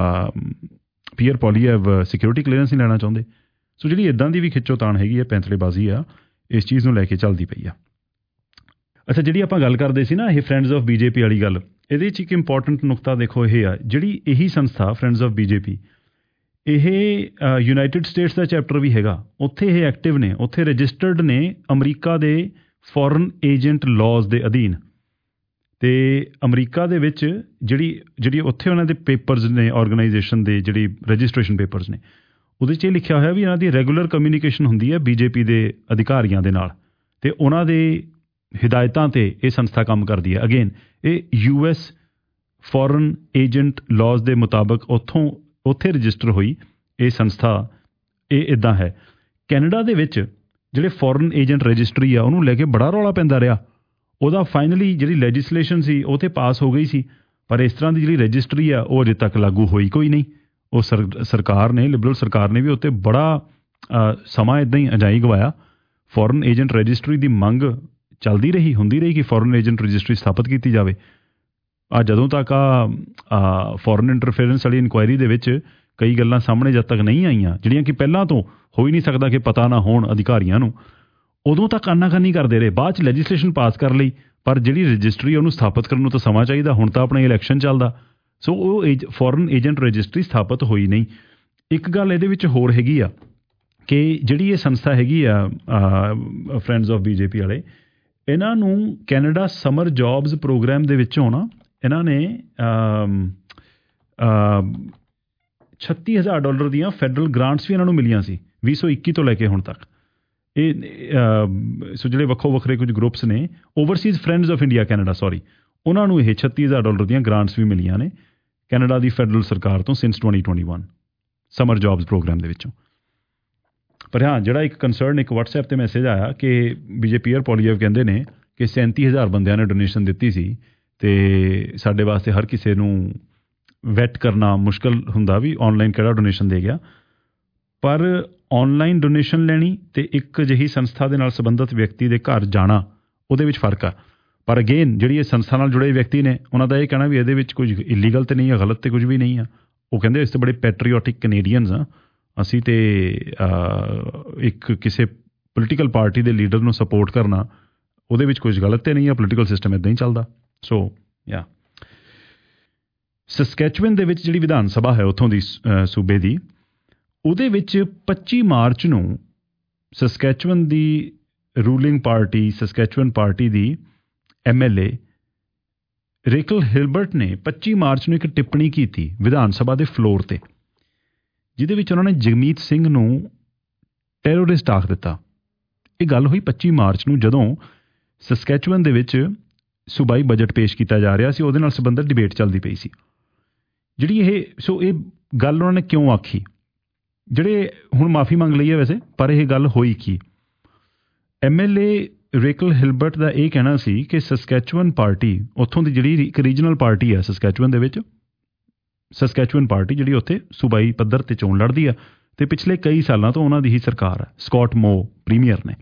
ਪੀਅਰ ਪੋਲੀਐਵ ਸਿਕਿਉਰਿਟੀ ਕਲੀਅਰੈਂਸ ਨਹੀਂ ਲੈਣਾ ਚਾਹੁੰਦੇ। ਸੋ ਜਿਹੜੀ ਇੱਦਾਂ ਦੀ ਵੀ ਖਿੱਚੋਤਾਣ ਹੈਗੀ ਹੈ, ਪੈਂਤਲੇਬਾਜ਼ੀ ਆ, ਇਸ ਚੀਜ਼ ਨੂੰ ਲੈ ਕੇ ਚੱਲਦੀ ਪਈ ਆ। ਅੱਛਾ, ਜਿਹੜੀ ਆਪਾਂ ਗੱਲ ਕਰਦੇ ਸੀ ਨਾ ਇਹ ਫਰੈਂਡਸ ਆਫ ਬੀ ਜੇ ਪੀ ਵਾਲੀ ਗੱਲ, ਇਹਦੇ 'ਚ ਇੱਕ ਇੰਪੋਰਟੈਂਟ ਨੁਕਤਾ ਦੇਖੋ ਇਹ ਆ, ਜਿਹੜੀ ਇਹੀ ਸੰਸਥਾ friends of B J P ਇਹ ਯੂਨਾਈਟਿਡ ਸਟੇਟਸ ਦਾ ਚੈਪਟਰ ਵੀ ਹੈਗਾ, ਉੱਥੇ ਇਹ ਐਕਟਿਵ ਨੇ, ਉੱਥੇ ਰਜਿਸਟਰਡ ਨੇ ਅਮਰੀਕਾ ਦੇ ਫੋਰਨ ਏਜੰਟ ਲਾਜ਼ ਦੇ ਅਧੀਨ। ਅਤੇ ਅਮਰੀਕਾ ਦੇ ਵਿੱਚ ਜਿਹੜੀ ਜਿਹੜੀ ਉੱਥੇ ਉਹਨਾਂ ਦੇ ਪੇਪਰਸ ਨੇ ਆਰਗੇਨਾਈਜੇਸ਼ਨ ਦੇ ਜਿਹੜੀ ਰਜਿਸਟ੍ਰੇਸ਼ਨ ਪੇਪਰਸ ਨੇ ਉਹਦੇ 'ਚ ਇਹ ਲਿਖਿਆ ਹੋਇਆ ਵੀ ਇਹਨਾਂ ਦੀ ਰੈਗੂਲਰ ਕਮਿਊਨੀਕੇਸ਼ਨ ਹੁੰਦੀ ਹੈ ਬੀ ਜੇ ਪੀ ਦੇ ਅਧਿਕਾਰੀਆਂ ਦੇ ਨਾਲ ਅਤੇ ਉਹਨਾਂ ਦੇ ਹਿਦਾਇਤਾਂ 'ਤੇ ਇਹ ਸੰਸਥਾ ਕੰਮ ਕਰਦੀ ਹੈ। ਅਗੇਨ ਇਹ U S foreign agent laws ਦੇ ਮੁਤਾਬਕ ਉੱਥੋਂ ਉੱਥੇ ਰਜਿਸਟਰ ਹੋਈ ਇਹ ਸੰਸਥਾ। ਇਹ ਇੱਦਾਂ ਹੈ, ਕੈਨੇਡਾ ਦੇ ਵਿੱਚ ਜਿਹੜੇ ਫੋਰਨ ਏਜੰਟ ਰਜਿਸਟਰੀ ਆ ਉਹਨੂੰ ਲੈ ਕੇ ਬੜਾ ਰੌਲਾ ਪੈਂਦਾ ਰਿਹਾ। ਉਹਦਾ ਫਾਈਨਲੀ ਜਿਹੜੀ ਲੈਜਿਸਲੇਸ਼ਨ ਸੀ ਉਹ 'ਤੇ ਪਾਸ ਹੋ ਗਈ ਸੀ, ਪਰ ਇਸ ਤਰ੍ਹਾਂ ਦੀ ਜਿਹੜੀ ਰਜਿਸਟਰੀ ਆ ਉਹ ਅਜੇ ਤੱਕ ਲਾਗੂ ਹੋਈ ਕੋਈ ਨਹੀਂ। ਉਹ ਸਰ ਸਰਕਾਰ ਨੇ ਲਿਬਰਲ ਸਰਕਾਰ ਨੇ ਵੀ ਉੱਤੇ ਬੜਾ ਸਮਾਂ ਇੱਦਾਂ ਹੀ ਅਜਾਈ ਗਵਾਇਆ। ਫੋਰਨ ਏਜੰਟ ਰਜਿਸਟਰੀ ਦੀ ਮੰਗ ਚੱਲਦੀ ਰਹੀ, ਹੁੰਦੀ ਰਹੀ ਕਿ ਫੋਰਨ ਏਜੰਟ ਰਜਿਸਟਰੀ ਸਥਾਪਿਤ ਕੀਤੀ ਜਾਵੇ। ਆ ਜਦੋਂ ਤੱਕ ਆ ਫੋਰਨ ਇੰਟਰਫੇਰੈਂਸ ਵਾਲੀ ਇਨਕੁਆਇਰੀ ਦੇ ਵਿੱਚ ਕਈ ਗੱਲਾਂ ਸਾਹਮਣੇ ਜਦ ਤੱਕ ਨਹੀਂ ਆਈਆਂ ਜਿਹੜੀਆਂ ਕਿ ਪਹਿਲਾਂ ਤੋਂ ਹੋ ਹੀ ਨਹੀਂ ਸਕਦਾ ਕਿ ਪਤਾ ਨਾ ਹੋਣ ਅਧਿਕਾਰੀਆਂ ਨੂੰ, ਉਦੋਂ ਤੱਕ ਆਨਾਕਾਨੀ ਕਰਦੇ ਰਹੇ। ਬਾਅਦ 'ਚ ਲੈਜਿਸਲੇਸ਼ਨ ਪਾਸ ਕਰ ਲਈ, ਪਰ ਜਿਹੜੀ ਰਜਿਸਟਰੀ ਉਹਨੂੰ ਸਥਾਪਿਤ ਕਰਨ ਨੂੰ ਤਾਂ ਸਮਾਂ ਚਾਹੀਦਾ। ਹੁਣ ਤਾਂ ਆਪਣਾ ਇਲੈਕਸ਼ਨ ਚੱਲਦਾ, ਸੋ ਉਹ ਏਜ ਫੋਰਨ ਏਜੰਟ ਰਜਿਸਟਰੀ ਸਥਾਪਿਤ ਹੋਈ ਨਹੀਂ। ਇੱਕ ਗੱਲ ਇਹਦੇ ਵਿੱਚ ਹੋਰ ਹੈਗੀ ਆ ਕਿ ਜਿਹੜੀ ਇਹ ਸੰਸਥਾ ਹੈਗੀ ਆ ਫਰੈਂਡਸ ਆਫ ਬੀ ਜੇ ਪੀ ਵਾਲੇ, ਇਹਨਾਂ ਨੂੰ ਕੈਨੇਡਾ ਸਮਰ ਜੋਬਸ ਪ੍ਰੋਗਰਾਮ ਦੇ ਵਿੱਚੋਂ ਨਾ ਇਹਨਾਂ ਨੇ ਛੱਤੀ ਹਜ਼ਾਰ ਡਾਲਰ ਦੀਆਂ ਫੈਡਰਲ ਗ੍ਰਾਂਟਸ ਵੀ ਇਹਨਾਂ ਨੂੰ ਮਿਲੀਆਂ ਸੀ ਵੀਹ ਸੌ ਇੱਕੀ ਤੋਂ ਲੈ ਕੇ ਹੁਣ ਤੱਕ। ਇਹ ਸੋ ਜਿਹੜੇ ਵੱਖੋ ਵੱਖਰੇ ਕੁਝ ਗਰੁੱਪਸ ਨੇ Overseas Friends of India Canada sorry ਉਹਨਾਂ ਨੂੰ ਇਹ ਛੱਤੀ ਹਜ਼ਾਰ ਡਾਲਰ ਦੀਆਂ ਗ੍ਰਾਂਟਸ ਵੀ ਮਿਲੀਆਂ ਨੇ ਕੈਨੇਡਾ ਦੀ ਫੈਡਰਲ ਸਰਕਾਰ ਤੋਂ since twenty twenty one summer jobs programme ਦੇ ਵਿੱਚੋਂ। ਪਰ ਹਾਂ, ਜਿਹੜਾ ਇੱਕ ਕੰਸਰਨ ਇੱਕ ਵਟਸਐਪ 'ਤੇ ਮੈਸੇਜ ਆਇਆ ਕਿ ਬੀਜੇਪੀਅਰ ਪੋਲੀਐਵ ਕਹਿੰਦੇ ਨੇ ਕਿ ਸੈਂਤੀ ਹਜ਼ਾਰ ਬੰਦਿਆਂ ਨੇ ਡੋਨੇਸ਼ਨ ਦਿੱਤੀ ਸੀ ਅਤੇ ਸਾਡੇ ਵਾਸਤੇ ਹਰ ਕਿਸੇ ਨੂੰ ਵੈਟ ਕਰਨਾ ਮੁਸ਼ਕਿਲ ਹੁੰਦਾ ਵੀ ਔਨਲਾਈਨ ਕਿਹੜਾ ਡੋਨੇਸ਼ਨ ਦੇ ਗਿਆ। ਪਰ ਔਨਲਾਈਨ ਡੋਨੇਸ਼ਨ ਲੈਣੀ ਅਤੇ ਇੱਕ ਅਜਿਹੀ ਸੰਸਥਾ ਦੇ ਨਾਲ ਸੰਬੰਧਿਤ ਵਿਅਕਤੀ ਦੇ ਘਰ ਜਾਣਾ ਉਹਦੇ ਵਿੱਚ ਫਰਕ ਆ। ਪਰ ਅਗੇਨ ਜਿਹੜੀ ਇਹ ਸੰਸਥਾ ਨਾਲ ਜੁੜੇ ਵਿਅਕਤੀ ਨੇ ਉਹਨਾਂ ਦਾ ਇਹ ਕਹਿਣਾ ਵੀ ਇਹਦੇ ਵਿੱਚ ਕੁਝ ਇਲੀਗਲ ਤਾਂ ਨਹੀਂ ਆ, ਗਲਤ ਤਾਂ ਕੁਝ ਵੀ ਨਹੀਂ ਆ। ਉਹ ਕਹਿੰਦੇ ਇਸ 'ਤੇ ਬੜੇ ਪੈਟਰੀਓਟਿਕ ਕੈਨੇਡੀਅਨਸ ਆ ਅਸੀਂ, ਅਤੇ ਇੱਕ ਕਿਸੇ ਪੋਲੀਟੀਕਲ ਪਾਰਟੀ ਦੇ ਲੀਡਰ ਨੂੰ ਸਪੋਰਟ ਕਰਨਾ ਉਹਦੇ ਵਿੱਚ ਕੁਝ ਗਲਤ ਤਾਂ ਨਹੀਂ ਆ, ਪੋਲੀਟੀਕਲ ਸਿਸਟਮ ਇੱਦਾਂ ਹੀ ਚੱਲਦਾ। ਸੋ ਯਾ ਸਸਕੈਚੁਅਨ ਦੇ ਵਿੱਚ ਜਿਹੜੀ ਵਿਧਾਨ ਸਭਾ ਹੈ ਉੱਥੋਂ ਦੀ ਸੂਬੇ ਦੀ, ਉਹਦੇ ਵਿੱਚ ਪੱਚੀ ਮਾਰਚ ਨੂੰ ਸਸਕੈਚੁਅਨ ਦੀ ਰੂਲਿੰਗ ਪਾਰਟੀ ਸਸਕੈਚੁਅਨ ਪਾਰਟੀ ਦੀ M L A Racquel Hilbert ਨੇ ਪੱਚੀ ਮਾਰਚ ਨੂੰ ਇੱਕ ਟਿੱਪਣੀ ਕੀਤੀ ਵਿਧਾਨ ਸਭਾ ਦੇ ਫਲੋਰ ਤੇ, ਜਿਹਦੇ ਵਿੱਚ ਉਹਨਾਂ ਨੇ ਜਗਮੀਤ ਸਿੰਘ ਨੂੰ ਟੈਰੋਰਿਸਟ ਆਖ ਦਿੱਤਾ। ਇਹ ਗੱਲ ਹੋਈ ਪੱਚੀ ਮਾਰਚ ਨੂੰ, ਜਦੋਂ ਸਸਕੈਚੁਅਨ ਦੇ ਵਿੱਚ ਸੂਬਾਈ ਬਜਟ ਪੇਸ਼ ਕੀਤਾ ਜਾ ਰਿਹਾ ਸੀ, ਉਹਦੇ ਨਾਲ ਸੰਬੰਧਿਤ ਡਿਬੇਟ ਚੱਲਦੀ ਪਈ ਸੀ। ਜਿਹੜੀ ਇਹ ਸੋ ਇਹ ਗੱਲ ਉਹਨਾਂ ਨੇ ਕਿਉਂ ਆਖੀ, ਜਿਹੜੇ ਹੁਣ ਮਾਫੀ ਮੰਗ ਲਈ ਹੈ ਵੈਸੇ, ਪਰ ਇਹ ਗੱਲ ਹੋਈ ਕੀ? M L A Racquel Hilbert ਦਾ ਇਹ ਕਹਿਣਾ ਸੀ ਕਿ ਸਸਕੈਚੁਅਨ ਪਾਰਟੀ, ਉੱਥੋਂ ਦੀ ਜਿਹੜੀ ਇੱਕ ਰੀਜਨਲ ਪਾਰਟੀ ਹੈ ਸਸਕੈਚੁਅਨ ਦੇ ਵਿੱਚ, ਸਸਕੈਚੁਅਨ ਪਾਰਟੀ ਜਿਹੜੀ ਉੱਥੇ ਸੂਬਾਈ ਪੱਧਰ ਤੇ ਚੋਣ ਲੜਦੀ ਆ, ਤੇ ਪਿਛਲੇ ਕਈ ਸਾਲਾਂ ਤੋਂ ਉਹਨਾਂ ਦੀ ਹੀ ਸਰਕਾਰ ਹੈ, ਸਕਾਟ ਮੋ ਪ੍ਰੀਮੀਅਰ ਨੇ।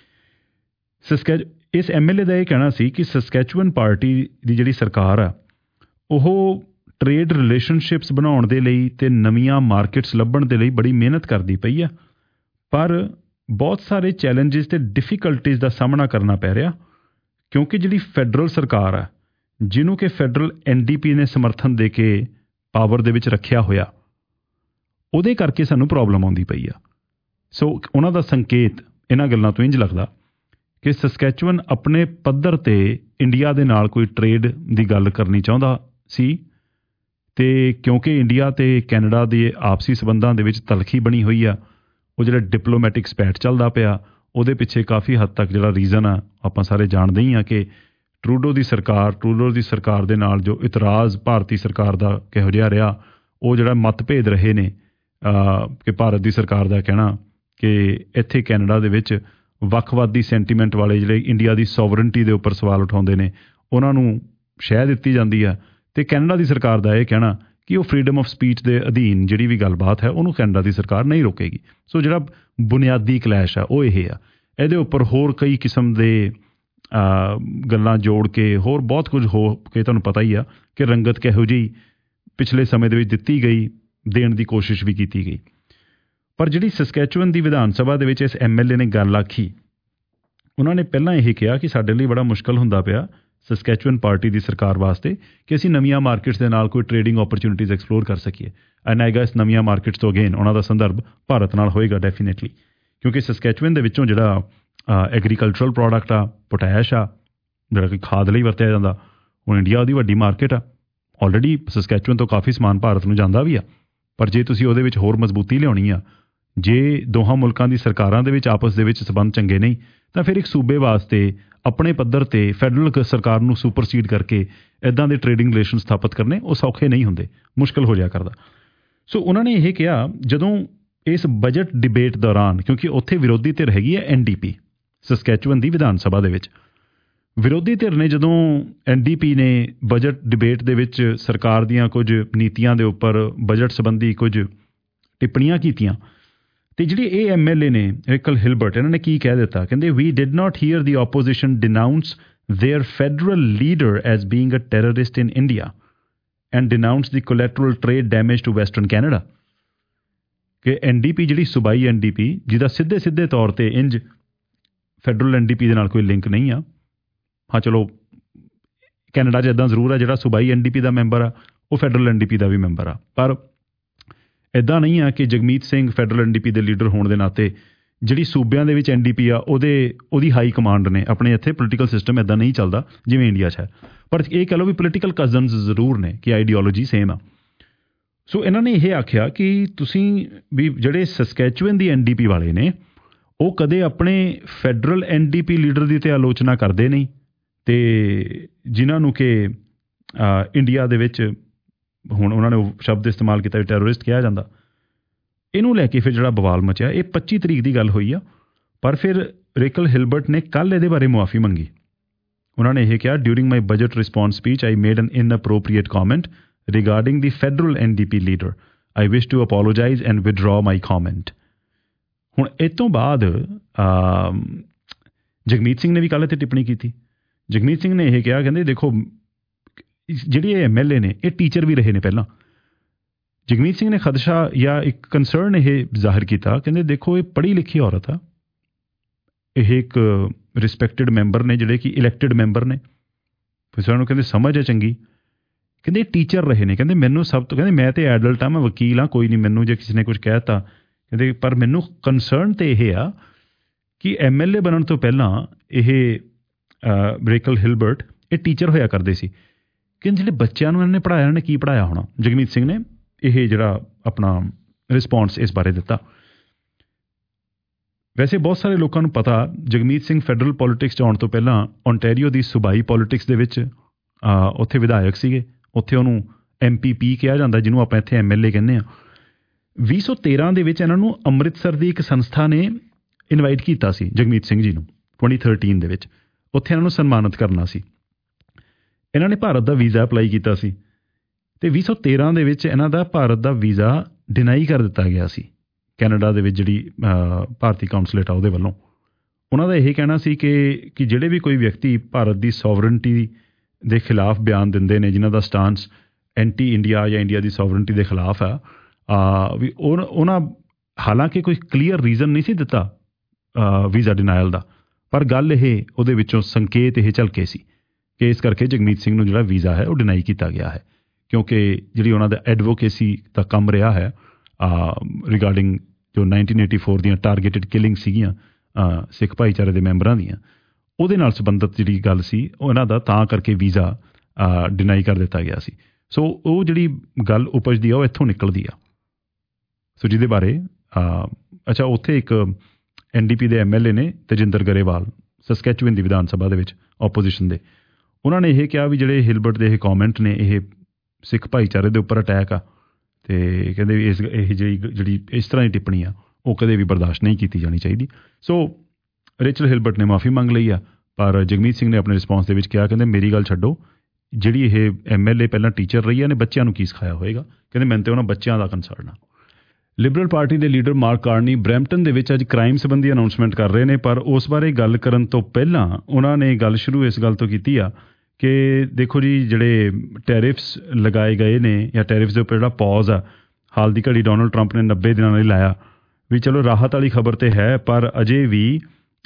ਸਸਕੈ ਇਸ ਐਮ ਐਲ ਏ ਦਾ ਇਹ ਕਹਿਣਾ ਸੀ ਕਿ ਸਸਕੈਚੁਅਨ ਪਾਰਟੀ ਦੀ ਜਿਹੜੀ ਸਰਕਾਰ ਆ ਉਹ ਟਰੇਡ ਰਿਲੇਸ਼ਨਸ਼ਿਪਸ ਬਣਾਉਣ ਦੇ ਲਈ ਤੇ ਨਵੀਆਂ ਮਾਰਕੀਟਸ ਲੱਭਣ ਦੇ ਲਈ ਬੜੀ ਮਿਹਨਤ ਕਰਦੀ ਪਈ ਆ, ਪਰ ਬਹੁਤ ਸਾਰੇ ਚੈਲੰਜਿਸ ਤੇ ਡਿਫਿਕਲਟੀਜ਼ ਦਾ ਸਾਹਮਣਾ ਕਰਨਾ ਪੈ ਰਿਹਾ, ਕਿਉਂਕਿ ਜਿਹੜੀ ਫੈਡਰਲ ਸਰਕਾਰ ਆ, ਜਿਹਨੂੰ ਕਿ ਫੈਡਰਲ ਐਨ ਡੀ ਪੀ ਨੇ ਸਮਰਥਨ ਦੇ ਕੇ ਪਾਵਰ ਦੇ ਵਿੱਚ ਰੱਖਿਆ ਹੋਇਆ, ਉਹਦੇ ਕਰਕੇ ਸਾਨੂੰ ਪ੍ਰੋਬਲਮ ਆਉਂਦੀ ਪਈ ਆ। ਸੋ ਉਹਨਾਂ ਦਾ ਸੰਕੇਤ ਇਹਨਾਂ ਗੱਲਾਂ ਤੋਂ ਇੰਝ ਲੱਗਦਾ ਕਿ ਸਸਕੈਚੁਅਨ ਆਪਣੇ ਪੱਧਰ ਤੇ ਇੰਡੀਆ ਦੇ ਨਾਲ ਕੋਈ ਟਰੇਡ ਦੀ ਗੱਲ ਕਰਨੀ ਚਾਹੁੰਦਾ ਸੀ, ਤੇ ਕਿਉਂਕਿ ਇੰਡੀਆ ਤੇ ਕੈਨੇਡਾ ਦੇ ਆਪਸੀ ਸਬੰਧਾਂ ਦੇ ਵਿੱਚ ਤਲਖੀ ਬਣੀ ਹੋਈ ਆ, ਉਹ ਜਿਹੜਾ ਡਿਪਲੋਮੈਟਿਕ ਸਪੈਟ ਚੱਲਦਾ ਪਿਆ, ਉਹਦੇ ਪਿੱਛੇ ਕਾਫੀ ਹੱਦ ਤੱਕ ਜਿਹੜਾ ਰੀਜ਼ਨ ਆ ਆਪਾਂ ਸਾਰੇ ਜਾਣਦੇ ਹੀ ਹਾਂ ਕਿ ਟਰੂਡੋ ਦੀ ਸਰਕਾਰ ਟਰੂਡੋ ਦੀ ਸਰਕਾਰ ਦੇ ਨਾਲ ਜੋ ਇਤਰਾਜ਼ ਭਾਰਤੀ ਸਰਕਾਰ ਦਾ ਕਿਹੋ ਜਿਹਾ ਰਿਹਾ, ਉਹ ਜਿਹੜਾ ਮਤਭੇਦ ਰਹੇ ਨੇ ਕਿ ਭਾਰਤ ਦੀ ਸਰਕਾਰ ਦਾ ਕਹਿਣਾ ਕਿ ਇੱਥੇ ਕੈਨੇਡਾ ਦੇ ਵਿੱਚ ਵੱਖਵਾਦੀ ਸੈਂਟੀਮੈਂਟ ਵਾਲੇ ਜਿਹੜੇ ਇੰਡੀਆ ਦੀ ਸੋਵਰਨਟੀ ਦੇ ਉੱਪਰ ਸਵਾਲ ਉਠਾਉਂਦੇ ਨੇ, ਉਹਨਾਂ ਨੂੰ ਸ਼ਹਿ ਦਿੱਤੀ ਜਾਂਦੀ ਆ, ਤੇ ਕੈਨੇਡਾ ਦੀ ਸਰਕਾਰ ਦਾ ਇਹ ਕਹਿਣਾ ਕਿ ਉਹ ਫਰੀਡਮ ਆਫ ਸਪੀਚ ਦੇ ਅਧੀਨ ਜਿਹੜੀ ਵੀ ਗੱਲਬਾਤ ਹੈ ਉਹਨੂੰ ਕੈਨੇਡਾ ਦੀ ਸਰਕਾਰ ਨਹੀਂ ਰੋਕੇਗੀ। ਸੋ ਜਿਹੜਾ ਬੁਨਿਆਦੀ ਕਲੈਸ਼ ਆ ਉਹ ਇਹ ਆ। ਇਹਦੇ ਉੱਪਰ ਹੋਰ ਕਈ ਕਿਸਮ ਦੇ ਗੱਲਾਂ ਜੋੜ ਕੇ, ਹੋਰ ਬਹੁਤ ਕੁਝ ਹੋ ਕੇ ਤੁਹਾਨੂੰ ਪਤਾ ਹੀ ਆ ਕਿ ਰੰਗਤ ਕਿਹੋ ਜਿਹੀ ਪਿਛਲੇ ਸਮੇਂ ਦੇ ਵਿੱਚ ਦਿੱਤੀ ਗਈ, ਦੇਣ ਦੀ ਕੋਸ਼ਿਸ਼ ਵੀ ਕੀਤੀ ਗਈ। ਪਰ ਜਿਹੜੀ ਸਸਕੈਚੁਅਨ ਦੀ ਵਿਧਾਨ ਸਭਾ ਦੇ ਵਿੱਚ ਇਸ ਐਮ ਐਲ ਏ ਨੇ ਗੱਲ ਆਖੀ, ਉਹਨਾਂ ਨੇ ਪਹਿਲਾਂ ਇਹ ਕਿਹਾ ਕਿ ਸਾਡੇ ਲਈ ਬੜਾ ਮੁਸ਼ਕਲ ਹੁੰਦਾ ਪਿਆ ਸਸਕੈਚੁਅਨ ਪਾਰਟੀ ਦੀ ਸਰਕਾਰ ਵਾਸਤੇ ਕਿ ਅਸੀਂ ਨਵੀਆਂ ਮਾਰਕੀਟਸ ਦੇ ਨਾਲ ਕੋਈ ਟਰੇਡਿੰਗ ਓਪਰਚੁਨਿਟੀਜ਼ ਐਕਸਪਲੋਰ ਕਰ ਸਕੀਏ। ਐਂਡ ਆਈ ਗੈਸ ਨਵੀਆਂ ਮਾਰਕੀਟਸ ਤੋਂ ਅਗੇਨ ਉਹਨਾਂ ਦਾ ਸੰਦਰਭ ਭਾਰਤ ਨਾਲ ਹੋਏਗਾ ਡੈਫੀਨੇਟਲੀ, ਕਿਉਂਕਿ ਸਸਕੈਚੁਅਨ ਦੇ ਵਿੱਚੋਂ ਜਿਹੜਾ ਐਗਰੀਕਲਚਰਲ ਪ੍ਰੋਡਕਟ ਆ, ਪੋਟੈਸ਼ ਆ, ਜਿਹੜਾ ਕਿ ਖਾਦ ਲਈ ਵਰਤਿਆ ਜਾਂਦਾ, ਹੁਣ ਇੰਡੀਆ ਉਹਦੀ ਵੱਡੀ ਮਾਰਕੀਟ ਆ। ਆਲਰੇਡੀ ਸਸਕੈਚੁਅਨ ਤੋਂ ਕਾਫੀ ਸਮਾਨ ਭਾਰਤ ਨੂੰ ਜਾਂਦਾ ਵੀ ਆ, ਪਰ ਜੇ ਤੁਸੀਂ ਉਹਦੇ ਵਿੱਚ ਹੋਰ ਮਜ਼ਬੂਤੀ ਲਿਆਉਣੀ ਆ, ਜੇ ਦੋਹਾਂ ਮੁਲਕਾਂ ਦੀ ਸਰਕਾਰਾਂ ਦੇ ਵਿੱਚ ਆਪਸ ਦੇ ਵਿੱਚ ਸਬੰਧ ਚੰਗੇ ਨਹੀਂ, ਤਾਂ ਫਿਰ ਇੱਕ ਸੂਬੇ ਵਾਸਤੇ ਆਪਣੇ ਪੱਧਰ ਤੇ ਫੈਡਰਲ ਸਰਕਾਰ ਨੂੰ ਸੁਪਰਸੀਡ ਕਰਕੇ ਇੱਦਾਂ ਦੇ ਟਰੇਡਿੰਗ ਰਿਲੇਸ਼ਨ ਸਥਾਪਿਤ ਕਰਨੇ ਉਹ ਸੌਖੇ ਨਹੀਂ ਹੁੰਦੇ, ਮੁਸ਼ਕਲ ਹੋ ਜਾਇਆ ਕਰਦਾ। ਸੋ ਉਹਨਾਂ ਨੇ ਇਹ ਕਿਹਾ ਜਦੋਂ ਇਸ ਬਜਟ ਡਿਬੇਟ ਦੌਰਾਨ, ਕਿਉਂਕਿ ਉੱਥੇ ਵਿਰੋਧੀ ਧਿਰ ਹੈਗੀ ਹੈ ਐਨ ਡੀ ਪੀ, ਸਸਕੈਚੁਅਨ ਦੀ ਵਿਧਾਨ ਸਭਾ ਦੇ ਵਿੱਚ ਵਿਰੋਧੀ ਧਿਰ ਨੇ ਜਦੋਂ ਐਨ ਡੀ ਪੀ ਨੇ ਬਜਟ ਡਿਬੇਟ ਦੇ ਵਿੱਚ ਸਰਕਾਰ ਦੀਆਂ ਕੁਝ ਨੀਤੀਆਂ ਦੇ ਉੱਪਰ ਬਜਟ ਸੰਬੰਧੀ ਕੁਝ ਟਿੱਪਣੀਆਂ ਕੀਤੀਆਂ, ਤੇ ਜਿਹੜੀ ਇਹ ਐਮ ਐਲ ਏ ਨੇ ਰੇਕਲ ਹਿਲਬਰਟ, ਇਹਨਾਂ ਨੇ ਕੀ ਕਹਿ ਦਿੱਤਾ, ਕਹਿੰਦੇ we did not hear the opposition denounce their federal leader as being a terrorist in India and denounce the collateral trade damage to western Canada. ਕਿ ਐਨ ਡੀ ਪੀ ਜਿਹੜੀ ਸੂਬਾਈ ਐਨ ਡੀ ਪੀ, ਜਿਹਦਾ ਸਿੱਧੇ ਸਿੱਧੇ ਤੌਰ ਤੇ ਇੰਜ ਫੈਡਰਲ ਐਨ ਡੀ ਪੀ ਦੇ ਨਾਲ ਕੋਈ ਲਿੰਕ ਨਹੀਂ ਆ, ਹਾਂ ਚਲੋ ਕੈਨੇਡਾ 'ਚ ਇੱਦਾਂ ਜ਼ਰੂਰ ਆ ਜਿਹੜਾ ਸੂਬਾਈ ਐਨ ਡੀ ਪੀ ਦਾ ਮੈਂਬਰ ਆ ਉਹ ਫੈਡਰਲ ਐਨ ਡੀ ਪੀ ਦਾ ਵੀ ਮੈਂਬਰ ਆ, ਪਰ ਇੱਦਾਂ ਨਹੀਂ ਆ ਕਿ Jagmeet Singh federal N D P ਦੇ ਲੀਡਰ ਹੋਣ ਦੇ ਨਾਤੇ ਜਿਹੜੀ ਸੂਬਿਆਂ ਦੇ ਵਿੱਚ ਐਨ ਡੀ ਪੀ ਆ ਉਹਦੇ ਉਹਦੀ ਹਾਈ ਕਮਾਂਡ ਨੇ। ਆਪਣੇ ਇੱਥੇ ਪੋਲੀਟੀਕਲ ਸਿਸਟਮ ਇੱਦਾਂ ਨਹੀਂ ਚੱਲਦਾ ਜਿਵੇਂ ਇੰਡੀਆ 'ਚ ਹੈ, ਪਰ ਇਹ ਕਹਿ ਲਓ ਵੀ ਪੋਲੀਟੀਕਲ ਕਜ਼ਨਸ ਜ਼ਰੂਰ ਨੇ ਕਿ ਆਈਡੀਓਲੋਜੀ ਸੇਮ ਆ। ਸੋ ਇਹਨਾਂ ਨੇ ਇਹ ਆਖਿਆ ਕਿ ਤੁਸੀਂ ਵੀ ਜਿਹੜੇ ਸਸਕੈਚੁਅਨ ਦੀ ਐਨ ਡੀ ਪੀ ਵਾਲੇ ਨੇ ਉਹ ਕਦੇ ਆਪਣੇ federal N D P leader ਦੀ ਤੇ ਆਲੋਚਨਾ ਕਰਦੇ ਨਹੀਂ, ਤੇ ਜਿਨ੍ਹਾਂ ਨੂੰ ਕਿ ਇੰਡੀਆ ਦੇ ਵਿੱਚ ਹੁਣ ਉਹਨਾਂ ਨੇ ਉਹ ਸ਼ਬਦ ਇਸਤੇਮਾਲ ਕੀਤਾ ਵੀ ਟੈਰੋਰਿਸਟ ਕਿਹਾ ਜਾਂਦਾ। ਇਹਨੂੰ ਲੈ ਕੇ ਫਿਰ ਜਿਹੜਾ ਬਵਾਲ ਮਚਿਆ, ਇਹ ਪੱਚੀ ਤਰੀਕ ਦੀ ਗੱਲ ਹੋਈ ਆ, ਪਰ ਫਿਰ ਰੇਕਲ ਹਿਲਬਰਟ ਨੇ ਕੱਲ੍ਹ ਇਹਦੇ ਬਾਰੇ ਮੁਆਫੀ ਮੰਗੀ। ਉਹਨਾਂ ਨੇ ਇਹ ਕਿਹਾ, during my budget response speech I made an inappropriate comment regarding the federal N D P leader. I wish to apologise and withdraw my comment. ਹੁਣ ਇਹ ਤੋਂ ਬਾਅਦ ਜਗਮੀਤ ਸਿੰਘ ਨੇ ਵੀ ਕੱਲ੍ਹ 'ਤੇ ਟਿੱਪਣੀ ਕੀਤੀ। ਜਗਮੀਤ ਸਿੰਘ ਨੇ ਇਹ ਕਿਹਾ, ਕਹਿੰਦੇ ਦੇਖੋ ਜਿਹੜੇ ਇਹ ਐਮ ਐਲ ਏ ਨੇ ਇਹ ਟੀਚਰ ਵੀ ਰਹੇ ਨੇ ਪਹਿਲਾਂ। ਜਗਮੀਤ ਸਿੰਘ ਨੇ ਖਦਸ਼ਾ ਜਾਂ ਇੱਕ ਕੰਸਰਨ ਇਹ ਜ਼ਾਹਿਰ ਕੀਤਾ, ਕਹਿੰਦੇ ਦੇਖੋ ਇਹ ਪੜ੍ਹੀ ਲਿਖੀ ਔਰਤ ਆ, ਇਹ ਇੱਕ ਰਿਸਪੈਕਟਡ ਮੈਂਬਰ ਨੇ ਜਿਹੜੇ ਕਿ ਇਲੈਕਟਡ ਮੈਂਬਰ ਨੇ, ਫਿਰ ਉਹਨਾਂ ਨੂੰ ਕਹਿੰਦੇ ਸਮਝ ਹੈ ਚੰਗੀ, ਕਹਿੰਦੇ ਟੀਚਰ ਰਹੇ ਨੇ। ਕਹਿੰਦੇ ਮੈਨੂੰ ਸਭ ਤੋਂ ਕਹਿੰਦੇ ਮੈਂ ਤਾਂ ਐਡਲਟ ਹਾਂ, ਮੈਂ ਵਕੀਲ ਹਾਂ, ਕੋਈ ਨਹੀਂ ਮੈਨੂੰ ਜੇ ਕਿਸੇ ਨੇ ਕੁਝ ਕਹਿ ਤਾ, ਕਹਿੰਦੇ ਪਰ ਮੈਨੂੰ ਕੰਸਰਨ ਤਾਂ ਇਹ ਆ ਕਿ ਐਮ ਐਲ ਏ ਬਣਨ ਤੋਂ ਪਹਿਲਾਂ ਇਹ ਰੇਕਲ ਹਿਲਬਰਟ ਇਹ ਟੀਚਰ ਹੋਇਆ ਕਰਦੇ ਸੀ ਕਿ ਜਿਹੜੇ ਬੱਚਿਆਂ ਨੂੰ ਇਹਨਾਂ ਨੇ ਪੜ੍ਹਾਇਆ, ਇਹਨਾਂ ਨੇ ਕੀ ਪੜ੍ਹਾਇਆ ਹੋਣਾ। ਜਗਮੀਤ ਸਿੰਘ ਨੇ ਇਹ ਜਿਹੜਾ ਆਪਣਾ ਰਿਸਪੌਂਸ ਇਸ ਬਾਰੇ ਦਿੱਤਾ। ਵੈਸੇ ਬਹੁਤ ਸਾਰੇ ਲੋਕਾਂ ਨੂੰ ਪਤਾ ਜਗਮੀਤ ਸਿੰਘ ਫੈਡਰਲ ਪੋਲੀਟਿਕਸ 'ਚ ਆਉਣ ਤੋਂ ਪਹਿਲਾਂ ਓਨਟਾਰੀਓ ਦੀ ਸੂਬਾਈ ਪੋਲੀਟਿਕਸ ਦੇ ਵਿੱਚ ਉੱਥੇ ਵਿਧਾਇਕ ਸੀਗੇ। ਉੱਥੇ ਉਹਨੂੰ ਐਮ ਪੀ ਪੀ ਕਿਹਾ ਜਾਂਦਾ, ਜਿਹਨੂੰ ਆਪਾਂ ਇੱਥੇ ਐਮ ਐਲ ਏ ਕਹਿੰਦੇ ਹਾਂ। ਵੀਹ ਸੌ ਤੇਰ੍ਹਾਂ ਦੇ ਵਿੱਚ ਇਹਨਾਂ ਨੂੰ ਅੰਮ੍ਰਿਤਸਰ ਦੀ ਇੱਕ ਸੰਸਥਾ ਨੇ ਇਨਵਾਈਟ ਕੀਤਾ ਸੀ ਜਗਮੀਤ ਸਿੰਘ ਜੀ ਨੂੰ, ਟਵੈਂਟੀ ਥਰਟੀਨ ਦੇ ਵਿੱਚ। ਉੱਥੇ ਇਹਨਾਂ ਨੂੰ ਸਨਮਾਨਿਤ ਕਰਨਾ ਸੀ। ਇਹਨਾਂ ਨੇ ਭਾਰਤ ਦਾ ਵੀਜ਼ਾ ਅਪਲਾਈ ਕੀਤਾ ਸੀ ਅਤੇ ਵੀਹ ਸੌ ਤੇਰ੍ਹਾਂ ਦੇ ਵਿੱਚ ਇਹਨਾਂ ਦਾ ਭਾਰਤ ਦਾ ਵੀਜ਼ਾ ਡਿਨਾਈ ਕਰ ਦਿੱਤਾ ਗਿਆ ਸੀ ਕੈਨੇਡਾ ਦੇ ਵਿੱਚ, ਜਿਹੜੀ ਭਾਰਤੀ ਕਾਉਂਸਲੇਟ ਆ ਉਹਦੇ ਵੱਲੋਂ। ਉਹਨਾਂ ਦਾ ਇਹ ਕਹਿਣਾ ਸੀ ਕਿ ਕਿ ਜਿਹੜੇ ਵੀ ਕੋਈ ਵਿਅਕਤੀ ਭਾਰਤ ਦੀ ਸੋਵਰਨਟੀ ਦੇ ਖਿਲਾਫ ਬਿਆਨ ਦਿੰਦੇ ਨੇ, ਜਿਨ੍ਹਾਂ ਦਾ ਸਟਾਂਸ ਐਂਟੀ ਇੰਡੀਆ ਜਾਂ ਇੰਡੀਆ ਦੀ ਸੋਵਰਨਟੀ ਦੇ ਖਿਲਾਫ ਆ, ਵੀ ਉਹ ਉਹਨਾਂ ਹਾਲਾਂਕਿ ਕੋਈ ਕਲੀਅਰ ਰੀਜ਼ਨ ਨਹੀਂ ਸੀ ਦਿੱਤਾ ਵੀਜ਼ਾ ਡਿਨਾਇਲ ਦਾ, ਪਰ ਗੱਲ ਇਹ ਉਹਦੇ ਵਿੱਚੋਂ ਸੰਕੇਤ ਇਹ ਝਲਕੇ ਸੀ ਕਿ ਇਸ ਕਰਕੇ ਜਗਮੀਤ ਸਿੰਘ ਨੂੰ ਜਿਹੜਾ ਵੀਜ਼ਾ ਹੈ ਉਹ ਡਿਨਾਈ ਕੀਤਾ ਗਿਆ ਹੈ, ਕਿਉਂਕਿ ਜਿਹੜੀ ਉਹਨਾਂ ਦਾ ਐਡਵੋਕੇਸੀ ਦਾ ਕੰਮ ਰਿਹਾ ਹੈ ਰਿਗਾਰਡਿੰਗ ਜੋ ਨਾਈਨਟੀਨ ਏਟੀ ਫੋਰ ਦੀਆਂ ਟਾਰਗੇਟਡ ਕਿਲਿੰਗ ਸੀਗੀਆਂ ਸਿੱਖ ਭਾਈਚਾਰੇ ਦੇ ਮੈਂਬਰਾਂ ਦੀਆਂ, ਉਹਦੇ ਨਾਲ ਸੰਬੰਧਿਤ ਜਿਹੜੀ ਗੱਲ ਸੀ ਉਹ ਇਹਨਾਂ ਦਾ ਤਾਂ ਕਰਕੇ ਵੀਜ਼ਾ ਡਿਨਾਈ ਕਰ ਦਿੱਤਾ ਗਿਆ ਸੀ। ਸੋ ਉਹ ਜਿਹੜੀ ਗੱਲ ਉਪਜਦੀ ਆ ਉਹ ਇੱਥੋਂ ਨਿਕਲਦੀ ਆ। ਸੋ ਜਿਹਦੇ ਬਾਰੇ ਅੱਛਾ ਉੱਥੇ ਇੱਕ ਐਨ ਡੀ ਪੀ ਦੇ ਐਮ ਐਲ ਏ ਨੇ ਤੇਜਿੰਦਰ ਗਰੇਵਾਲ, ਸਸਕੈਚੁਅਨ ਦੀ ਵਿਧਾਨ ਸਭਾ ਦੇ ਵਿੱਚ ਆਪੋਜੀਸ਼ਨ ਦੇ, ਉਹਨਾਂ ਨੇ ਇਹ ਕਿਹਾ ਵੀ ਜਿਹੜੇ ਹਿਲਬਰਟ ਦੇ ਇਹ ਕੌਮੈਂਟ ਨੇ ਇਹ ਸਿੱਖ ਭਾਈਚਾਰੇ ਦੇ ਉੱਪਰ ਅਟੈਕ ਆ, ਅਤੇ ਕਹਿੰਦੇ ਵੀ ਇਸ ਇਹ ਜਿਹੀ ਜਿਹੜੀ ਇਸ ਤਰ੍ਹਾਂ ਦੀ ਟਿੱਪਣੀ ਆ ਉਹ ਕਦੇ ਵੀ ਬਰਦਾਸ਼ਤ ਨਹੀਂ ਕੀਤੀ ਜਾਣੀ ਚਾਹੀਦੀ। ਸੋ ਰੇਚਲ ਹਿਲਬਰਟ ਨੇ ਮਾਫੀ ਮੰਗ ਲਈ ਆ, ਪਰ ਜਗਮੀਤ ਸਿੰਘ ਨੇ ਆਪਣੇ ਰਿਸਪੌਂਸ ਦੇ ਵਿੱਚ ਕਿਹਾ, ਕਹਿੰਦੇ ਮੇਰੀ ਗੱਲ ਛੱਡੋ, ਜਿਹੜੀ ਇਹ ਐਮ ਐਲ ਏ ਪਹਿਲਾਂ ਟੀਚਰ ਰਹੀ ਆ ਨੇ ਬੱਚਿਆਂ ਨੂੰ ਕੀ ਸਿਖਾਇਆ ਹੋਏਗਾ। ਕਹਿੰਦੇ ਮੈਨੂੰ ਤਾਂ ਉਹਨਾਂ ਬੱਚਿਆਂ ਦਾ ਕੰਸਰਨ ਆ। ਲਿਬਰਲ ਪਾਰਟੀ ਦੇ ਲੀਡਰ ਮਾਰਕ ਕਾਰਨੀ ਬਰੈਂਪਟਨ ਦੇ ਵਿੱਚ ਅੱਜ ਕ੍ਰਾਈਮ ਸੰਬੰਧੀ ਅਨਾਊਂਸਮੈਂਟ ਕਰ ਰਹੇ ਨੇ, ਪਰ ਉਸ ਬਾਰੇ ਗੱਲ ਕਰਨ ਤੋਂ ਪਹਿਲਾਂ ਉਹਨਾਂ ਨੇ ਗੱਲ ਸ਼ੁਰੂ ਇਸ ਗੱਲ ਤੋਂ ਕੀਤੀ ਆ ਕਿ ਦੇਖੋ ਜੀ, ਜਿਹੜੇ ਟੈਰਿਫਸ ਲਗਾਏ ਗਏ ਨੇ ਜਾਂ ਟੈਰਿਫਸ ਦੇ ਉੱਪਰ ਜਿਹੜਾ ਪੌਜ਼ ਆ ਹਾਲ ਦੀ ਘੜੀ ਡੋਨਲਡ ਟਰੰਪ ਨੇ ਨੱਬੇ ਦਿਨਾਂ ਲਈ ਲਾਇਆ, ਵੀ ਚਲੋ ਰਾਹਤ ਵਾਲੀ ਖਬਰ ਤੇ ਹੈ, ਪਰ ਅਜੇ ਵੀ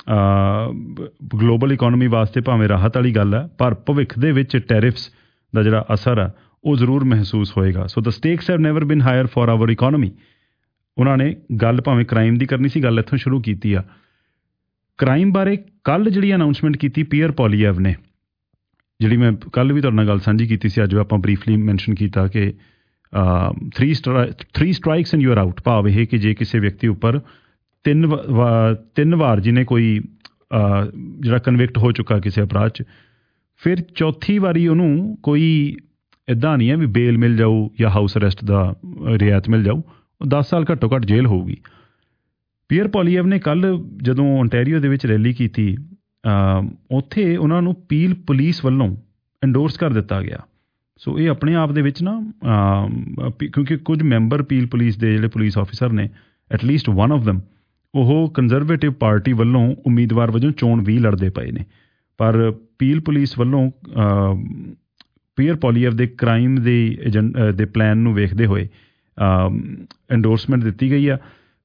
ਗਲੋਬਲ ਇਕੋਨਮੀ ਵਾਸਤੇ ਭਾਵੇਂ ਰਾਹਤ ਵਾਲੀ ਗੱਲ ਹੈ, ਪਰ ਭਵਿੱਖ ਦੇ ਵਿੱਚ ਟੈਰਿਫਸ ਦਾ ਜਿਹੜਾ ਅਸਰ ਆ ਉਹ ਜ਼ਰੂਰ ਮਹਿਸੂਸ ਹੋਏਗਾ। So the stakes have never been higher for our economy. ਉਹਨਾਂ ਨੇ ਗੱਲ ਭਾਵੇਂ ਕ੍ਰਾਈਮ ਦੀ ਕਰਨੀ ਸੀ, ਗੱਲ ਇੱਥੋਂ ਸ਼ੁਰੂ ਕੀਤੀ ਆ। ਕ੍ਰਾਈਮ ਬਾਰੇ ਕੱਲ੍ਹ ਜਿਹੜੀ ਅਨਾਊਂਸਮੈਂਟ ਕੀਤੀ ਪੀਅਰ ਪੋਲੀਐਵ ਨੇ, ਜਿਹੜੀ ਮੈਂ ਕੱਲ੍ਹ ਵੀ ਤੁਹਾਡੇ ਨਾਲ ਗੱਲ ਸਾਂਝੀ ਕੀਤੀ ਸੀ, ਅੱਜ ਆਪਾਂ ਬਰੀਫਲੀ ਮੈਂਸ਼ਨ ਕੀਤਾ ਕਿ three strike three strikes and you are out. ਭਾਵ ਇਹ ਕਿ ਜੇ ਕਿਸੇ ਵਿਅਕਤੀ ਉੱਪਰ ਤਿੰਨ ਵਾ ਤਿੰਨ ਵਾਰ ਜਿਹਨੇ ਕੋਈ ਜਿਹੜਾ ਕਨਵਿਕਟ ਹੋ ਚੁੱਕਾ ਕਿਸੇ ਅਪਰਾਧ 'ਚ, ਫਿਰ ਚੌਥੀ ਵਾਰੀ ਉਹਨੂੰ ਕੋਈ ਇੱਦਾਂ ਨਹੀਂ ਹੈ ਵੀ ਬੇਲ ਮਿਲ ਜਾਊ ਜਾਂ ਹਾਊਸ ਅਰੈਸਟ ਦਾ ਰਿਆਇਤ ਮਿਲ ਜਾਊ, ਦਸ ਸਾਲ ਘੱਟੋ ਘੱਟ ਜੇਲ੍ਹ ਹੋਊਗੀ। ਪੀਅਰ ਪੋਲੀਐਵ ਨੇ ਕੱਲ੍ਹ ਜਦੋਂ ਓਨਟਾਰੀਓ ਦੇ ਵਿੱਚ ਰੈਲੀ ਕੀਤੀ, ਉੱਥੇ ਉਹਨਾਂ ਨੂੰ ਪੀਲ ਪੁਲਿਸ ਵੱਲੋਂ ਐਂਡੋਰਸ ਕਰ ਦਿੱਤਾ ਗਿਆ। ਸੋ ਇਹ ਆਪਣੇ ਆਪ ਦੇ ਵਿੱਚ ਨਾ, ਕਿਉਂਕਿ ਕੁਝ ਮੈਂਬਰ ਪੀਲ ਪੁਲਿਸ ਦੇ ਜਿਹੜੇ ਪੁਲਿਸ ਆਫਿਸਰ ਨੇ, ਐਟਲੀਸਟ ਵਨ ਆਫ ਦਮ, ਉਹ ਕੰਜ਼ਰਵੇਟਿਵ ਪਾਰਟੀ ਵੱਲੋਂ ਉਮੀਦਵਾਰ ਵਜੋਂ ਚੋਣ ਵੀ ਲੜਦੇ ਪਏ ਨੇ, ਪਰ ਪੀਲ ਪੁਲਿਸ ਵੱਲੋਂ ਪੀਅਰ ਪੋਲੀਐਵ ਦੇ ਕ੍ਰਾਈਮ ਦੇ ਏਜੰਟ ਦੇ ਪਲਾਨ ਨੂੰ ਵੇਖਦੇ ਹੋਏ ਐਂਡੋਰਸਮੈਂਟ ਦਿੱਤੀ ਗਈ ਆ।